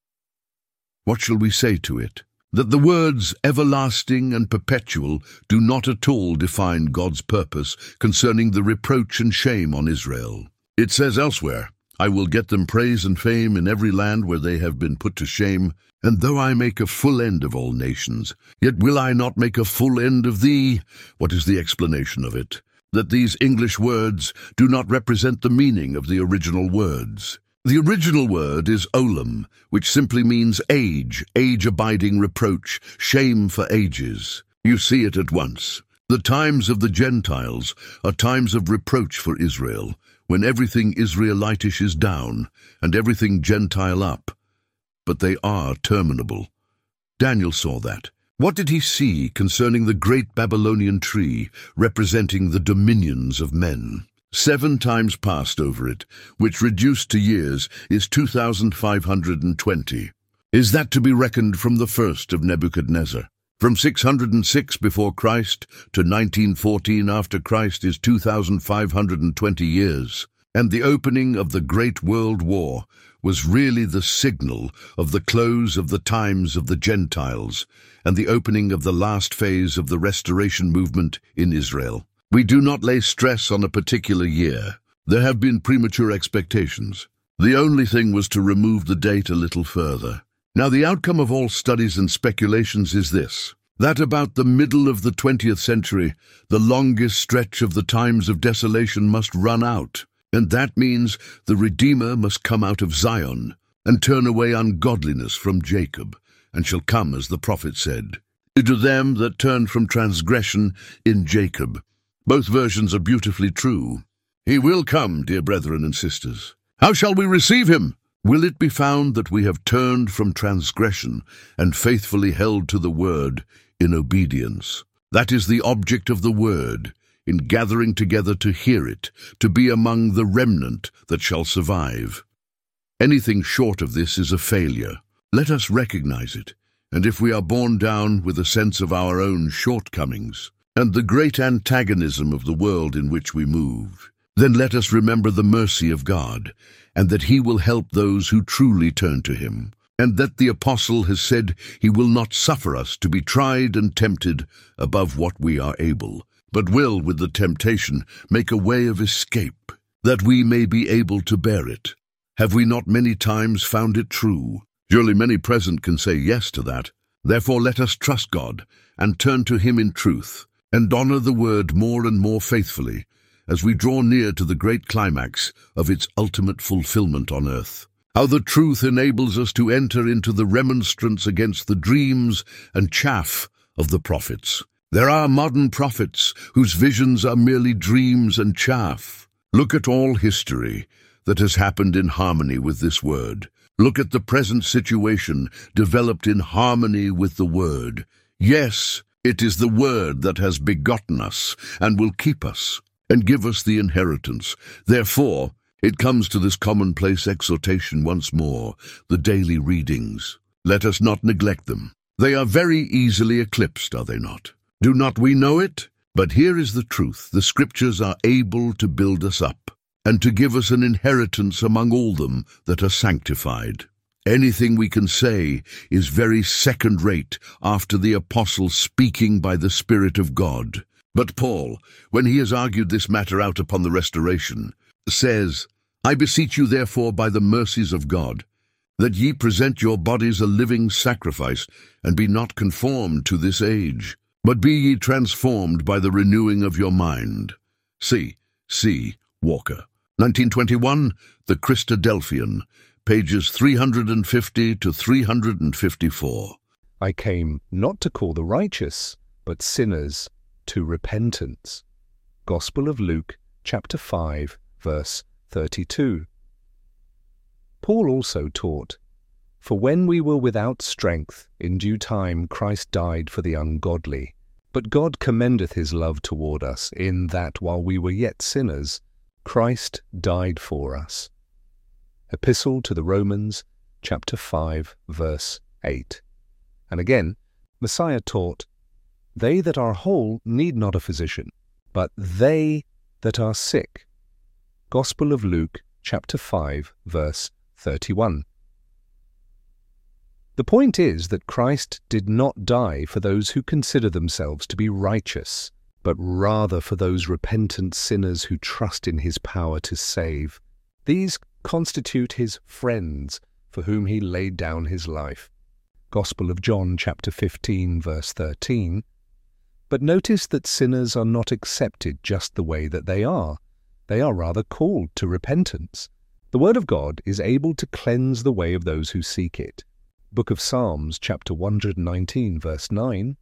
What shall we say to it? That the words everlasting and perpetual do not at all define God's purpose concerning the reproach and shame on Israel. It says elsewhere, I will get them praise and fame in every land where they have been put to shame, and though I make a full end of all nations, yet will I not make a full end of thee. What is the explanation of it? That these English words do not represent the meaning of the original words. The original word is olam, which simply means age, age-abiding reproach, shame for ages. You see it at once. The times of the Gentiles are times of reproach for Israel, when everything Israelitish is down and everything Gentile up. But they are terminable. Daniel saw that. What did he see concerning the great Babylonian tree representing the dominions of men? Seven times passed over it, which reduced to years is two thousand five hundred twenty. Is that to be reckoned from the first of Nebuchadnezzar? From six hundred six before Christ to nineteen fourteen after Christ is two thousand five hundred twenty years, and the opening of the Great World War was really the signal of the close of the times of the Gentiles and the opening of the last phase of the restoration movement in Israel. We do not lay stress on a particular year. There have been premature expectations. The only thing was to remove the date a little further. Now the outcome of all studies and speculations is this, that about the middle of the twentieth century, the longest stretch of the times of desolation must run out, and that means the Redeemer must come out of Zion and turn away ungodliness from Jacob, and shall come, as the prophet said, to them that turn from transgression in Jacob. Both versions are beautifully true. He will come, dear brethren and sisters. How shall we receive him? Will it be found that we have turned from transgression and faithfully held to the word in obedience? That is the object of the word, in gathering together to hear it, to be among the remnant that shall survive. Anything short of this is a failure. Let us recognize it, and if we are borne down with a sense of our own shortcomings and the great antagonism of the world in which we move, then let us remember the mercy of God, and that he will help those who truly turn to him, and that the apostle has said he will not suffer us to be tried and tempted above what we are able, but will, with the temptation, make a way of escape, that we may be able to bear it. Have we not many times found it true? Surely many present can say yes to that. Therefore let us trust God, and turn to him in truth, and honor the word more and more faithfully, as we draw near to the great climax of its ultimate fulfillment on earth. How the truth enables us to enter into the remonstrance against the dreams and chaff of the prophets. There are modern prophets whose visions are merely dreams and chaff. Look at all history that has happened in harmony with this word. Look at the present situation developed in harmony with the word. Yes, it is the word that has begotten us and will keep us and give us the inheritance. Therefore, it comes to this commonplace exhortation once more, the daily readings. Let us not neglect them. They are very easily eclipsed, are they not? Do not we know it? But here is the truth. The Scriptures are able to build us up and to give us an inheritance among all them that are sanctified. Anything we can say is very second-rate after the apostle speaking by the Spirit of God. But Paul, when he has argued this matter out upon the restoration, says, I beseech you therefore by the mercies of God, that ye present your bodies a living sacrifice, and be not conformed to this age, but be ye transformed by the renewing of your mind. C. C. Walker. nineteen twenty-one, The Christadelphian, pages three hundred fifty to three hundred fifty-four. I came not to call the righteous, but sinners to repentance. Gospel of Luke, chapter five, verse thirty-two. Paul also taught, For when we were without strength, in due time Christ died for the ungodly. But God commendeth his love toward us, in that while we were yet sinners, Christ died for us. Epistle to the Romans, chapter five, verse eight. And again, Messiah taught, They that are whole need not a physician, but they that are sick. Gospel of Luke, chapter five, verse thirty-one. The point is that Christ did not die for those who consider themselves to be righteous, but rather for those repentant sinners who trust in his power to save. These constitute his friends, for whom he laid down his life. Gospel of John, chapter fifteen, verse thirteen. But notice that sinners are not accepted just the way that they are. They are rather called to repentance. The Word of God is able to cleanse the way of those who seek it. Book of Psalms, chapter one hundred nineteen, verse nine.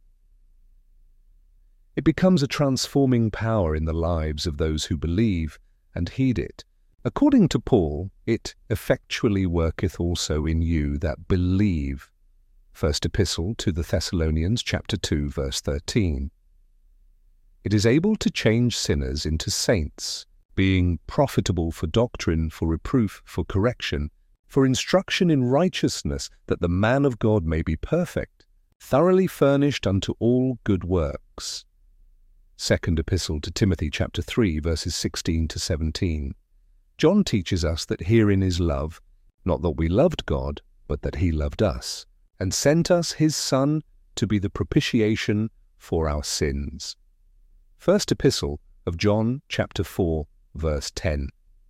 It becomes a transforming power in the lives of those who believe and heed it. According to Paul, it effectually worketh also in you that believe. First Epistle to the Thessalonians, chapter two, verse thirteen. It is able to change sinners into saints, being profitable for doctrine, for reproof, for correction, for instruction in righteousness, that the man of God may be perfect, thoroughly furnished unto all good works. Second Epistle to Timothy, chapter three, verses sixteen to seventeen. John teaches us that herein is love, not that we loved God, but that he loved us, and sent us his Son to be the propitiation for our sins. First Epistle of John, chapter four, verse ten.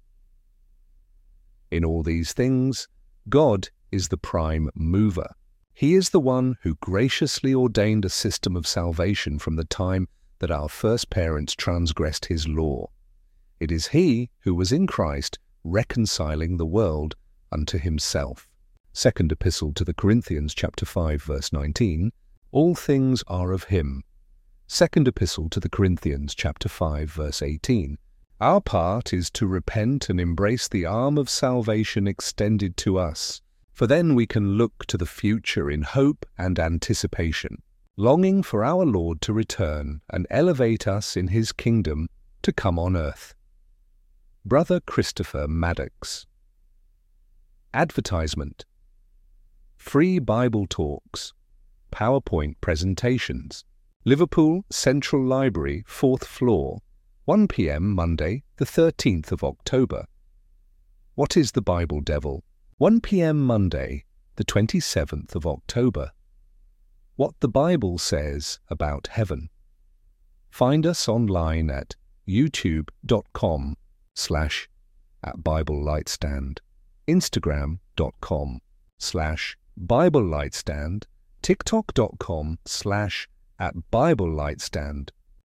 In all these things, God is the prime mover. He is the one who graciously ordained a system of salvation from the time that our first parents transgressed his law. It is he who was in Christ reconciling the world unto himself. Second Epistle to the Corinthians, chapter five, verse nineteen. All things are of him. Second Epistle to the Corinthians, chapter five, verse eighteen. Our part is to repent and embrace the arm of salvation extended to us, for then we can look to the future in hope and anticipation, longing for our Lord to return and elevate us in his kingdom to come on earth. Brother Christopher Maddox. Advertisement. Free Bible talks, PowerPoint presentations, Liverpool Central Library, fourth floor, one p m Monday, the thirteenth of October. What is the Bible Devil? one p m Monday, the twenty-seventh of October. What the Bible says about heaven. Find us online at youtube dot com slash at Bible Lightstand, instagram dot com slash Bible Lightstand, tiktok dot com slash at Bible Lightstand,